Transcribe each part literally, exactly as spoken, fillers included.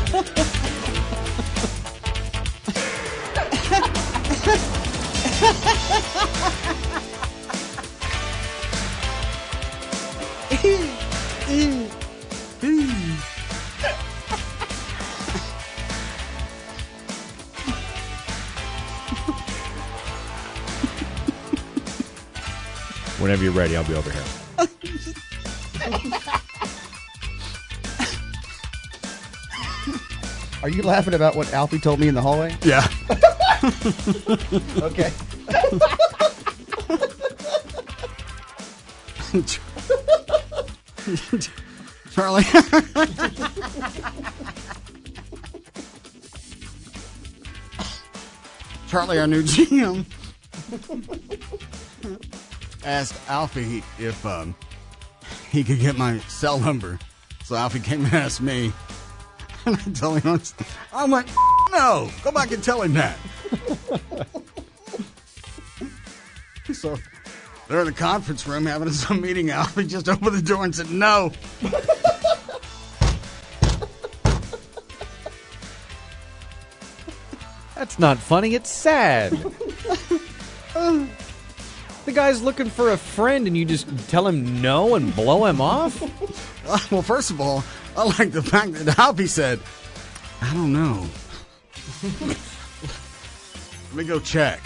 Whenever you're ready, I'll be over here. Are you laughing about what Alfie told me in the hallway? Yeah. Okay. Charlie. Charlie, our new G M, asked Alfie if um, he could get my cell number. So Alfie came and asked me. And I told him, I'm like, no, go back and tell him that. So they're in the conference room having some meeting. Alfie just opened the door and said, no. That's not funny. It's sad. The guy's looking for a friend, and you just tell him no and blow him off? Well, first of all, I like the fact that Alfie said, I don't know. Let me go check.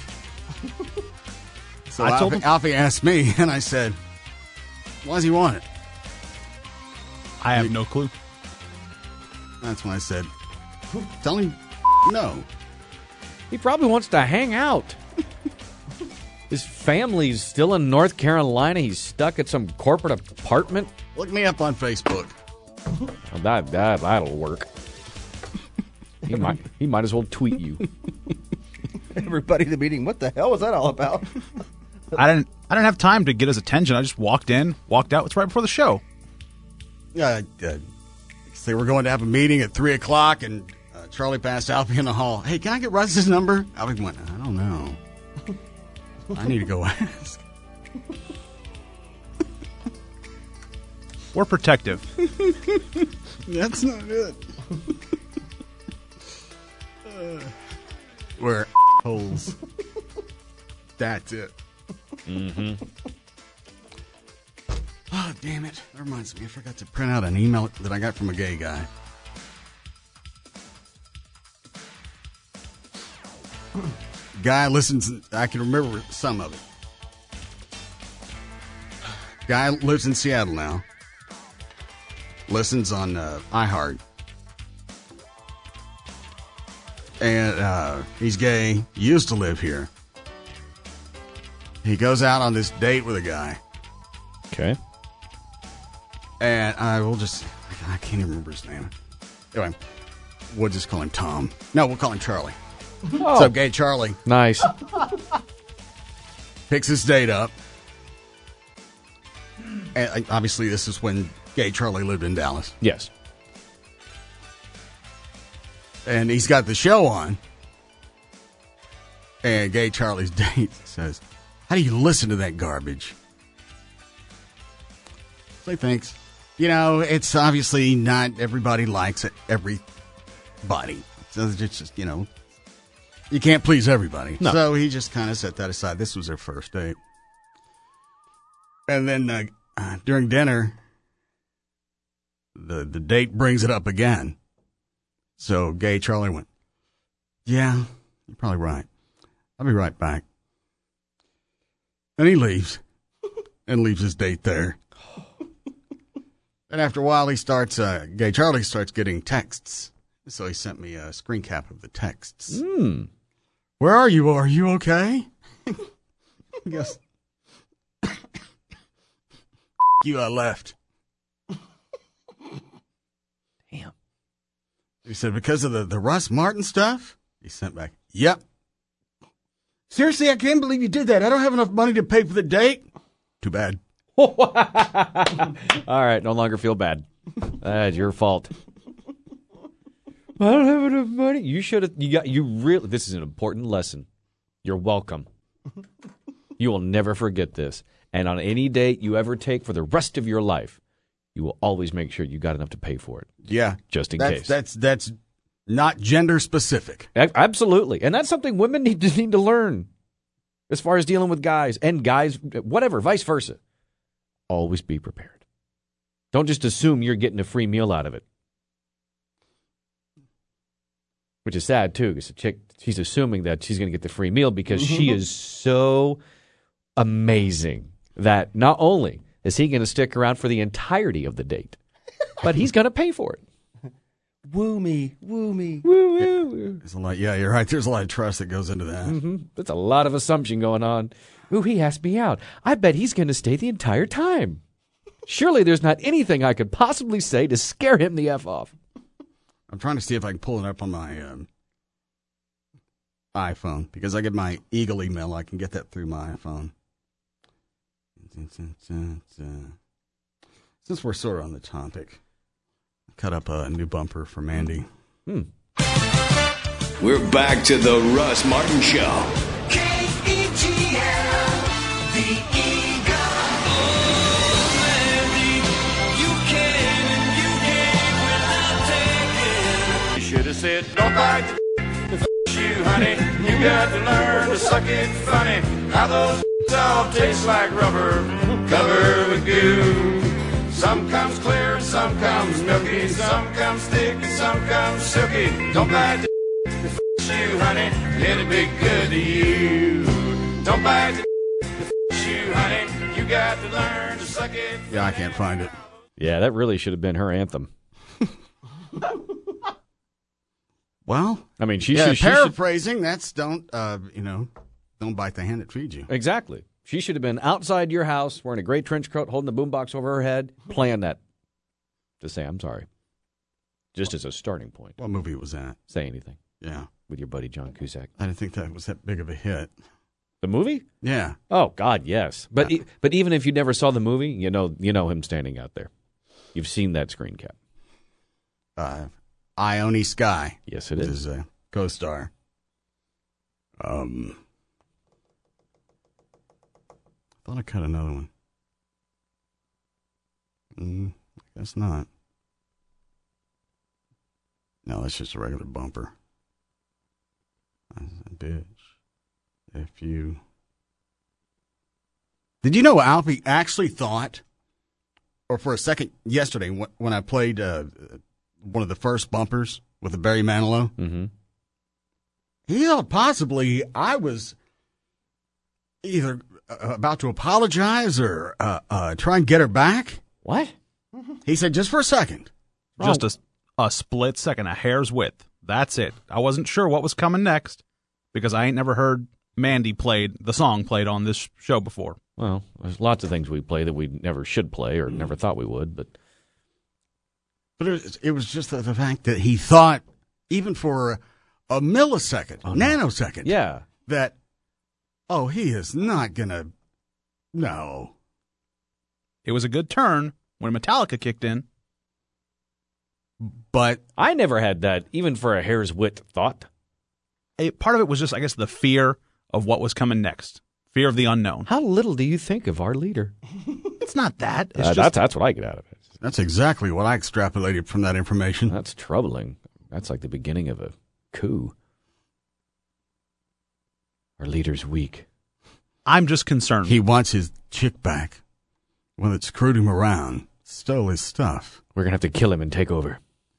So I told Alfie, him- Alfie asked me, and I said, why does he want it? I have no clue. That's when I said, tell him no. He probably wants to hang out. His family's still in North Carolina. He's stuck at some corporate apartment. Look me up on Facebook. Well, that, that, that'll work. He might, he might as well tweet you. Everybody in the meeting, what the hell was that all about? I didn't. I didn't have time to get his attention. I just walked in, walked out. It's right before the show. Uh, uh, they were going to have a meeting at three o'clock, and uh, Charlie passed Alfie in the hall. Hey, can I get Russ's number? Alfie went, I don't know. I need to go ask. We're protective. That's not it. uh, we're holes. That's it. Mm-hmm. Oh, damn it. That reminds me. I forgot to print out an email that I got from a gay guy. Guy listens. I can remember some of it. Guy lives in Seattle now. Listens on uh, iHeart. And uh, he's gay. Used to live here. He goes out on this date with a guy. Okay. And I will just... I can't even remember his name. Anyway, we'll just call him Tom. No, we'll call him Charlie. Oh. What's up, gay Charlie? Nice. Picks his date up. And obviously, this is when gay Charlie lived in Dallas. Yes. And he's got the show on. And gay Charlie's date says, how do you listen to that garbage? Say thanks. You know, it's obviously not everybody likes it. Everybody. So it's just, you know, you can't please everybody. No. So he just kind of set that aside. This was their first date. And then uh, uh, during dinner, the, the date brings it up again. So gay Charlie went, yeah, you're probably right. I'll be right back. And he leaves and leaves his date there. And after a while, he starts, uh, gay Charlie starts getting texts. So he sent me a screen cap of the texts. Mm. Where are you? Are you okay? He goes, you, I left. Damn. He said, because of the, the Russ Martin stuff? He sent back, yep. Seriously, I can't believe you did that. I don't have enough money to pay for the date. Too bad. All right, no longer feel bad. That's your fault. I don't have enough money. You should have. You got. You really. This is an important lesson. You're welcome. You will never forget this. And on any date you ever take for the rest of your life, you will always make sure you got enough to pay for it. Yeah, Just in that's, case. That's that's not gender specific. A- Absolutely. And that's something women need to need to learn as far as dealing with guys and guys, whatever, vice versa. Always be prepared. Don't just assume you're getting a free meal out of it. Which is sad, too, because the chick, she's assuming that she's going to get the free meal because she is so amazing that not only is he going to stick around for the entirety of the date, but he's going to pay for it. Woo me, woo me. Woo, woo, woo. There's a lot, yeah, you're right. There's a lot of trust that goes into that. Mm-hmm. That's a lot of assumption going on. Ooh, he asked me out. I bet he's going to stay the entire time. Surely there's not anything I could possibly say to scare him the F off. I'm trying to see if I can pull it up on my um, iPhone because I get my Eagle email. I can get that through my iPhone. Since we're sort of on the topic, I cut up a new bumper for Mandy. Hmm. We're back to the Russ Martin Show. K E G L, the Eagle. Oh, Mandy, you can and you gave without taking. You should have said, don't bite the f*** you, honey. You got to learn to suck it funny. How those all taste like rubber, covered with goo. Some comes clear and some comes milky. Some comes thick and some comes silky. Don't bite the f*** you, honey. It'll be good to you. Don't bite the f*** you, honey. You got to learn to suck it. Yeah, I can't find it. Yeah, that really should have been her anthem. Well, I mean, she yeah, should. She should paraphrasing, that's don't, uh, you know, don't bite the hand that feeds you. exactly. She should have been outside your house wearing a gray trench coat, holding the boombox over her head, playing that. To say, I'm sorry. Just as a starting point. What movie was that? Say anything Yeah. with your buddy John Cusack. I didn't think that was that big of a hit. The movie? Yeah. Oh God, yes. But e- but even if you never saw the movie, you know you know him standing out there. You've seen that screen cap. Uh, Ione Sky. Yes, it is is. his uh, co-star. Um, I thought I cut another one. Mm, I guess not. No, that's just a regular bumper. Bitch. If you... Did you know Alfie actually thought, or for a second yesterday when I played uh, one of the first bumpers with the Barry Manilow, Mm-hmm. he thought possibly I was either uh, about to apologize or uh, uh, try and get her back. What? He said, just for a second. Just a, a split second, a hair's width. That's it. I wasn't sure what was coming next because I ain't never heard Mandy played, the song played on this show before. Well, there's lots of things we play that we never should play or never thought we would, but But it was, it was just the, the fact that he thought, even for a, a millisecond, Oh, no. nanosecond, yeah. that, oh, he is not going to, no. It was a good turn when Metallica kicked in. But I never had that, even for a hair's width thought. It, part of it was just, I guess, the fear of what was coming next. Fear of the unknown. How little do you think of our leader? It's not that. It's Uh, just that's that's what I get out of it. that's exactly what I extrapolated from that information. That's troubling. That's like the beginning of a coup. Our leader's weak. I'm just concerned. He wants his chick back. One that screwed him around, stole his stuff. We're going to have to kill him and take over.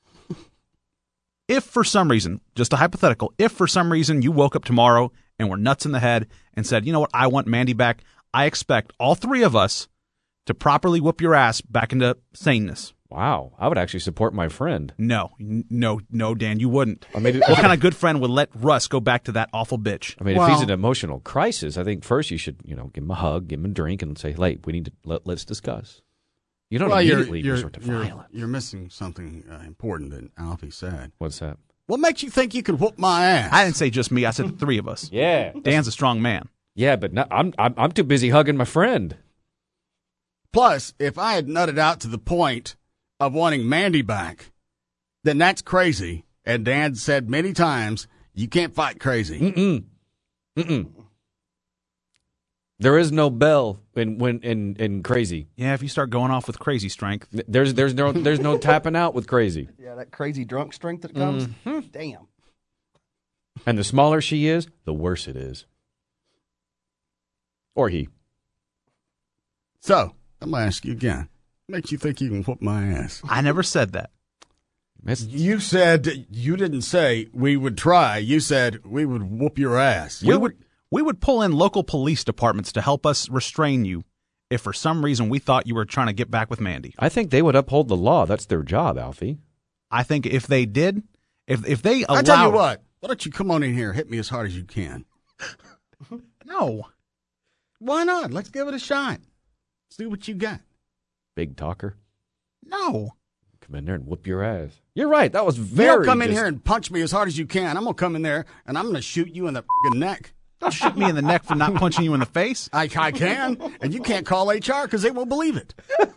If for some reason, just a hypothetical, if for some reason you woke up tomorrow and were nuts in the head and said, you know what, I want Mandy back, I expect all three of us to properly whoop your ass back into saneness. Wow. I would actually support my friend. No, n- no, no, Dan, you wouldn't. I mean, What kind of good friend would let Russ go back to that awful bitch? I mean, if Well- he's in an emotional crisis, I think first you should, you know, give him a hug, give him a drink, and say, "Hey, we need to let, let's discuss." You don't Well, you're, immediately you're, resort to you're, violence. you're missing something uh, important that Alfie said. What's that? What makes you think you could whoop my ass? I didn't say just me. I said the three of us. Yeah, Dan's a strong man. yeah, but not, I'm, I'm I'm too busy hugging my friend. Plus, if I had nutted out to the point of wanting Mandy back, then that's crazy. And Dan said many times, you can't fight crazy. Mm-mm. Mm-mm. There is no bell in when in, in crazy. Yeah, if you start going off with crazy strength. There's there's no there's no tapping out with crazy. Yeah, that crazy drunk strength that comes. Mm-hmm. Damn. And the smaller she is, the worse it is. Or he. So, I'm going to ask you again. What makes you think you can whoop my ass? I never said that. It's, You said, you didn't say we would try. You said we would whoop your ass. We would we would pull in local police departments to help us restrain you if for some reason we thought you were trying to get back with Mandy. I think they would uphold the law. That's their job, Alfie. I think if they did, if if they allow, I tell you what, why don't you come on in here, hit me as hard as you can? no, Why not? Let's give it a shot. See what you got. Big talker. no. Come in there and whoop your ass. You're right. That was You very. don't come in just- here and punch me as hard as you can. I'm going to come in there and I'm going to shoot you in the f***ing neck. Don't shoot me in the neck for not punching you in the face. I, I can, and you can't call H R because they won't believe it.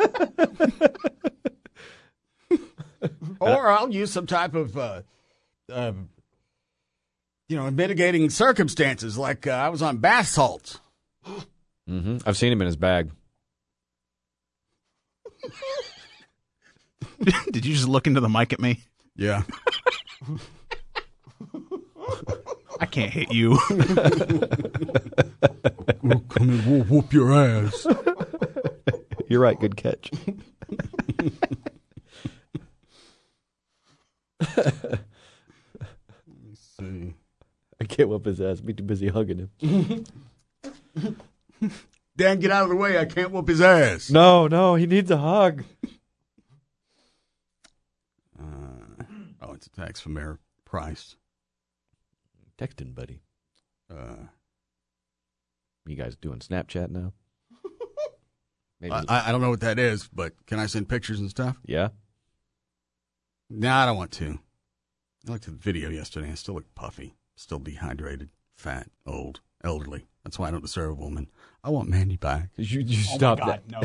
Or I'll use some type of, uh, uh, you know, mitigating circumstances, like uh, I was on bath salts. Mhm. I've seen him in his bag. Did you just look into the mic at me? Yeah. I can't hit you. We'll come and we'll whoop your ass. You're right. Good catch. See. I can't whoop his ass. Be too busy hugging him. Dan, get out of the way. I can't whoop his ass. No, no. He needs a hug. Uh, oh, it's a text from Mayor Price. Texting, buddy. Uh, You guys doing Snapchat now? Maybe. I, I don't know what that is, but can I send pictures and stuff? yeah. No, I don't want to. I looked at the video yesterday. I still look puffy, still dehydrated, fat, old, elderly. That's why I don't deserve a woman. I want Mandy back. You, you stop that. no.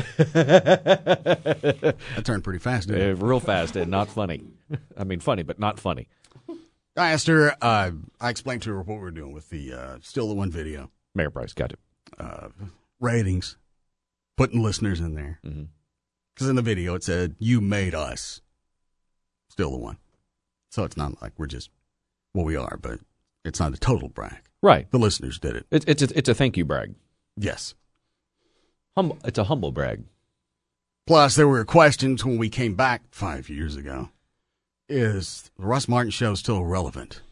I turned pretty fast, didn't Uh, it? real fast and not funny. I mean, funny, but not funny. I asked her, uh, I explained to her what we were doing with the uh, Still the One video. Mayor Price, got it. Uh, ratings, putting listeners in there. Mhm. Because in the video it said, you made us. Still the One. So it's not like we're just, well, we are, but it's not a total brag. Right. The listeners did it. It's it's a, it's a thank you brag. Yes. Humble. It's a humble brag. Plus, there were questions when we came back five years ago. Is the Russ Martin show still relevant?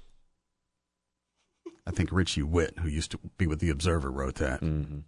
I think Richie Witt, who used to be with The Observer, wrote that. Mm-hmm.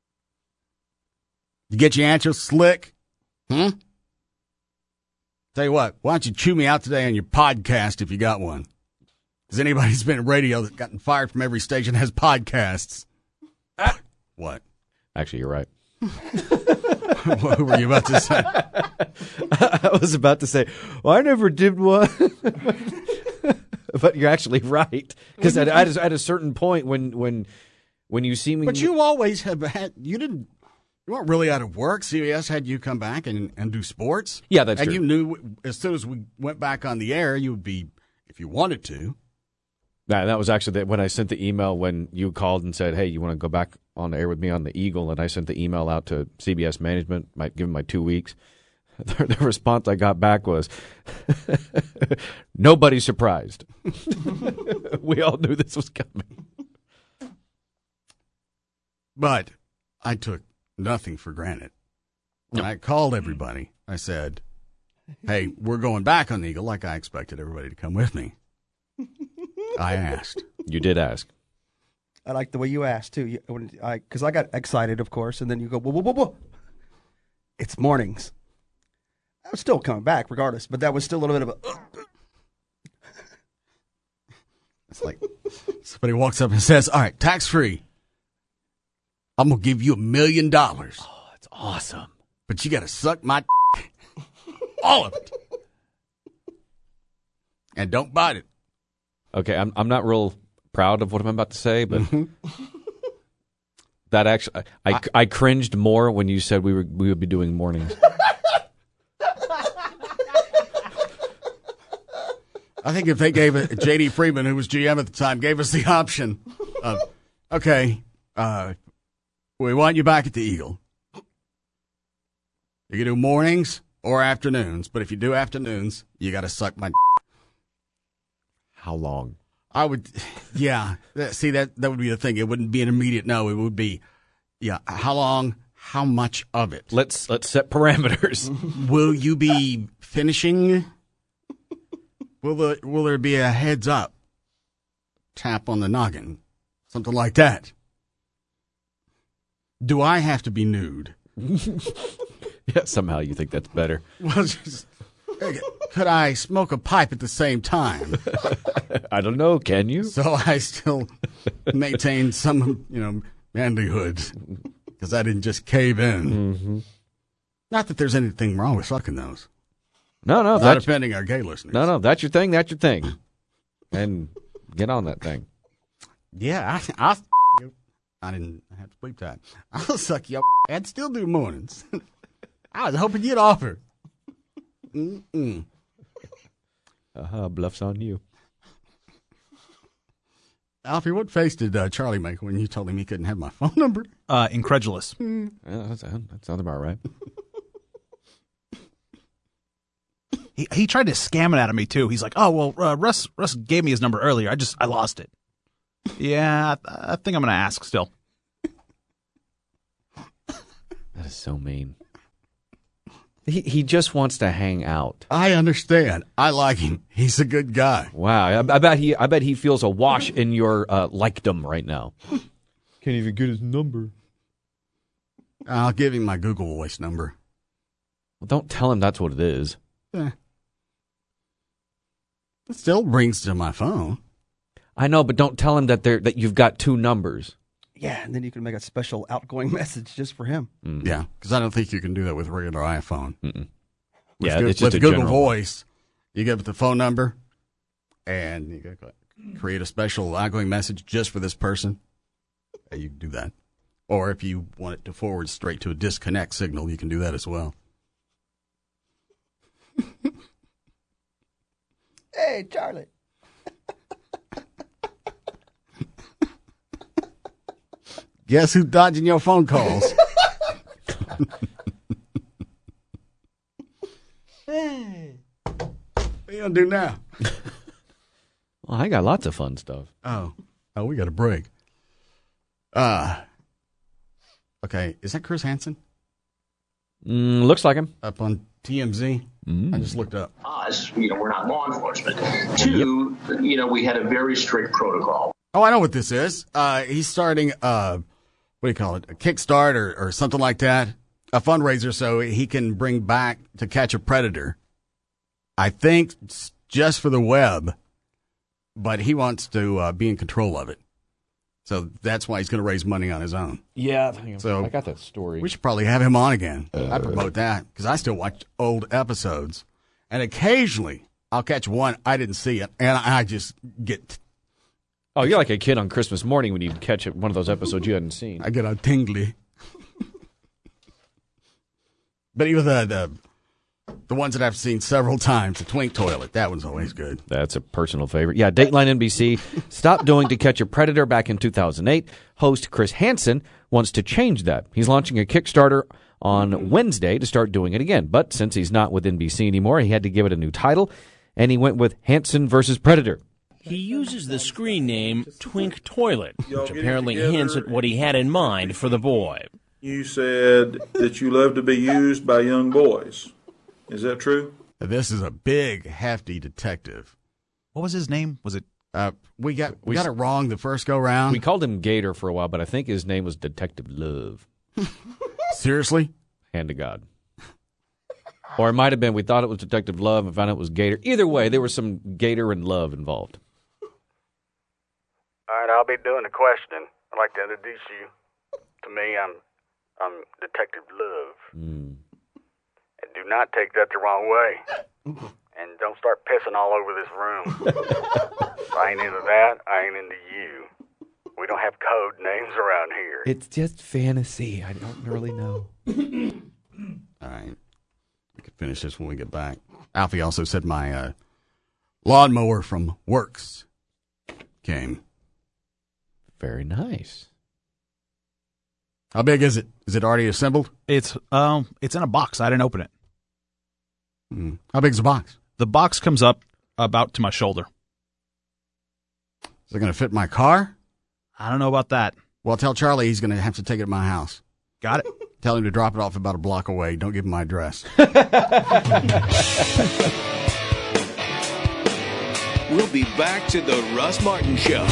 You get your answer slick? Hmm? Tell you what, why don't you chew me out today on your podcast if you got one? Because anybody who's been in radio that's gotten fired from every station has podcasts. Ah. What? Actually, you're right. What were you about to say? I was about to say, well, I never did one. But you're actually right. Because at, at, a- at a certain point, when when when you see me. But you always have had, you didn't, you weren't really out of work. C B S had you come back and, and do sports. Yeah, that's and true. you knew as soon as we went back on the air, you would be, if you wanted to. Nah, that was actually the, when I sent the email when you called and said, hey, you want to go back on the air with me on the Eagle? And I sent the email out to C B S management, might give them my two weeks. The, the response I got back was, nobody's surprised. We all knew this was coming. But I took nothing for granted. When I called everybody, I said, hey, we're going back on the Eagle like I expected everybody to come with me. I asked. You did ask. I like the way you asked too. You, when I because I got excited, of course, and then you go, whoa, whoa, whoa, whoa. It's mornings. I was still coming back, regardless, but that was still a little bit of a. It's like somebody walks up and says, all right, tax free. I'm going to give you a million dollars. Oh, that's awesome. But you got to suck my all of it. And don't bite it. Okay, I'm I'm not real proud of what I'm about to say, but that actually, I, I, I cringed more when you said we were we would be doing mornings. I think if they gave it, J D Freeman, who was G M at the time, gave us the option of, okay, uh, We want you back at the Eagle. You can do mornings or afternoons, but if you do afternoons, you got to suck my. How long? I would, yeah. That- See, that that would be the thing. It wouldn't be an immediate no. It would be, yeah. How long? How much of it? Let's let's set parameters. Will you be finishing? Will the will there be a heads up tap on the noggin, something like that? Do I have to be nude? Yeah, somehow you think that's better. Well, just, could I smoke a pipe at the same time I don't know. Can you? so I still maintain some, you know, manlyhood? Because I didn't just cave in. Mm-hmm. Not that there's anything wrong with sucking those. No, no, Not that's offending our gay listeners. no, no. That's your thing. That's your thing. And get on that thing. Yeah, I, I'll you. I didn't have to bleep that. I'll suck you up. I'd still do mornings. I was hoping you'd offer. Mm-mm. Uh-huh, bluff's on you. Alfie, what face did uh, Charlie make when you told him he couldn't have my phone number? Uh, incredulous. Yeah, that's, that sounds about right. He he tried to scam it out of me too. He's like, "Oh well, uh, Russ Russ gave me his number earlier. I just I lost it." Yeah, I, I think I'm gonna ask still. That is so mean. He he just wants to hang out. I understand. I like him. He's a good guy. Wow, I, I bet he I bet he feels a wash in your uh, likedom right now. Can't even get his number. I'll give him my Google Voice number. Well, don't tell him that's what it is. Eh. It still rings to my phone. I know, but don't tell him that there that you've got two numbers. Yeah, and then you can make a special outgoing message just for him. Mm. Yeah, because I don't think you can do that with a regular iPhone. Mm-mm. With Yeah, Go- it's just with a Google general one. Voice, you get the phone number, and you go create a special outgoing message just for this person. Yeah, you can do that. Or if you want it to forward straight to a disconnect signal, you can do that as well. Hey, Charlie. Guess who's dodging your phone calls? Hey. What are you going to do now? Well, I got lots of fun stuff. Oh. Oh, we got a break. Uh, okay, is that Chris Hansen Mm, looks like him. up on T M Z? Mm. I just looked up. Us, you know, we're not law enforcement. Two, you know, we had a very strict protocol. Oh, I know what this is. Uh, he's starting, uh, what do you call it, a Kickstart or, or something like that, a fundraiser so he can bring back To Catch a Predator. I think it's just for the web, but he wants to uh, be in control of it. So that's why he's going to raise money on his own. Yeah, So- I got that story. We should probably have him on again. I promote that because I still watch old episodes. And occasionally I'll catch one I didn't see it, and I just get Oh, you're like a kid on Christmas morning when you catch one of those episodes you hadn't seen. I get a tingly. But even the, the the ones that I've seen several times, the Twink Toilet, that one's always good. That's a personal favorite. Yeah, Dateline N B C stopped doing To Catch a Predator back in two thousand eight. Host Chris Hansen wants to change that. He's launching a Kickstarter on Wednesday to start doing it again. But since he's not with N B C anymore, he had to give it a new title, and he went with Hansen versus Predator. He uses the screen name Twink Toilet, Y'all which get apparently together hints at what he had in mind for the boy. You said that you love to be used by young boys. Is that true? This is a big, hefty detective. What was his name? Was it? Uh, we got we We got s- it wrong the first go round. We called him Gator for a while, but I think his name was Detective Love. Seriously? Hand to God. Or it might have been we thought it was Detective Love and found out it was Gator. Either way, there was some Gator and Love involved. All right, I'll be doing the questioning. I'd like to introduce you to me. I'm I'm Detective Love. Mm. And do not take that the wrong way. And don't start pissing all over this room. I ain't into that. I ain't into you. We don't have code names around here. It's just fantasy. I don't really know. All right. We can finish this when we get back. Alfie also said my uh, lawnmower from Works came. Very nice. How big is it? Is it already assembled? It's um, it's in a box. I didn't open it. Mm. How big's the box? The box comes up about to my shoulder. Is it going to fit my car? I don't know about that. Well, tell Charlie he's going to have to take it to my house. Got it. Tell him to drop it off about a block away. Don't give him my address. We'll be back to the Russ Martin Show.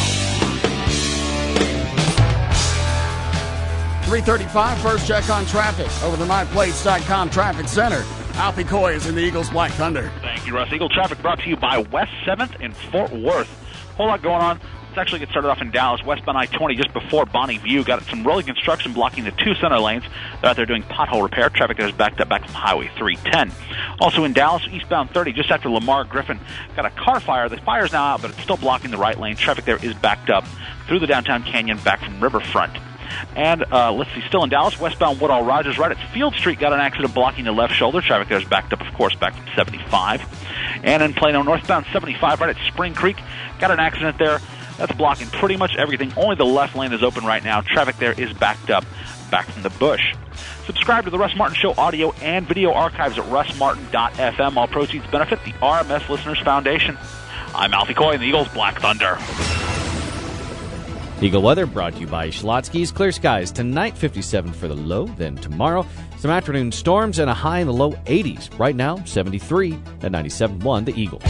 three thirty-five, first check on traffic. Over the my plates dot com Traffic Center. Alfie Coy is in the Eagles Black Thunder. Thank you, Russ. Eagle traffic brought to you by West seventh in Fort Worth. Whole lot going on. Let's actually get started off in Dallas. Westbound I twenty just before Bonnie View. Got some rolling construction blocking the two center lanes. They're out there doing pothole repair. Traffic there is backed up back from Highway three ten. Also in Dallas, eastbound thirty just after Lamar Griffin. Got a car fire. The fire's now out, but it's still blocking the right lane. Traffic there is backed up through the downtown canyon back from Riverfront. And uh, let's see, still in Dallas, westbound Woodall Rogers, right at Field Street, got an accident blocking the left shoulder. Traffic there is backed up, of course, back from seventy-five. And in Plano, northbound seventy-five, right at Spring Creek, got an accident there. That's blocking pretty much everything. Only the left lane is open right now. Traffic there is backed up back from the bush. Subscribe to the Russ Martin Show audio and video archives at russ martin dot f m. All proceeds benefit the R M S Listeners Foundation. I'm Alfie Coy in the Eagles Black Thunder. Eagle weather brought to you by Schlotzsky's. Clear skies tonight, fifty-seven for the low. Then tomorrow, some afternoon storms and a high in the low eighties. Right now, seventy-three at ninety-seven point one, the Eagle.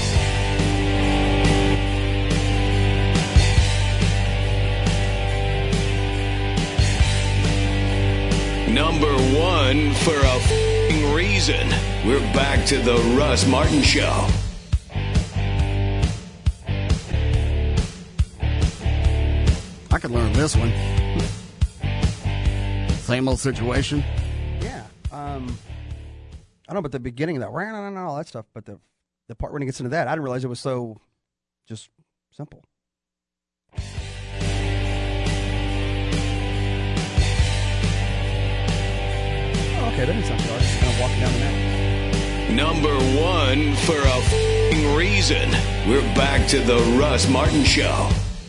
Number one for a f***ing reason. We're back to the Russ Martin Show. I could learn this one. Same old situation. Yeah. Um, I don't know about the beginning of that, and all that stuff, but the the part when it gets into that, I didn't realize it was so just simple. Okay, that didn't sound hard. Just kind of walking down the map. Number one for a f***ing reason. We're back to the Russ Martin Show.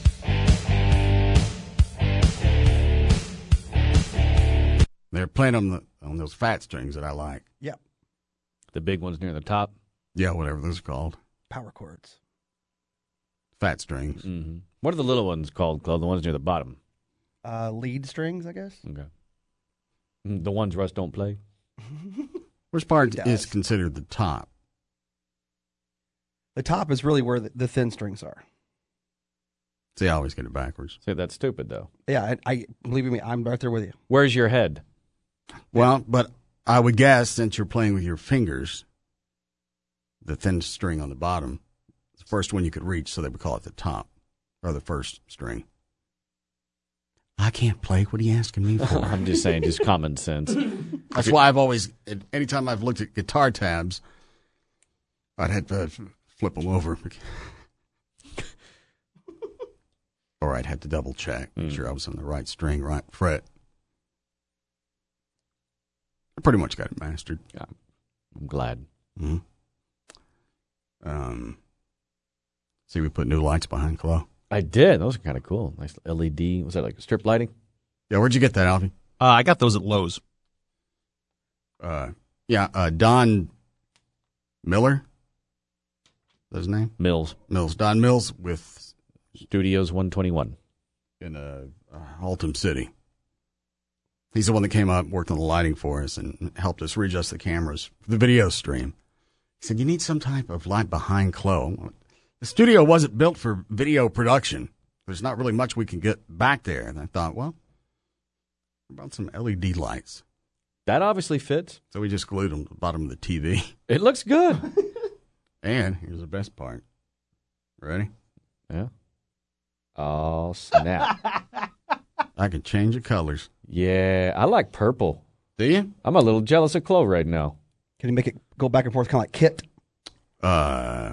They're playing on the on those fat strings that I like. Yeah. The big ones near the top. Yeah, whatever those are called. Power chords. Fat strings. Mm-hmm. What are the little ones called, Claude? The ones near the bottom? Uh, lead strings, I guess. Okay. The ones Russ don't play? Which part is considered the top? The top is really where the, the thin strings are. See, I always get it backwards. See, that's stupid, though. Yeah, I, I believe me, I'm right there with you. Where's your head? Well, but I would guess since you're playing with your fingers, the thin string on the bottom, the first one you could reach, so they would call it the top, or the first string. I can't play. What are you asking me for? I'm just saying, just common sense. That's why I've always, anytime I've looked at guitar tabs, I'd have to flip them over. Or I'd have to double check, make mm. sure I was on the right string, right fret. I pretty much got it mastered. Yeah, I'm glad. Mm-hmm. Um, see, we put new lights behind Chloe. I did. Those are kind of cool. Nice L E D. Was that like strip lighting? Yeah, where'd you get that, Alfie? Uh, I got those at Lowe's. Uh, yeah, uh, Don Miller. Is that his name? Mills. Mills. Don Mills with Studios one twenty-one in uh, uh, Altum City. He's the one that came up, worked on the lighting for us, and helped us readjust the cameras for the video stream. He said, you need some type of light behind Chloe. The studio wasn't built for video production. There's not really much we can get back there. And I thought, well, what about some L E D lights? That obviously fits. So we just glued them to the bottom of the T V. It looks good. And here's the best part. Ready? Yeah. Oh, snap. I can change the colors. Yeah, I like purple. Do you? I'm a little jealous of Chloe right now. Can you make it go back and forth kind of like Kit? Uh,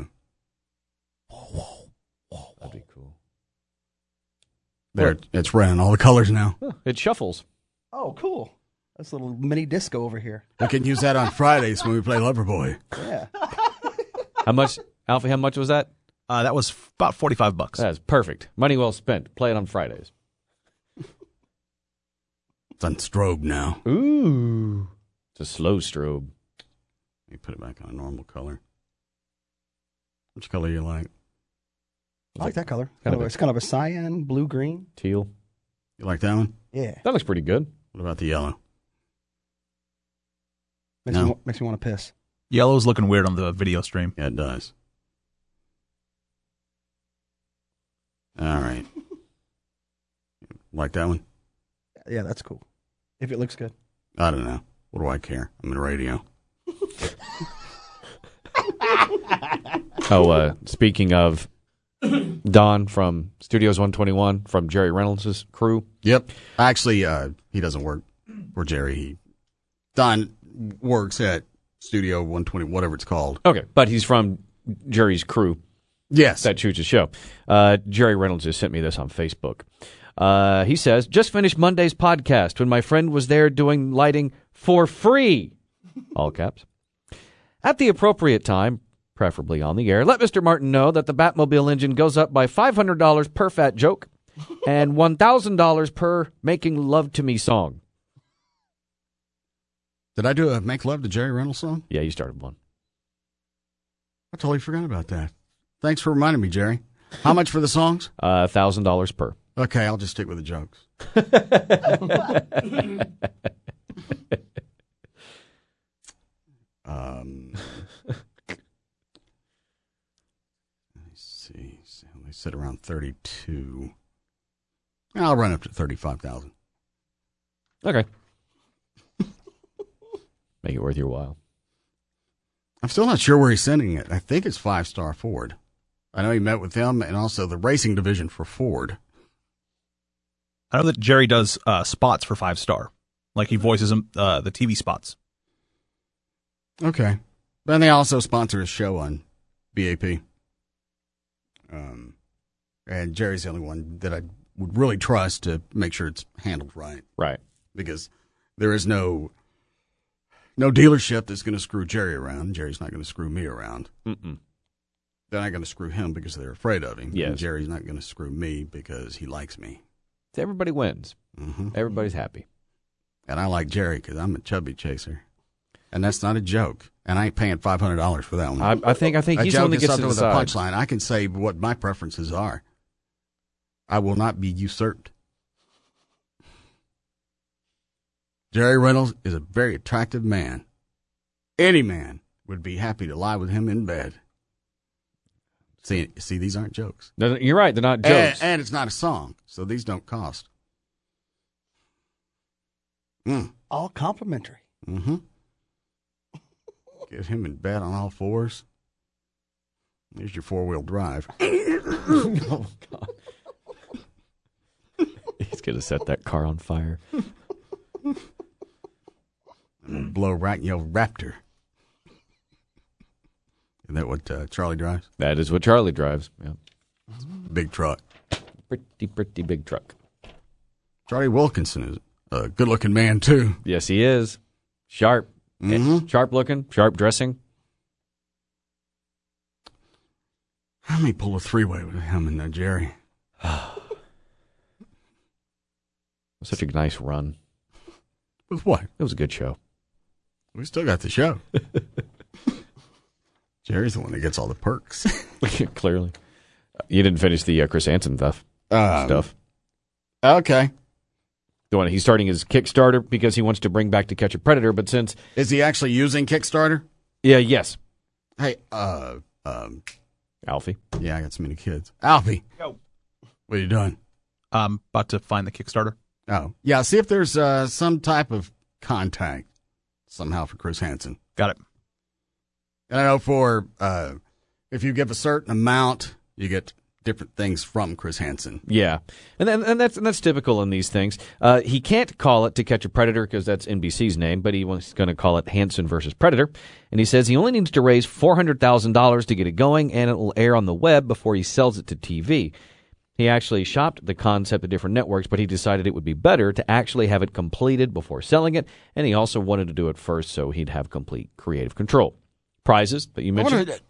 That'd be cool. There, Look. it's running all the colors now. Huh, it shuffles. Oh, cool. That's a little mini disco over here. We can use that on Fridays when we play Loverboy. Yeah. How much, Alfie, how much was that? Uh, that was f- about forty-five bucks. That's perfect. Money well spent. Play it on Fridays. It's on strobe now. Ooh. It's a slow strobe. Let me put it back on a normal color. Which color do you like? I like that color. Kind Oh, of a- it's kind of a cyan, blue, green. Teal. You like that one? Yeah. That looks pretty good. What about the yellow? Makes, No. me, wa- makes me want to piss. Yellow's looking weird on the video stream. Yeah, it does. All right. Like that one? Yeah, that's cool. If it looks good. I don't know. What do I care? I'm in radio. Oh, uh, speaking of Don from Studios one twenty-one, from Jerry Reynolds' crew. Yep. Actually, uh, he doesn't work for Jerry. He Don works at Studio one twenty, whatever it's called. Okay, but he's from Jerry's crew. Yes. That shoots his show. Uh, Jerry Reynolds just sent me this on Facebook. Uh, he says, just finished Monday's podcast when my friend was there doing lighting for free. All caps. At the appropriate time, preferably on the air, let Mister Martin know that the Batmobile engine goes up by five hundred dollars per fat joke and one thousand dollars per making love to me song. Did I do a Make Love to Jerry Reynolds song? Yeah, you started one. I totally forgot about that. Thanks for reminding me, Jerry. How much for the songs? Uh, one thousand dollars per. Okay, I'll just stick with the jokes. um, let me see. So they said around thirty-two. I'll run up to thirty-five thousand. Okay. Make it worth your while. I'm still not sure where he's sending it. I think it's Five Star Ford. I know he met with them and also the racing division for Ford. I know that Jerry does uh, spots for Five Star. Like he voices them, uh, the T V spots. Okay. Then they also sponsor a show on B A P. Um, and Jerry's the only one that I would really trust to make sure it's handled right. Right. Because there is no no dealership that's going to screw Jerry around. Jerry's not going to screw me around. Mm-mm. They're not going to screw him because they're afraid of him. Yes. And Jerry's not going to screw me because he likes me. So everybody wins. Mm-hmm. Everybody's happy. And I like Jerry because I'm a chubby chaser. And that's not a joke. And I ain't paying five hundred dollars for that one. I, I think I think a he's the joke one that is gets to something with decide. a punchline. I can say what my preferences are. I will not be usurped. Jerry Reynolds is a very attractive man. Any man would be happy to lie with him in bed. See, see, these aren't jokes. No, no, you're right. They're not jokes. And, and it's not a song, so these don't cost. Mm. All complimentary. Mm-hmm. Get him in bed on all fours. There's your four-wheel drive. Oh, God. He's going to set that car on fire. I'm going to blow right in your Raptor. Isn't that what uh, Charlie drives? That is what Charlie drives. Yeah. Big truck. Pretty, pretty big truck. Charlie Wilkinson is a good-looking man, too. Yes, he is. Sharp. Mm-hmm. Sharp looking, sharp dressing. Let me pull a three-way with him and uh, Jerry. Such a nice run. With what? It was a good show. We still got the show. Jerry's the one that gets all the perks. Clearly. You didn't finish the uh, Chris Hansen stuff. Um, stuff. Okay. The one he's starting his Kickstarter because he wants to bring back To Catch a Predator, but since Is he actually using Kickstarter? yeah, yes, Hey, uh, um, Alfie. yeah, I got so many kids. Alfie. Yo. What are you doing? I'm about to find the Kickstarter. Oh, yeah, see if there's uh, some type of contact somehow for Chris Hansen. Got it. And I know for, uh, if you give a certain amount, you get different things from Chris Hansen. Yeah, and then and that's and that's typical in these things. Uh, he can't call it To Catch a Predator because that's N B C's name, but he was going to call it Hansen versus Predator. And he says he only needs to raise four hundred thousand dollars to get it going, and it will air on the web before he sells it to T V. He actually shopped the concept at different networks, but he decided it would be better to actually have it completed before selling it, and he also wanted to do it first so he'd have complete creative control. Prizes that you I mentioned. wonder,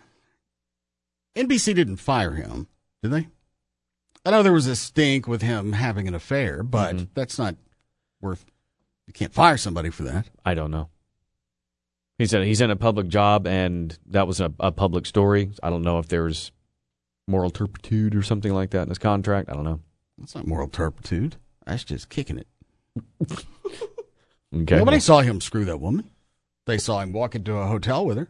N B C didn't fire him, did they? I know there was a stink with him having an affair, but Mm-hmm. that's not worth. You can't fire somebody for that. I don't know. He said he's in a public job, and that was a, a public story. I don't know if there's moral turpitude or something like that in his contract. I don't know. That's not moral turpitude. That's just kicking it. Okay. Nobody saw him screw that woman. They saw him walk into a hotel with her.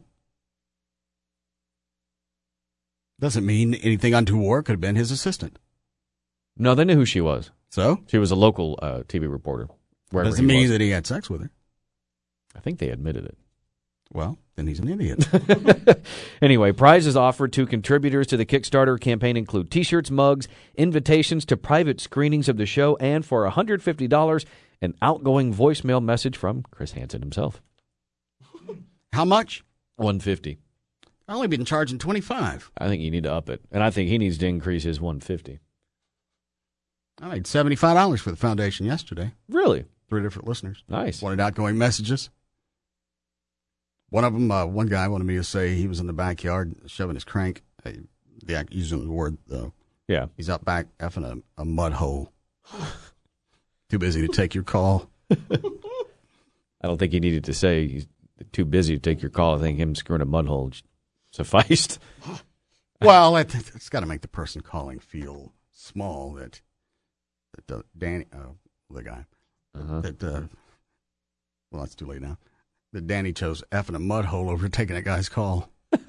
Doesn't mean anything untoward. Could have been his assistant. No, they knew who she was. So? She was a local uh, T V reporter. Doesn't mean that he had sex with her. I think they admitted it. Well, then he's an idiot. Anyway, prizes offered to contributors to the Kickstarter campaign include T-shirts, mugs, invitations to private screenings of the show, and for one hundred fifty dollars, an outgoing voicemail message from Chris Hansen himself. How much? one hundred fifty dollars. I've only been charging twenty-five dollars. I think you need to up it, and I think he needs to increase his one hundred fifty dollars. I made seventy-five dollars for the foundation yesterday. Really? Three different listeners. Nice. Wanted outgoing messages. One of them, uh, one guy wanted me to say he was in the backyard shoving his crank. Uh, yeah, using the word, though. Yeah. He's out back effing a, a mud hole. Too busy to take your call. I don't think he needed to say he's too busy to take your call. I think him screwing a mud hole sufficed. Well, it, it's got to make the person calling feel small. That, that uh, Danny, uh, the guy, uh-huh. that, uh, well, it's too late now. That Danny chose effing a mud hole over taking a guy's call.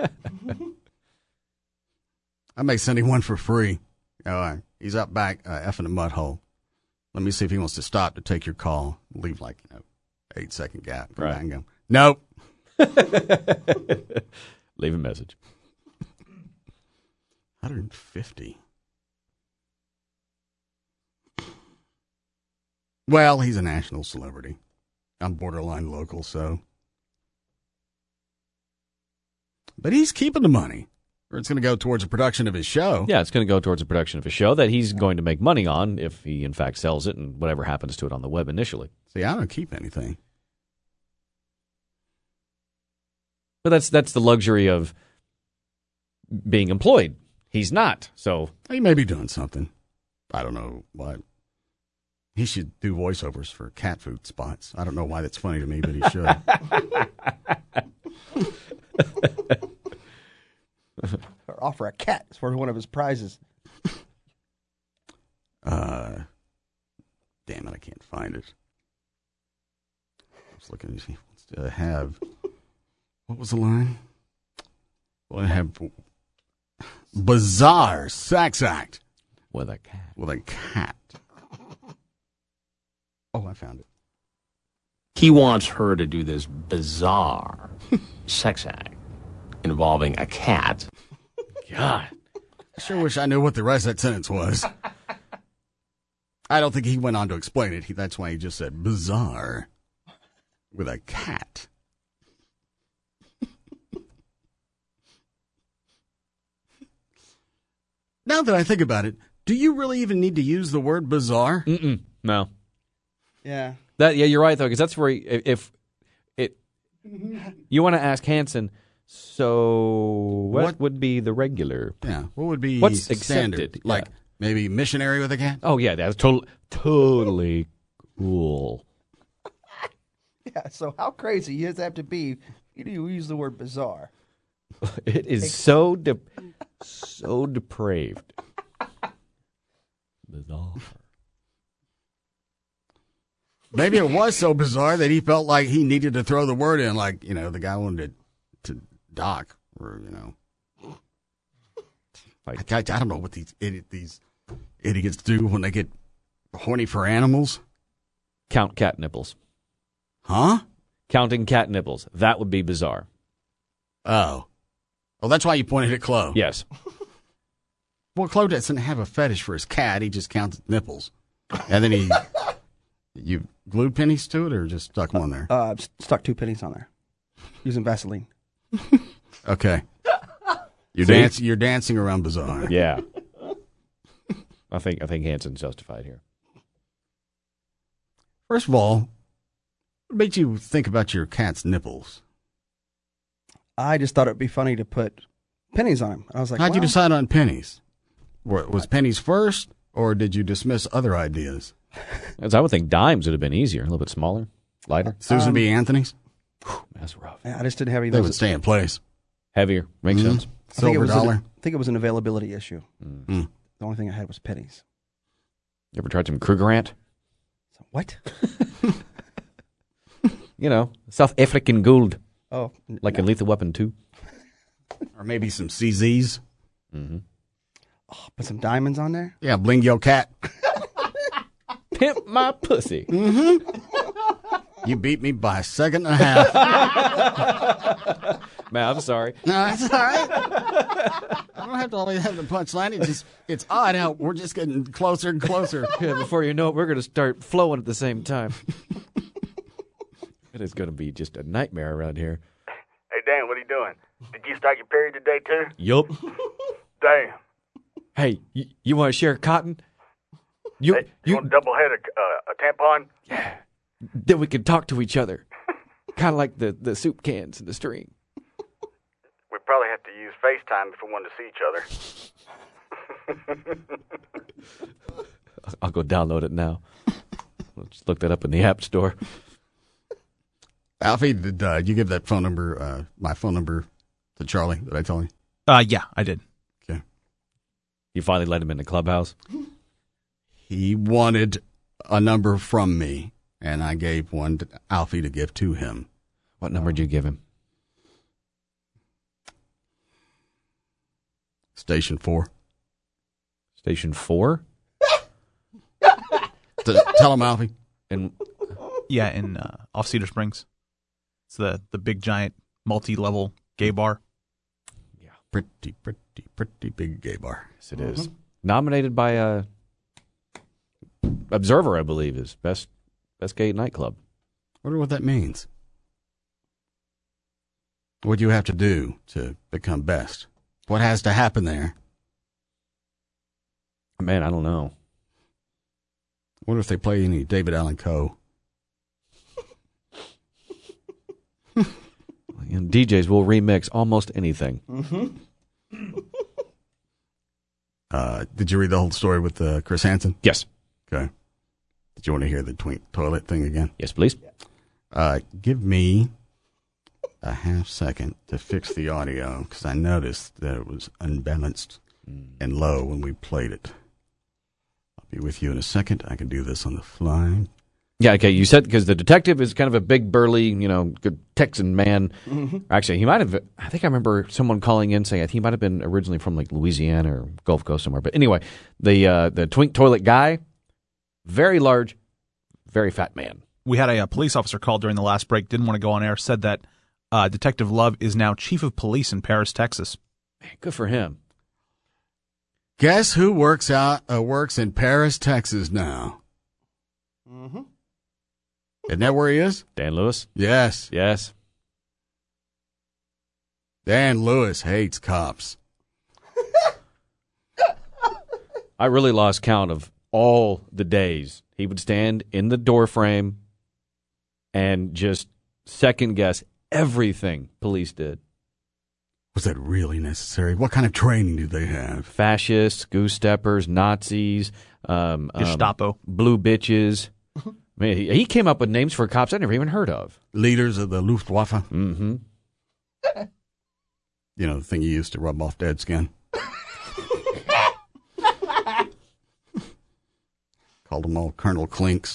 I may send him one for free. All right. He's up back uh, effing a mud hole. Let me see if he wants to stop to take your call. Leave like, you know, eight second gap. Right. And go, nope. Leave a message. one hundred fifty. Well, he's a national celebrity. I'm borderline local, so. But he's keeping the money, or it's going to go towards a production of his show. Yeah, it's going to go towards a production of a show that he's going to make money on if he, in fact, sells it and whatever happens to it on the web initially. See, I don't keep anything. But that's that's the luxury of being employed. He's not, so. He may be doing something. I don't know what. He should do voiceovers for cat food spots. I don't know why that's funny to me, but he should. Or offer a cat for one of his prizes. Uh, damn it, I can't find it. I was looking to see what's to have. What was the line? Well, I have bizarre sex act with a cat. With a cat. Oh, I found it. He wants her to do this bizarre sex act involving a cat. God. I sure wish I knew what the rest of that sentence was. I don't think he went on to explain it. He, that's why he just said bizarre with a cat. Now that I think about it, do you really even need to use the word bizarre? Mm-mm. No. Yeah. That yeah, you're right though, because that's where he, if it you want to ask Hansen. So what, What- would be the regular? Yeah. What would be What's standard? accepted? Like Yeah. maybe missionary with a cat? Oh yeah, that's totally totally cool. Yeah, so how crazy does that have to be? You do use the word bizarre. It is so de- so depraved. Bizarre. Maybe it was so bizarre that he felt like he needed to throw the word in, like, you know, the guy wanted to, to dock, or, you know. Like, I, I don't know what these idiot, these idiots do when they get horny for animals. Count cat nipples. Huh? Counting cat nipples. That would be bizarre. Oh. Oh, that's why you pointed at Chloe. Yes. Well, Chloe doesn't have a fetish for his cat. He just counts nipples. And then he... You glued pennies to it or just stuck them on there? Uh, I've stuck two pennies on there using Vaseline. Okay. You're, See? dance, you're dancing around bizarre. Yeah. I think I think Hansen's justified here. First of all, what made you think about your cat's nipples? I just thought it would be funny to put pennies on him. I was like, How'd you well, decide on pennies? Were- Was pennies first, or did you dismiss other ideas? As I would think dimes would have been easier, a little bit smaller, lighter. Susan Um, B. Anthony's? That's rough. Yeah, I just didn't have any of They those. would stay in place. Heavier. Makes Mhm. sense. I think, it Silver was dollar. An, I think it was an availability issue. Mm. The only thing I had was pennies. You ever tried some Krugerrand? So, what? You know, South African gold. Oh. Like in Lethal Weapon two. Or maybe some C Zs. Mm-hmm. Oh, put some diamonds on there? Yeah, bling your cat. Pimp my pussy. Mm-hmm. You beat me by a second and a half. Man, I'm sorry. No, that's all right. I don't have to always have the punchline. It's just, it's odd how we're just getting closer and closer. Yeah, before you know it, we're going to start flowing at the same time. It is going to be just a nightmare around here. Hey, Dan, what are you doing? Did you start your period today, too? Yup. Damn. Hey, you, you want to share cotton? You, Hey, you, you, want to double head a, uh, a tampon? yeah. Then we can talk to each other. Kind of like the, the soup cans and the string. We probably have to use FaceTime if we want to see each other. I'll go download it now. I'll just look that up in the App Store. Alfie, did uh, you give that phone number, uh, my phone number, to Charlie? Did I tell you? Uh, yeah, I did. Okay. You finally let him in the clubhouse? He wanted a number from me, and I gave one to Alfie to give to him. What number did you give him? Station four. Station four? T- tell him, Alfie. And Yeah, in uh, off Cedar Springs. It's the, the big, giant, multi-level gay bar. Pretty, pretty, pretty big gay bar. Yes, it is. Nominated by uh, Observer, I believe, is best best gay nightclub. Wonder what that means. What do you have to do to become best? What has to happen there? Man, I don't know. I wonder if they play any David Allen Coe. And D Js will remix almost anything. Mm-hmm. Uh, did you read the whole story with uh, Chris Hansen? Yes. Okay. Did you want to hear the twink toilet thing again? Yes, please. Uh, give me a half second to fix the audio because I noticed that it was unbalanced and low when we played it. I'll be with you in a second. I can do this on the fly. Yeah, okay. You said because the detective is kind of a big, burly, you know, good Texan man. Mm-hmm. Actually, he might have. I think I remember someone calling in saying he might have been originally from like Louisiana or Gulf Coast somewhere. But anyway, the uh, the twink toilet guy, very large, very fat man. We had a, a police officer call during the last break, didn't want to go on air, said that uh, Detective Love is now chief of police in Paris, Texas. Man, good for him. Guess who works out uh, works in Paris, Texas now? Mm-hmm. Isn't that where he is? Dan Lewis? Yes. Yes. Dan Lewis hates cops. I really lost count of all the days he would stand in the doorframe and just second guess everything police did. Was that really necessary? What kind of training do they have? Fascists, goose steppers, Nazis, um, Gestapo. um, blue bitches. Man, he, he came up with names for cops I never even heard of. Leaders of the Luftwaffe. Mm-hmm. You know, the thing you used to rub off dead skin. Called them all Colonel Clinks.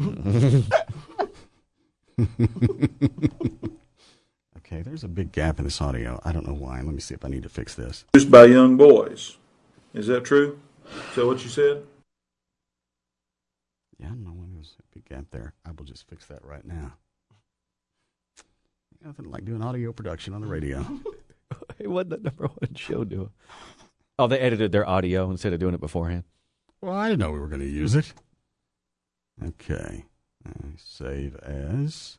Okay, there's a big gap in this audio. I don't know why. Let me see if I need to fix this. Produced by young boys. Is that true? Is that what you said? Yeah, I don't know why there's a big gap there. I will just fix that right now. Nothing like doing audio production on the radio. Hey, what the number one show doing? Oh, they edited their audio instead of doing it beforehand. Well, I didn't know we were going to use it. Okay. Uh, save as.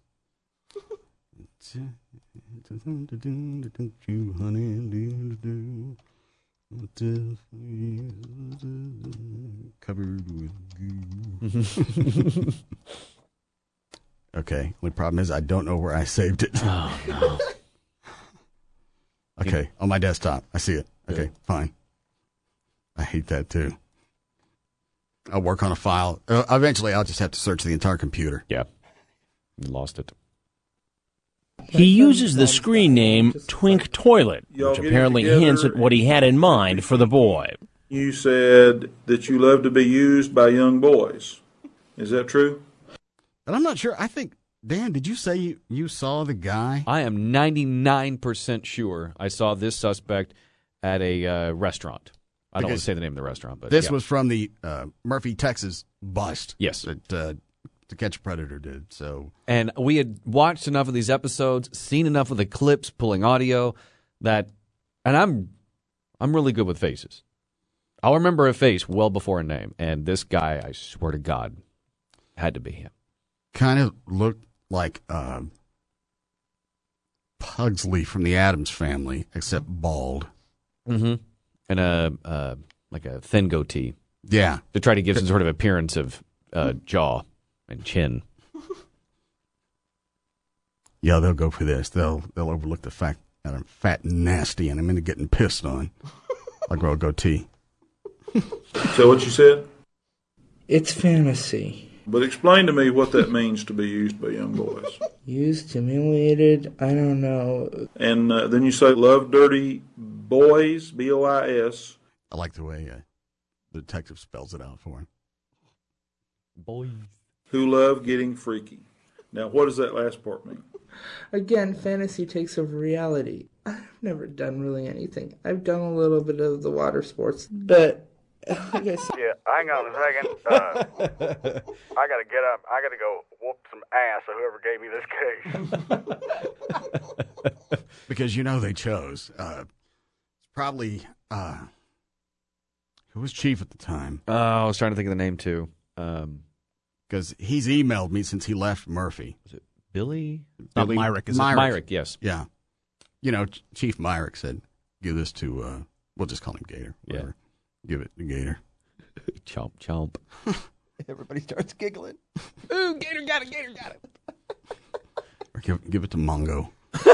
Covered with goo. Okay. Only problem is I don't know where I saved it. Oh, no. Okay. On my desktop. I see it. Okay. Fine. I hate that too. I'll work on a file. Uh, eventually, I'll just have to search the entire computer. Yeah. You lost it. He uses the screen name Twink Toilet, Y'all which getting apparently together hints at what he had in mind for the boy. You said that you love to be used by young boys. Is that true? But I'm not sure. I think, Dan, did you say you, you saw the guy? I am ninety-nine percent sure I saw this suspect at a uh, restaurant. I don't want Because to say the name of the restaurant, but This yeah. was from the uh, Murphy, Texas bust. Yes. That uh, To Catch a Predator did. So, And we had watched enough of these episodes, seen enough of the clips, pulling audio, that, and I'm, I'm really good with faces. I'll remember a face well before a name, and this guy, I swear to God, had to be him. kind of looked like uh, Pugsley from the Addams Family, except bald. Mm-hmm. And a uh, like a thin goatee. Yeah. To try to give some sort of appearance of uh, jaw and chin. Yeah, they'll go for this. They'll they'll overlook the fact that I'm fat and nasty and I'm into getting pissed on. I'll grow a goatee. So what you said? It's fantasy. But explain to me what that means to be used by young boys. Used, humiliated, I don't know. And uh, then you say love dirty boys, B O I S. I like the way uh, the detective spells it out for him. Boys. Who love getting freaky. Now, what does that last part mean? Again, fantasy takes over reality. I've never done really anything. I've done a little bit of the water sports, but like I said, Yeah, hang on a second. Uh, I gotta get up. I gotta go whoop some ass of whoever gave me this case. Because you know they chose. Uh, it's probably uh, who was chief at the time? Oh, I was trying to think of the name too. Um, Because he's emailed me since he left Murphy. Was it Billy? Not Myrick, is it? Myrick. Myrick, yes. Yeah. You know, Ch- Chief Myrick said, give this to, uh, we'll just call him Gator. Whatever. Yeah. Give it to Gator. Chomp, chomp. Everybody starts giggling. Ooh, Gator got it, Gator got it. Or give, give it to Mongo.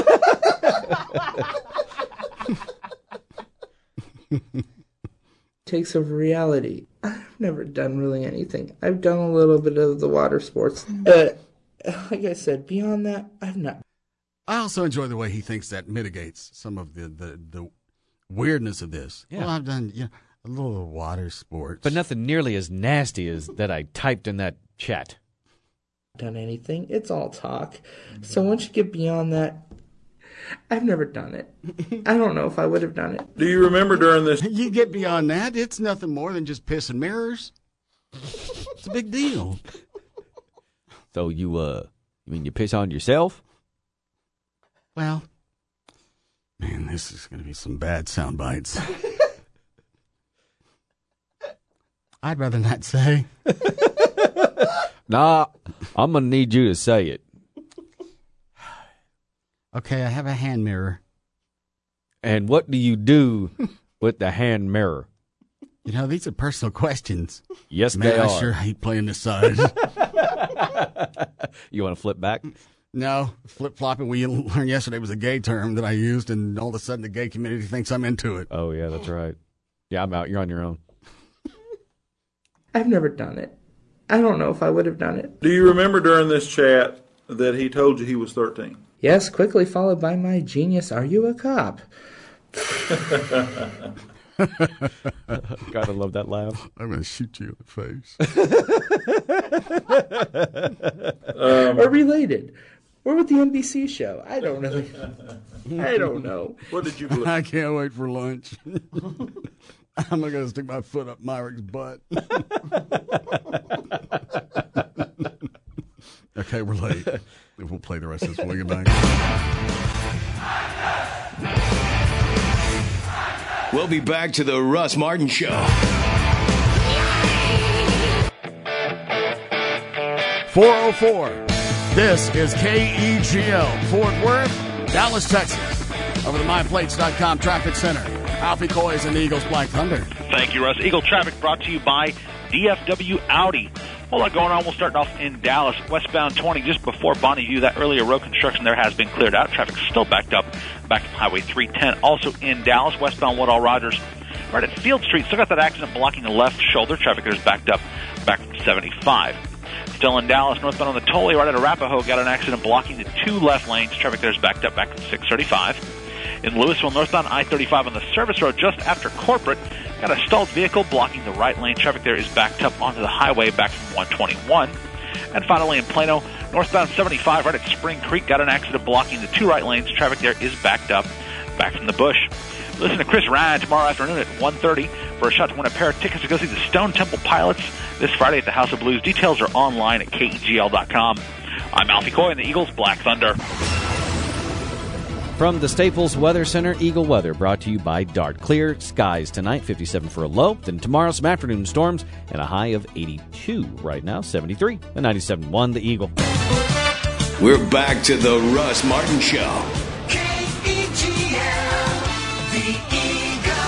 takes over reality. I've never done really anything. I've done a little bit of the water sports. Uh, like I said, beyond that, I've not. I also enjoy the way he thinks that mitigates some of the, the, the weirdness of this. Yeah. Well, I've done you know, a little water sports. But nothing nearly as nasty as that I typed in that chat. Done anything. It's all talk. So once you get beyond that, I've never done it. I don't know if I would have done it. Do you remember during this? You get beyond that, it's nothing more than just piss and mirrors. It's a big deal. So you, uh, you mean you piss on yourself? Well, man, this is going to be some bad sound bites. I'd rather not say. Nah, I'm going to need you to say it. Okay, I have a hand mirror. And what do you do with the hand mirror? You know, these are personal questions. Yes, Man, they I are. sure hate playing this side. You want to flip back? No, flip-flopping we learned yesterday was a gay term that I used, and all of a sudden the gay community thinks I'm into it. Oh, yeah, that's right. Yeah, I'm out. You're on your own. I've never done it. I don't know if I would have done it. Do you remember during this chat that he told you he was thirteen? Yes, quickly followed by my genius, are you a cop? Gotta love that laugh. I'm going to shoot you in the face. um, or related. Or with the N B C show. I don't really. I don't know. What did you believe? I can't wait for lunch. I'm not going to stick my foot up Myrick's butt. Okay, we're late. We'll play the rest of this when we get back. We'll be back to the Russ Martin Show. four oh four. This is K E G L, Fort Worth, Dallas, Texas. Over the my plates dot com Traffic Center. Alfie Coys and the Eagles Black Thunder. Thank you, Russ. Eagle Traffic brought to you by D F W Audi. A whole lot going on. We'll start off in Dallas, westbound twenty, just before Bonnie View. That earlier road construction there has been cleared out. Traffic's still backed up back to Highway three ten. Also in Dallas, westbound Woodall Rogers, right at Field Street. Still got that accident blocking the left shoulder. Traffic there is backed up back from seventy-five. Still in Dallas, northbound on the tollway, right at Arapahoe, got an accident blocking the two left lanes. Traffic there is backed up back from six thirty-five. In Louisville, northbound I thirty-five on the service road just after Corporate, got a stalled vehicle blocking the right lane. Traffic there is backed up onto the highway back from one twenty-one. And finally in Plano, northbound seventy-five right at Spring Creek, got an accident blocking the two right lanes. Traffic there is backed up back from the Bush. Listen to Chris Ryan tomorrow afternoon at one thirty for a shot to win a pair of tickets to go see the Stone Temple Pilots this Friday at the House of Blues. Details are online at K E G L dot com. I'm Alfie Coy and the Eagles Black Thunder. From the Staples Weather Center, Eagle Weather, brought to you by Dart. Clear skies tonight, fifty-seven for a low. Then tomorrow, some afternoon storms and a high of eighty-two. Right now, seventy-three. And ninety-seven point one, the Eagle. We're back to the Russ Martin Show. K E G L, the Eagle.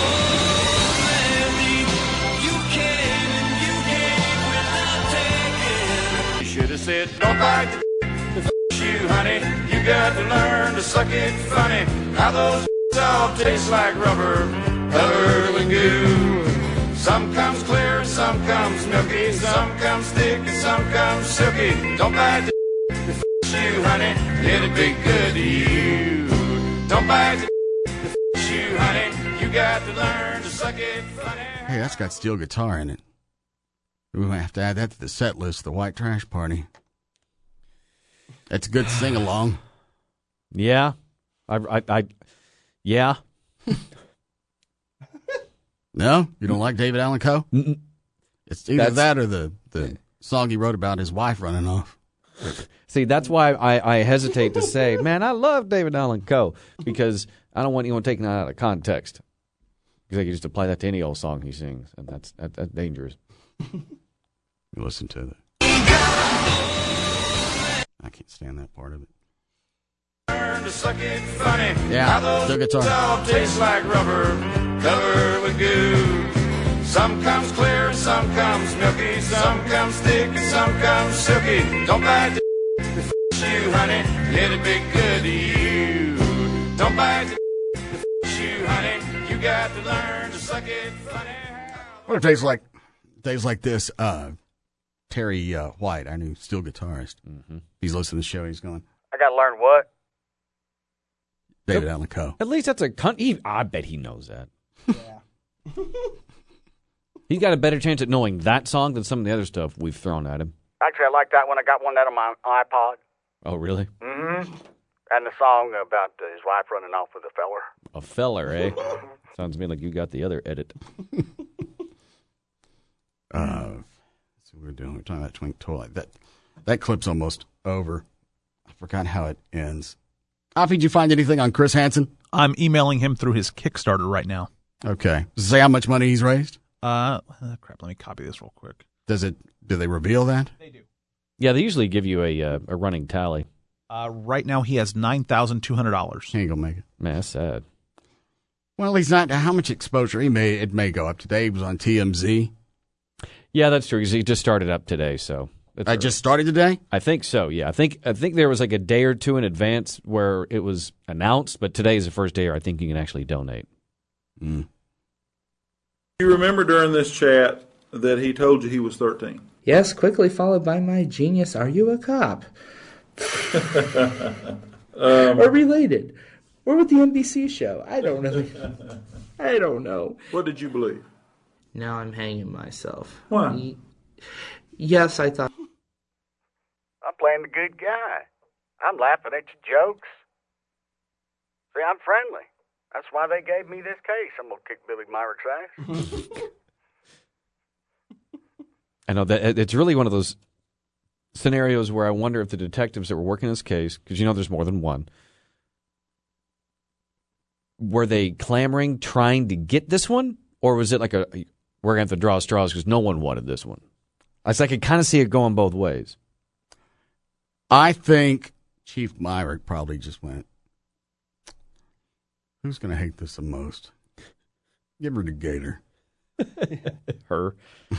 You can and you can't without taking. You should have said, don't bite the f- you, honey. You got to learn to suck it funny. How those all taste like rubber, covered with goo. Some comes clear, some comes milky, some comes thick, and some comes silky. Don't bite the f- you, honey. It'll be good to you. Don't bite the f- you, honey. You got to learn to suck it funny. Hey, that's got steel guitar in it. We might have to add that to the set list, the White Trash Party. That's a good sing-along. Yeah. I, I, I yeah. No? You don't like David Allan Coe? Mm-mm. It's either That's- that or the, the song he wrote about his wife running off. See, that's why I, I hesitate to say, man, I love David Allan Coe, because I don't want anyone taking that out of context. Because I can just apply that to any old song he sings, and that's that, that's dangerous. You listen to it. I can't stand that part of it. Learn to suck it funny. Yeah, How those the guitar. all taste like rubber, covered with goo. Some comes clear, some comes milky, some comes thick, and some comes silky. Don't bite the f- you, honey. It'll be good to you. Don't bite the f- you, honey. You got to learn to suck it funny. What if days like days like this, uh, Terry uh, White, our new steel guitarist, mm-hmm. he's listening to the show, he's going, I got to learn what? David Allan Coe. At least that's a con- he, I bet he knows that. Yeah. He's got a better chance at knowing that song than some of the other stuff we've thrown at him. Actually, I like that one. I got one that on my iPod. Oh, really? Mm-hmm. And the song about uh, his wife running off with a feller. A feller, eh? Sounds to me like you got the other edit. Uh, so we're doing. We're talking about Twink Toy. That that clip's almost over. I forgot how it ends. Alfie, did you find anything on Chris Hansen? I'm emailing him through his Kickstarter right now. Okay. Does it say how much money he's raised? Uh, uh, crap. Let me copy this real quick. Does it? Do they reveal that? They do. Yeah, they usually give you a uh, a running tally. Uh, right now he has nine thousand two hundred dollars. He ain't gonna make it. Man, that's sad. Well, he's not. How much exposure he may? It may go up today. He was on T M Z. Yeah, that's true. 'Cause he just started up today, so I just started today. I think so. Yeah, I think I think there was like a day or two in advance where it was announced, but today is the first day where I think you can actually donate. Mm. You remember during this chat that he told you he was thirteen? Yes, quickly followed by my genius, are you a cop? um, or related. Or with the N B C show. I don't really. I don't know. What did you believe? Now I'm hanging myself. Why? Y- Yes, I thought. I'm playing the good guy. I'm laughing at your jokes. See, I'm friendly. That's why they gave me this case. I'm going to kick Billy Myrick's ass. I know that it's really one of those scenarios where I wonder if the detectives that were working this case, because you know there's more than one, were they clamoring, trying to get this one, or was it like a we're going to have to draw straws because no one wanted this one? I I could kind of see it going both ways. I think Chief Myrick probably just went, who's going to hate this the most? Give her to Gator. Her.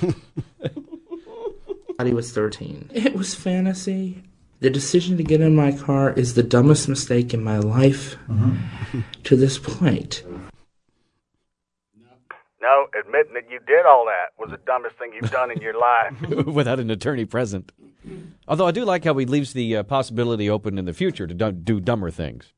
He was thirteen. It was fantasy. The decision to get in my car is the dumbest mistake in my life Mm-hmm. to this point. know, admitting that you did all that was the dumbest thing you've done in your life. Without an attorney present. Although I do like how he leaves the uh, possibility open in the future to do, do dumber things.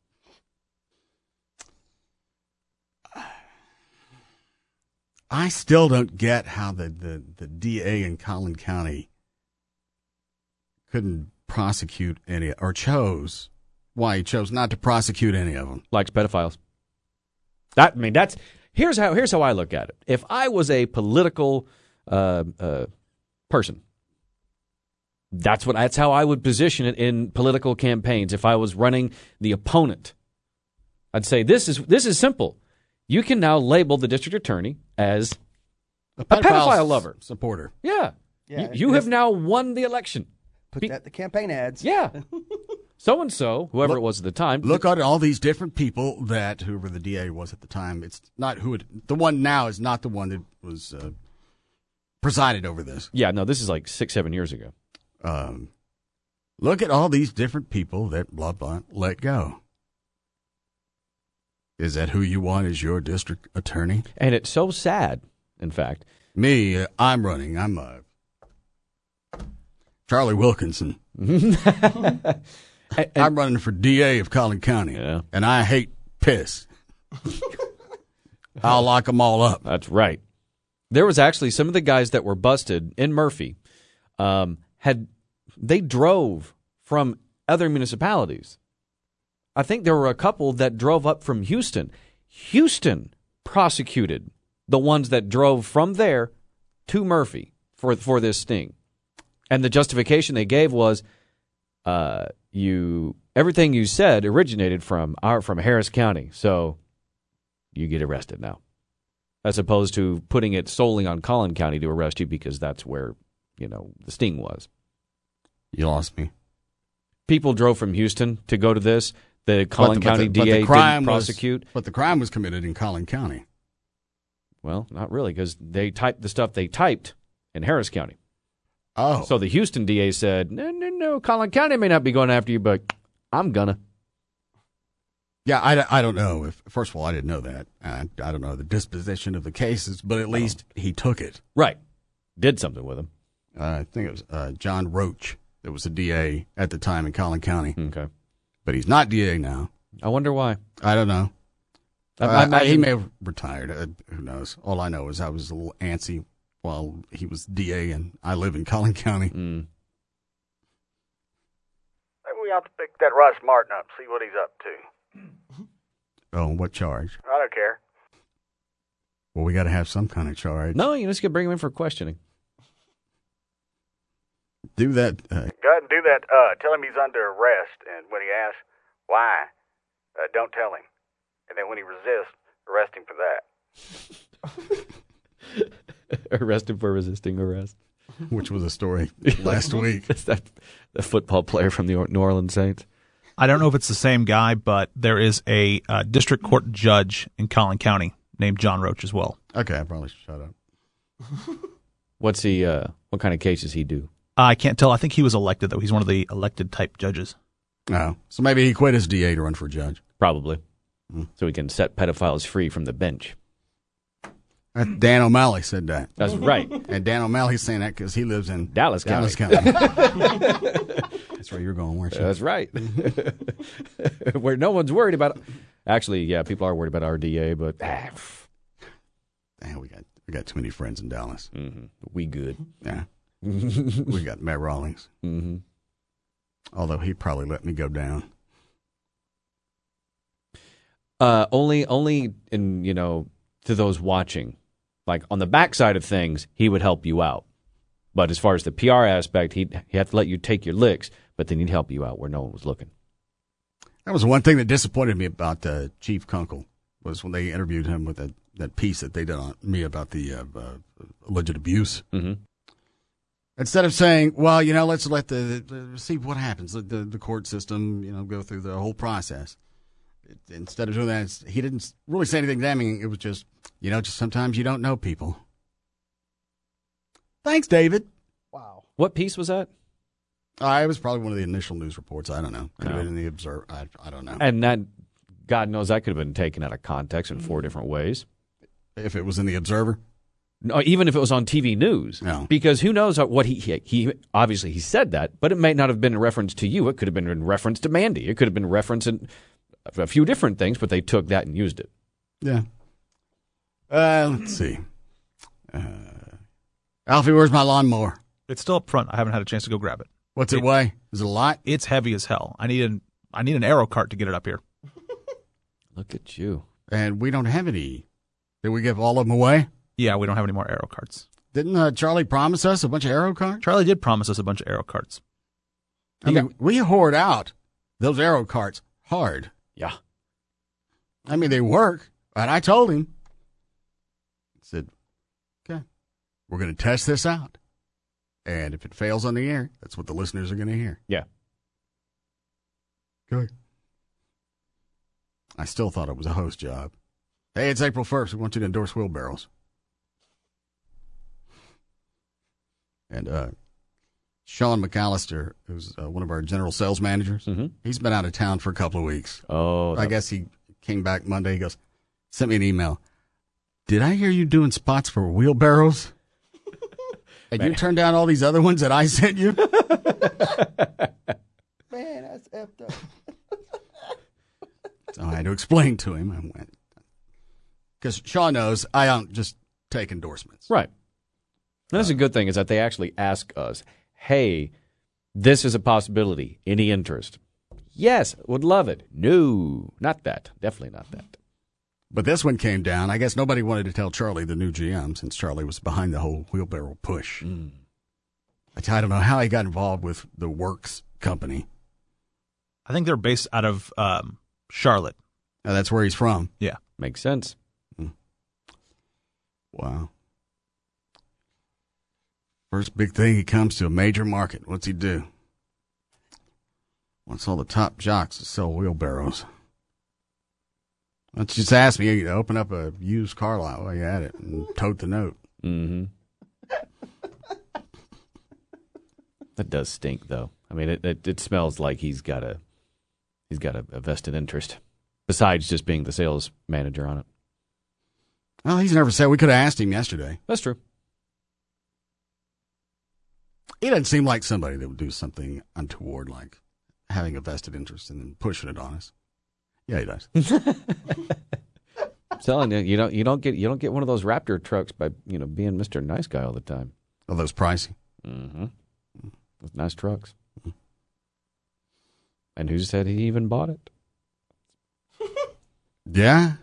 I still don't get how the, the, the D A in Collin County couldn't prosecute any, or chose, why he chose not to prosecute any of them. Likes pedophiles. That, I mean, that's, here's how, here's how I look at it. If I was a political uh, uh, person, that's what, that's how I would position it in political campaigns. If I was running the opponent, I'd say this is, this is simple. You can now label the district attorney as a pedophile, pedophile lover. Supporter. Yeah. Yeah, you you have now won the election. Put that in the campaign ads. Yeah. So-and-so, whoever look, it was at the time. Look at all these different people that, whoever the D A was at the time, it's not who it, the one now is not the one that was uh, presided over this. Yeah, no, this is like six, seven years ago. Um, look at all these different people that blah, blah, let go. Is that who you want as your district attorney? And it's so sad, in fact. Me, uh, I'm running. I'm uh, Charlie Wilkinson. and, and, I'm running for D A of Collin County. Yeah. And I hate piss. I'll lock them all up. That's right. There was actually some of the guys that were busted in Murphy um, had they drove from other municipalities. I think there were a couple that drove up from Houston. Houston prosecuted the ones that drove from there to Murphy for for this sting. And the justification they gave was uh, you everything you said originated from our from Harris County, so you get arrested now. As opposed to putting it solely on Collin County to arrest you because that's where, you know, the sting was. You lost me. People drove from Houston to go to this. The Collin but the, County but the, D A but the crime didn't prosecute. Was, but the crime was committed in Collin County. Well, not really, because they typed the stuff they typed in Harris County. Oh. So the Houston D A said, no, no, no, Collin County may not be going after you, but I'm gonna. Yeah, I, I don't know. If First of all, I didn't know that. I, I don't know the disposition of the cases, but at least oh. he took it. Right. Did something with him. Uh, I think it was uh, John Roach that was the D A at the time in Collin County. Okay. But he's not D A now. I wonder why. I don't know. I, uh, I imagine... he may have retired. Uh, who knows? All I know is I was a little antsy while he was D A, and I live in Collin County. Mm. Maybe we ought to pick that Russ Martin up, see what he's up to. Oh, what charge? I don't care. Well, we got to have some kind of charge. No, you just got to bring him in for questioning. Do that. Uh, Go ahead and do that. Uh, tell him he's under arrest, and when he asks why, uh, don't tell him. And then when he resists, arrest him for that. Arrest him for resisting arrest. Which was a story last week. It's that the football player from the New Orleans Saints. I don't know if it's the same guy, but there is a uh, district court judge in Collin County named John Roach as well. Okay, I probably should shut up. What's he? Uh, what kind of cases he do? Uh, I can't tell. I think he was elected, though. He's one of the elected type judges. Oh, so maybe he quit as D A to run for judge. Probably. Mm. So he can set pedophiles free from the bench. Dan O'Malley said that. That's right. And Dan O'Malley's saying that because he lives in Dallas County. Dallas County. That's where you're going, weren't you? That's right. Where no one's worried about. Actually, yeah, people are worried about our D A, but ah, damn, we got we got too many friends in Dallas. Mm-hmm. We good. Yeah, we got Matt Rawlings. Mm-hmm. Although he probably let me go down. Uh, only, only in you know to those watching. Like, on the backside of things, he would help you out. But as far as the P R aspect, he'd, he'd have to let you take your licks, but then he'd help you out where no one was looking. That was one thing that disappointed me about uh, Chief Kunkel, was when they interviewed him with that, that piece that they did on me about the uh, uh, alleged abuse. Mm-hmm. Instead of saying, well, you know, let's let the, the see what happens, let the, the court system, you know, go through the whole process. It, instead of doing that, he didn't really say anything damning. It was just, you know, just sometimes you don't know people. Thanks, David. Wow. What piece was that? Uh, it was probably one of the initial news reports. I don't know. Could No. have been in the Observer. I, I don't know. And that, God knows, that could have been taken out of context in four different ways. If it was in the Observer? No, even if it was on T V news. No. Because who knows what he, he, he, obviously he said that, but it may not have been in reference to you. It could have been in reference to Mandy. It could have been reference in a few different things, but they took that and used it. Yeah. Uh, let's see. Uh, Alfie, where's my lawnmower? It's still up front. I haven't had a chance to go grab it. What's it, it weigh? Is it a lot? It's heavy as hell. I need an I need an aero cart to get it up here. Look at you. And we don't have any. Did we give all of them away? Yeah, we don't have any more aero carts. Didn't uh, Charlie promise us a bunch of aero carts? Charlie did promise us a bunch of aero carts. I mean, we hoard out those aero carts hard. Yeah. I mean, they work. And I told him, I said, okay, we're going to test this out. And if it fails on the air, that's what the listeners are going to hear. Yeah. Good. I still thought it was a host job. Hey, it's April first. We want you to endorse wheelbarrows. And uh, Sean McAllister, who's uh, one of our general sales managers, mm-hmm. he's been out of town for a couple of weeks. Oh, I guess he came back Monday. He goes, sent me an email. Did I hear you doing spots for wheelbarrows? And Man. You turned down all these other ones that I sent you? Man, that's effed up. So I had to explain to him. I went, because Sean knows I don't just take endorsements. Right. And that's uh, a good thing is that they actually ask us, hey, this is a possibility. Any interest? Yes, would love it. No, not that. Definitely not that. But this one came down. I guess nobody wanted to tell Charlie, the new G M, since Charlie was behind the whole wheelbarrow push. Mm. I don't know how he got involved with the Works company. I think they're based out of um, Charlotte. Oh, that's where he's from. Yeah. Makes sense. Mm. Wow. First big thing, he comes to a major market. What's he do? Wants all the top jocks to sell wheelbarrows. Let's just ask me to open up a used car lot while you're at it and tote the note. Mm-hmm. That does stink, though. I mean, it, it it smells like he's got a he's got a, a vested interest besides just being the sales manager on it. Well, he's never said. We could have asked him yesterday. That's true. He doesn't seem like somebody that would do something untoward, like having a vested interest and then pushing it on us. Yeah, he does. I'm telling you, you don't you don't get you don't get one of those Raptor trucks by you know being Mister Nice Guy all the time. Oh, those pricey. Mm-hmm. Those nice trucks. Mm-hmm. And who said he even bought it? Yeah.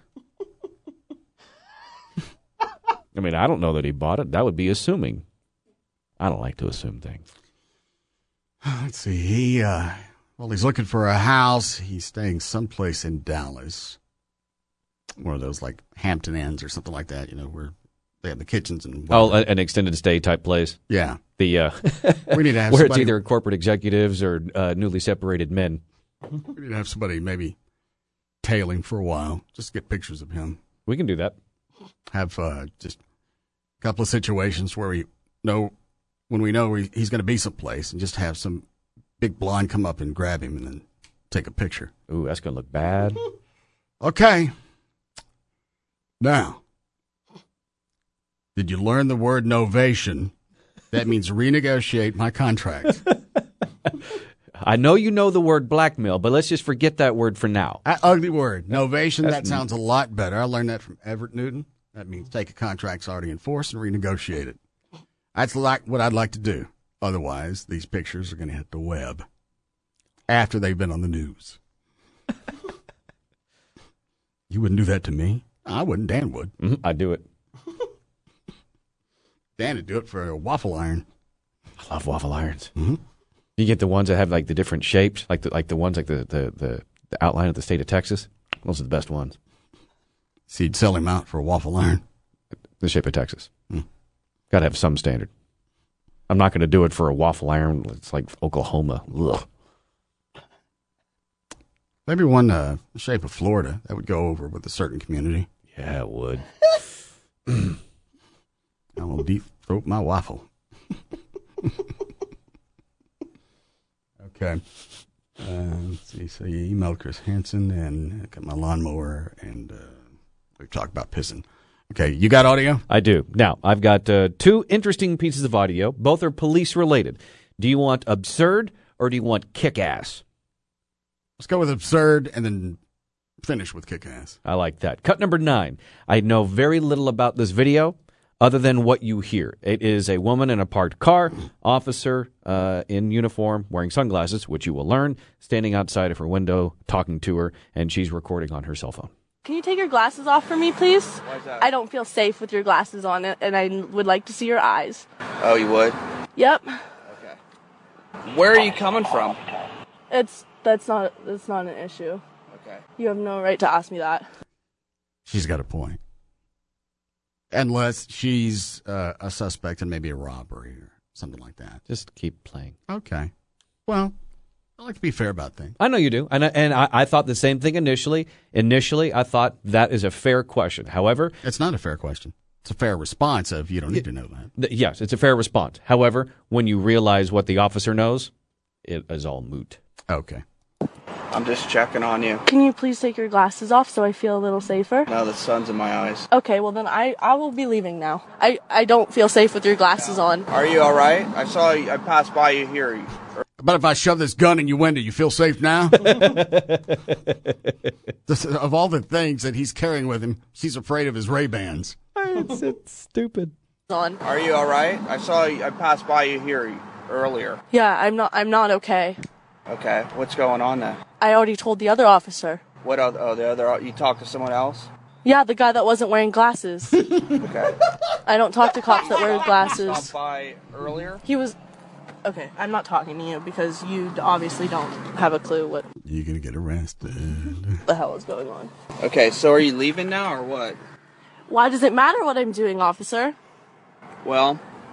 I mean, I don't know that he bought it. That would be assuming. I don't like to assume things. Let's see. He. Uh... Well, he's looking for a house. He's staying someplace in Dallas. One of those like Hampton Inns or something like that, you know, where they have the kitchens and whatever. Oh, an extended stay type place. Yeah. The uh, we need to have where somebody, it's either corporate executives or uh, newly separated men. We need to have somebody maybe tail him for a while, just get pictures of him. We can do that. Have uh, just a couple of situations where we know when we know he's going to be someplace, and just have some big blonde come up and grab him and then take a picture. Ooh, that's going to look bad. Okay. Now, did you learn the word novation? That means renegotiate my contract. I know you know the word blackmail, but let's just forget that word for now. That ugly word. Novation, That's, that sounds a lot better. I learned that from Everett Newton. That means take a contract already in force and renegotiate it. That's like what I'd like to do. Otherwise, these pictures are going to hit the web after they've been on the news. You wouldn't do that to me? I wouldn't. Dan would. Mm-hmm. I'd do it. Dan would do it for a waffle iron. I love waffle irons. Mm-hmm. You get the ones that have like the different shapes, like the like the ones like the, the, the, the outline of the state of Texas. Those are the best ones. So you'd sell him out for a waffle iron? The shape of Texas. Mm. Got to have some standard. I'm not going to do it for a waffle iron. It's like Oklahoma. Ugh. Maybe one uh, the shape of Florida. That would go over with a certain community. Yeah, it would. I will deep throat my waffle. Okay. Uh, let's see. So you emailed Chris Hansen and got my lawnmower, and uh, we talked about pissing. Okay, you got audio? I do. Now, I've got uh, two interesting pieces of audio. Both are police-related. Do you want absurd or do you want kick-ass? Let's go with absurd and then finish with kick-ass. I like that. Cut number nine. I know very little about this video other than what you hear. It is a woman in a parked car, officer uh, in uniform, wearing sunglasses, which you will learn, standing outside of her window, talking to her, and she's recording on her cell phone. Can you take your glasses off for me, please? Why is that? I don't feel safe with your glasses on, and I would like to see your eyes. Oh, you would? Yep. Okay. Where are you coming from? It's that's not that's not an issue. Okay. You have no right to ask me that. She's got a point. Unless she's uh, a suspect in maybe a robbery or something like that. Just keep playing. Okay. Well, I like to be fair about things. I know you do. And, I, and I, I thought the same thing initially. Initially, I thought that is a fair question. However... It's not a fair question. It's a fair response of you don't need to know that. Th- yes, it's a fair response. However, when you realize what the officer knows, it is all moot. Okay. I'm just checking on you. Can you please take your glasses off so I feel a little safer? No, the sun's in my eyes. Okay, well then I, I will be leaving now. I, I don't feel safe with your glasses on. Are you all right? I saw you. I passed by you here. But if I shove this gun in your window, you feel safe now? This, of all the things that he's carrying with him, he's afraid of his Ray-Bans. It's, it's stupid. On. Are you all right? I saw you. I passed by you here earlier. Yeah, I'm not I'm not okay. Okay. What's going on then? I already told the other officer. What other? Oh, the other. You talked to someone else? Yeah, the guy that wasn't wearing glasses. Okay. I don't talk to cops that wear glasses. Stopped by earlier? He was... Okay, I'm not talking to you because you obviously don't have a clue what You're going to get arrested. the hell is going on. Okay, so are you leaving now or what? Why does it matter what I'm doing, officer? Well...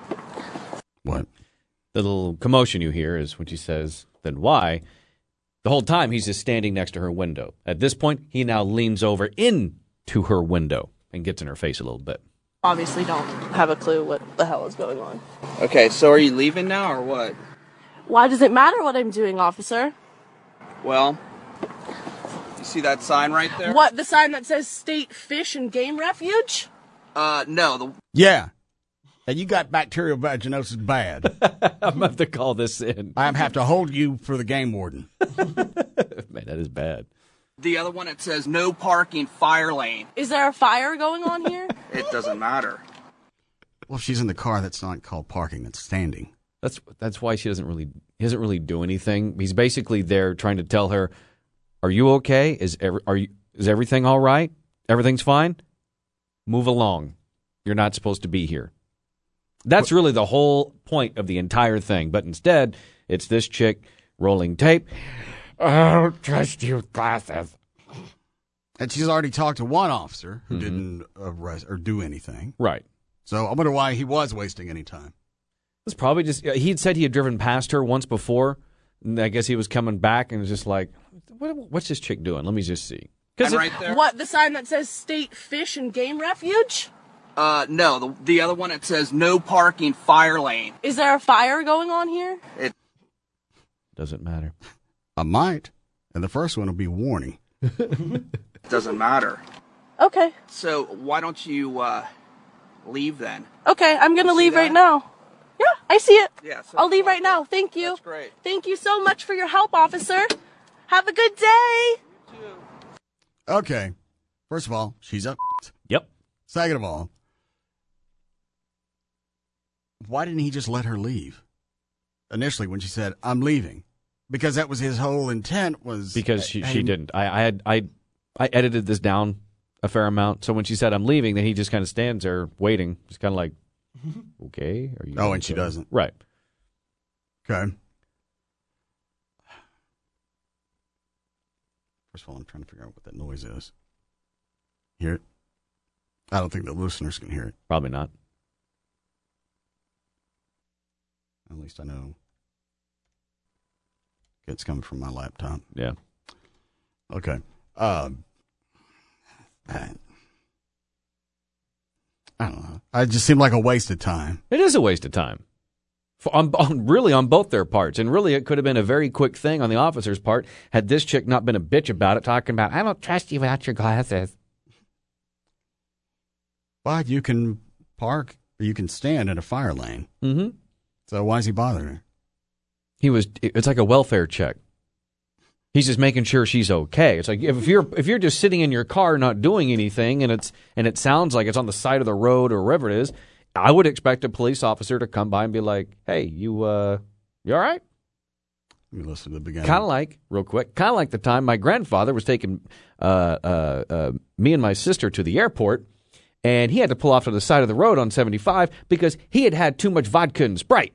What? The little commotion you hear is when she says, then why? The whole time he's just standing next to her window. At this point, he now leans over into her window and gets in her face a little bit. Obviously don't have a clue what the hell is going on. Okay, so are you leaving now or what? Why does it matter what I'm doing, officer? Well, you see that sign right there? What, the sign that says State Fish and Game Refuge? Uh, no. The- yeah. And you got bacterial vaginosis bad. I'm about to call this in. I have to hold you for the game warden. Man, that is bad. The other one, it says no parking, fire lane. Is there a fire going on here? It doesn't matter. Well, if she's in the car, that's not called parking, that's standing. That's that's why she doesn't really he doesn't really do anything. He's basically there trying to tell her, "Are you okay? Is every, are you is everything all right? Everything's fine? Move along. You're not supposed to be here." That's really the whole point of the entire thing. But instead, it's this chick rolling tape. I don't trust you, glasses. And she's already talked to one officer who Mhm. didn't arrest or do anything. Right. So I wonder why he was wasting any time. It's probably just he had said he had driven past her once before. And I guess he was coming back and was just like, what, "What's this chick doing? Let me just see." And right there? What, the sign that says State Fish and Game Refuge? Uh, no. The, the other one, it says no parking, fire lane. Is there a fire going on here? It doesn't matter. I might. And the first one will be warning. doesn't matter. Okay. So why don't you, uh, leave then? Okay, I'm gonna You see leave right that? now. Yeah, I see it. Yeah, so I'll leave right now. Thank you. That's great. Thank you so much for your help, officer. Have a good day. Okay. First of all, she's up. Yep. Second of all, why didn't he just let her leave? Initially, when she said, "I'm leaving," because that was his whole intent. Was Because she, hey, she didn't. I, I had I I edited this down a fair amount. So when she said I'm leaving, then he just kind of stands there waiting, just kind of like, okay, are you? Oh, and she okay? doesn't. Right. Okay. First of all, I'm trying to figure out what that noise is. Hear it? I don't think the listeners can hear it. Probably not. At least I know it's coming from my laptop. Yeah. Okay. Um, I, I don't know. It just seemed like a waste of time. It is a waste of time. For, on, on, really, on both their parts. And really, it could have been a very quick thing on the officer's part had this chick not been a bitch about it, talking about, "I don't trust you without your glasses." But you can park, or you can stand in a fire lane. Mm-hmm. So why is he bothering her? He was. It's like a welfare check. He's just making sure she's okay. It's like if you're if you're just sitting in your car not doing anything, and it's and it sounds like it's on the side of the road or wherever it is, I would expect a police officer to come by and be like, "Hey, you uh, you all right?" Let me listen to the beginning. Kind of like, real quick, kind of like the time my grandfather was taking uh, uh, uh, me and my sister to the airport, and he had to pull off to the side of the road on seventy-five because he had had too much vodka and Sprite.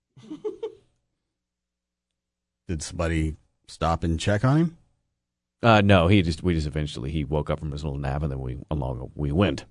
Did somebody stop and check on him? Uh, no, he just we just eventually he woke up from his little nap and then we along we went.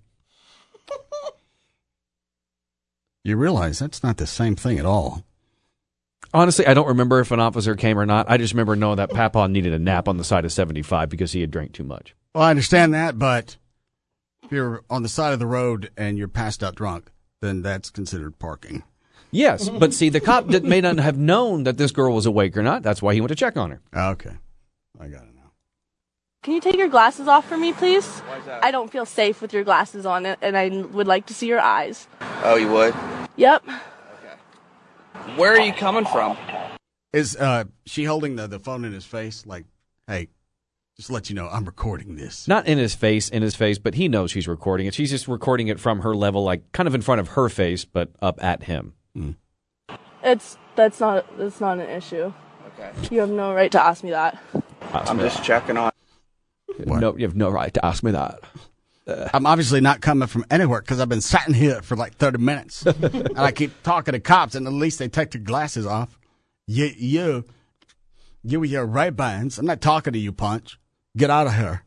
You realize that's not the same thing at all. Honestly, I don't remember if an officer came or not. I just remember knowing that Papa needed a nap on the side of seventy-five because he had drank too much. Well, I understand that, but if you're on the side of the road and you're passed out drunk, then that's considered parking. Yes, but see, the cop did, may not have known that this girl was awake or not. That's why he went to check on her. Okay. I got it now. Can you take your glasses off for me, please? Why is that? I don't feel safe with your glasses on, and I would like to see your eyes. Oh, you would? Yep. Where are you coming from? Is uh, she holding the, the phone in his face like, hey, just to let you know, I'm recording this? Not in his face, in his face, but he knows she's recording it. She's just recording it from her level, like kind of in front of her face, but up at him. Mm. It's that's not that's not an issue. Okay. You have no right to ask me that. Ask I'm me just that. checking on. No, you have no right to ask me that. Uh, I'm obviously not coming from anywhere because I've been sitting here for like thirty minutes. And I keep talking to cops, and at least they take their glasses off. You, you, you with your Ray-Bans. I'm not talking to you, Punch. Get out of here.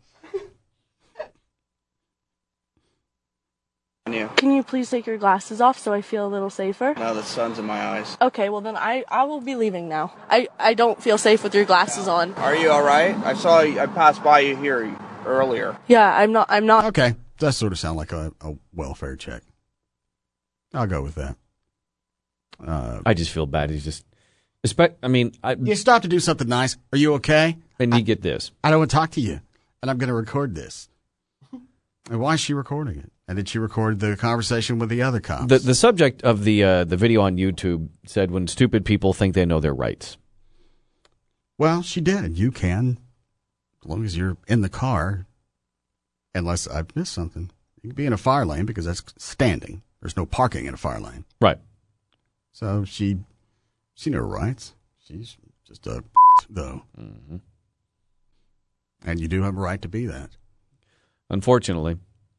Can you please take your glasses off so I feel a little safer? No, the sun's in my eyes. Okay, well then I, I will be leaving now. I, I don't feel safe with your glasses on. Are you all right? I saw you, I passed by you here earlier. Yeah, I'm not. I'm not. Okay, that sort of sound like a, a welfare check. I'll go with that. Uh, I just feel bad. He's just, expect, I mean, I, you stop to do something nice. Are you okay? And you I, get this. I don't want to talk to you, and I'm going to record this. And why is she recording it? And did she record the conversation with the other cops? The the subject of the uh, the video on YouTube said when stupid people think they know their rights. Well, she did. You can, as long as you're in the car, unless I've missed something. You can be in a fire lane because that's standing. There's no parking in a fire lane. Right. So she, she knew her rights. She's just a though. Mm-hmm. And you do have a right to be that. Unfortunately.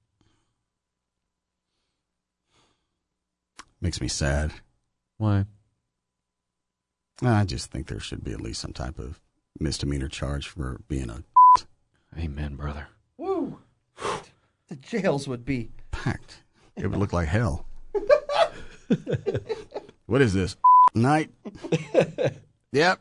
Makes me sad. Why? I just think there should be at least some type of misdemeanor charge for being a. Amen, brother. Woo! The jails would be packed. It would look like hell. What is this? Night? Yep.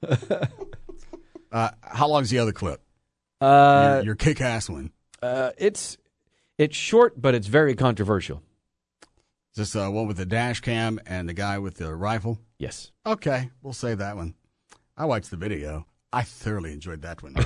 Uh, how long's the other clip? Uh, your, your kick-ass one. Uh, it's it's short, but it's very controversial. Is this the one with the dash cam and the guy with the rifle? Yes. Okay, we'll save that one. I watched the video. I thoroughly enjoyed that one.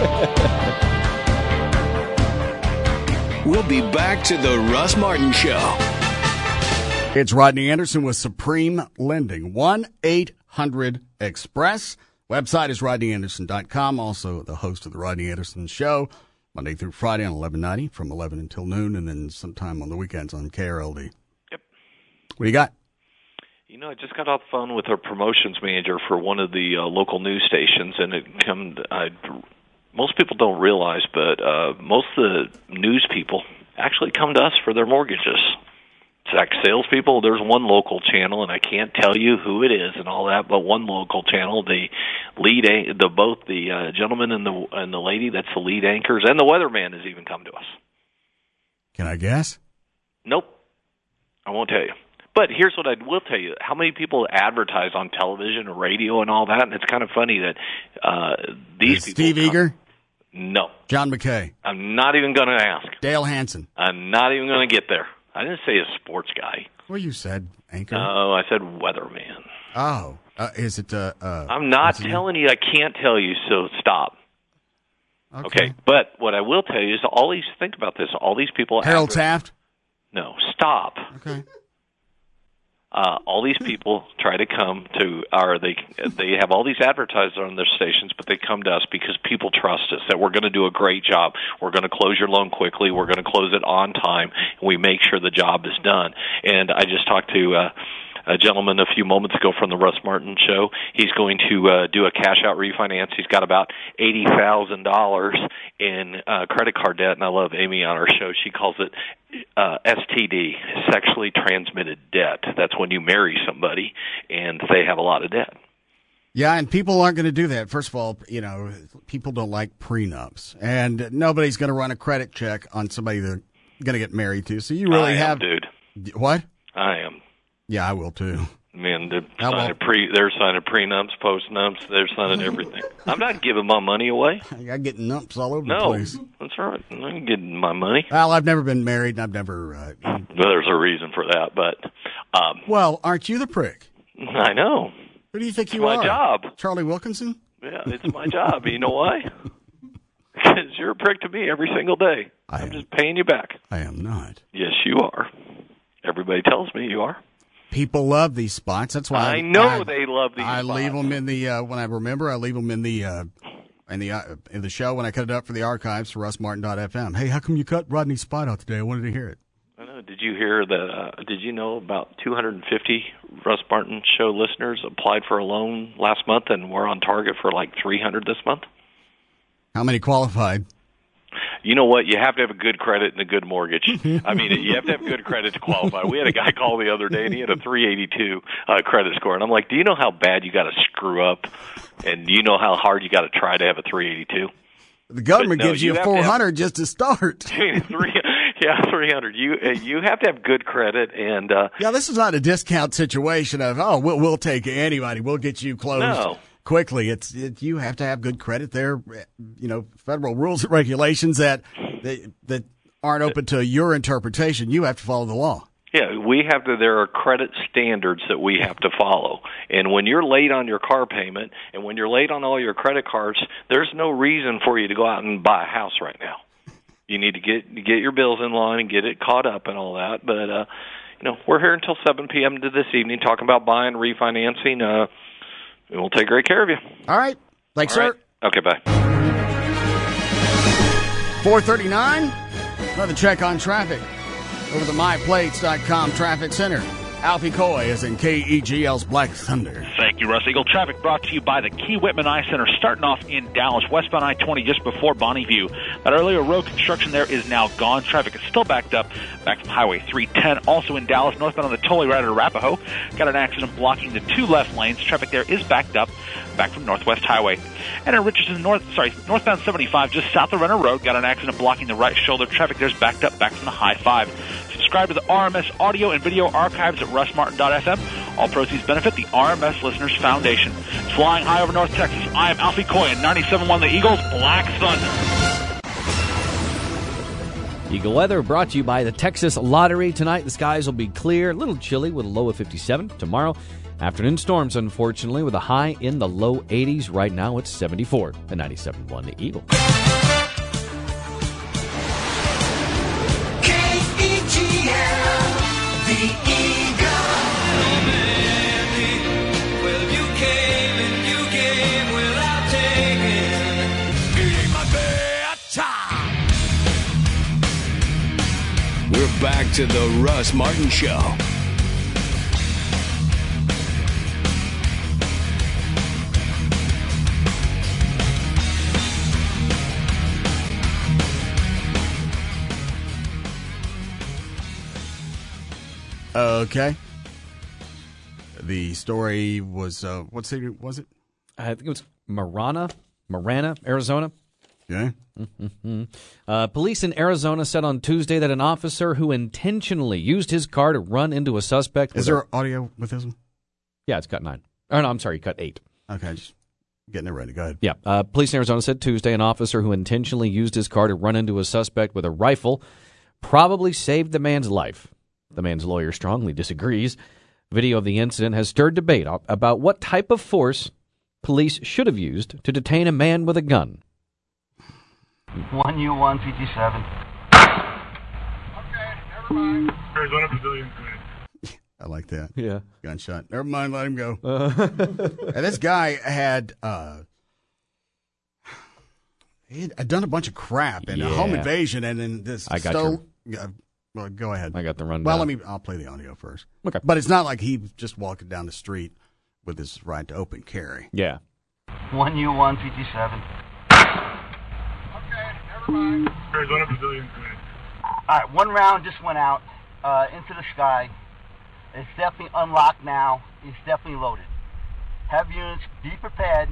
We'll be back to the Russ Martin Show. It's Rodney Anderson with Supreme Lending. one eight hundred express. Website is rodney anderson dot com. Also the host of the Rodney Anderson Show, Monday through Friday on eleven ninety from eleven until noon, and then sometime on the weekends on K R L D. Yep. What do you got? You know, I just got off the phone with our promotions manager for one of the uh, local news stations, and it come. I, most people don't realize, but uh, most of the news people actually come to us for their mortgages. Exact salespeople. There's one local channel, and I can't tell you who it is and all that, but one local channel. The lead, the both the uh, gentleman and the and the lady that's the lead anchors, and the weatherman has even come to us. Can I guess? Nope, I won't tell you. But here's what I will tell you: how many people advertise on television or radio and all that? And it's kind of funny that uh, these is people. Steve come, Eager. No. John McKay. I'm not even going to ask. Dale Hansen. I'm not even going to get there. I didn't say a sports guy. Well, you said anchor. No, I said weatherman. Oh, uh, is it? Uh, uh, I'm not telling you. I can't tell you, so stop. Okay. okay. But what I will tell you is all these, think about this, all these people. Harold adver- Taft? No, stop. Okay. Uh, all these people try to come to our, they they have all these advertisers on their stations, but they come to us because people trust us, that we're going to do a great job. We're going to close your loan quickly. We're going to close it on time. And we make sure the job is done. And I just talked to uh, a gentleman a few moments ago from the Russ Martin Show. He's going to uh, do a cash-out refinance. He's got about eighty thousand dollars in uh, credit card debt, and I love Amy on our show. She calls it uh, S T D, sexually transmitted debt. That's when you marry somebody and they have a lot of debt. Yeah, and people aren't going to do that. First of all, you know, people don't like prenups, and nobody's going to run a credit check on somebody they're going to get married to. So you really I am, have, dude. What? I am. Yeah, I will too. Man, they're I signing won't. pre, they're signing prenups, post-nups, they're signing everything. I'm not giving my money away. I get numps all over No, the place. that's right. I'm not getting my money. Well, I've never been married, and I've never. Uh, Well, there's a reason for that, but um, well, aren't you the prick? I know. Who do you think It's you my are? job. Charlie Wilkinson? Yeah, it's my job. You know why? Because you're a prick to me every single day. I I'm am. just paying you back. I am not. Yes, you are. Everybody tells me you are. People love these spots. That's why I know they love these I spots. leave them in the uh, when I remember. I leave them in the uh, in the uh, in the show when I cut it up for the archives for russ martin dot f m. Hey, how come you cut Rodney's spot out today? I wanted to hear it. I know. Did you hear that? Uh, did you know about two hundred fifty Russ Martin Show listeners applied for a loan last month, and we're on target for like three hundred this month? How many qualified? You know what? You have to have a good credit and a good mortgage. I mean, you have to have good credit to qualify. We had a guy call the other day, and he had a three eighty-two uh, credit score. And I'm like, do you know how bad you got to screw up? And do you know how hard you got to try to have a three eighty-two? The government But no, gives you, you a have to four have- hundred just to start. three, yeah, three hundred. You uh, you have to have good credit, and uh, Yeah, this is not a discount situation of oh we'll we'll take anybody, we'll get you closed No. quickly. It's it, you have to have good credit. There, you know, federal rules and regulations that that, that aren't open to your interpretation. You have to follow the law. yeah, we have to. There are credit standards that we have to follow, and when you're late on your car payment, and when you're late on all your credit cards, there's no reason for you to go out and buy a house right now. You need to get get your bills in line and get it caught up and all that. But uh, you know, we're here until seven p.m. to this evening talking about buying, refinancing. Uh, and we'll take great care of you. All right, thanks, All sir. right. Okay, bye. four thirty-nine. Another check on traffic over the my plates dot com traffic center. Alfie Coy is in K E G L's Black Thunder. Thank you, Russ Eagle. Traffic brought to you by the Key Whitman Eye Center, starting off in Dallas, westbound I twenty, just before Bonnie View. That earlier road construction there is now gone. Traffic is still backed up back from Highway three ten, also in Dallas, northbound on the tollway right at Arapahoe. Got an accident blocking the two left lanes. Traffic there is backed up back from Northwest Highway. And in Richardson, north, sorry, northbound seventy-five, just south of Renner Road, got an accident blocking the right shoulder. Traffic there's backed up back from the High Five. Subscribe to the R M S audio and video archives at russ martin dot f m. All proceeds benefit the R M S Listeners Foundation. Flying high over North Texas, I am Alfie Coy in ninety-seven point one The Eagles, Black Thunder. Eagle weather brought to you by the Texas Lottery. Tonight, the skies will be clear, a little chilly with a low of fifty-seven. Tomorrow, afternoon storms, unfortunately, with a high in the low eighties. Right now, it's seventy-four at ninety-seven point one The Eagle. K E G L, the Eagle. Well, you came and you gave without taking. It ain't my bad time. We're back to the Russ Martin Show. Okay. The story was uh, what city was it? I think it was Marana, Marana, Arizona. Yeah. Mm-hmm. Uh, police in Arizona said on Tuesday that an officer who intentionally used his car to run into a suspect. Is there a- audio with this one? Yeah, it's cut nine. Oh, no, I'm sorry, cut eight. Okay, just getting it ready. Go ahead. Yeah. Uh, police in Arizona said Tuesday an officer who intentionally used his car to run into a suspect with a rifle probably saved the man's life. The man's lawyer strongly disagrees. Video of the incident has stirred debate about what type of force police should have used to detain a man with a gun. one U one fifty-seven. Okay, never mind. Arizona Pavilion. I like that. Yeah. Gunshot. Never mind, let him go. Uh. And this guy had uh, he had done a bunch of crap in a home Yeah. invasion, and then this I got stole. Yeah, well, go ahead. I got the rundown. Well, let me. I'll play the audio first. Okay. But it's not like he was just walking down the street with his right to open carry. Yeah. one U one P T seven. Arizona Pavilion. All right, one round just went out uh, into the sky. It's definitely unlocked now. It's definitely loaded. Have units be prepared.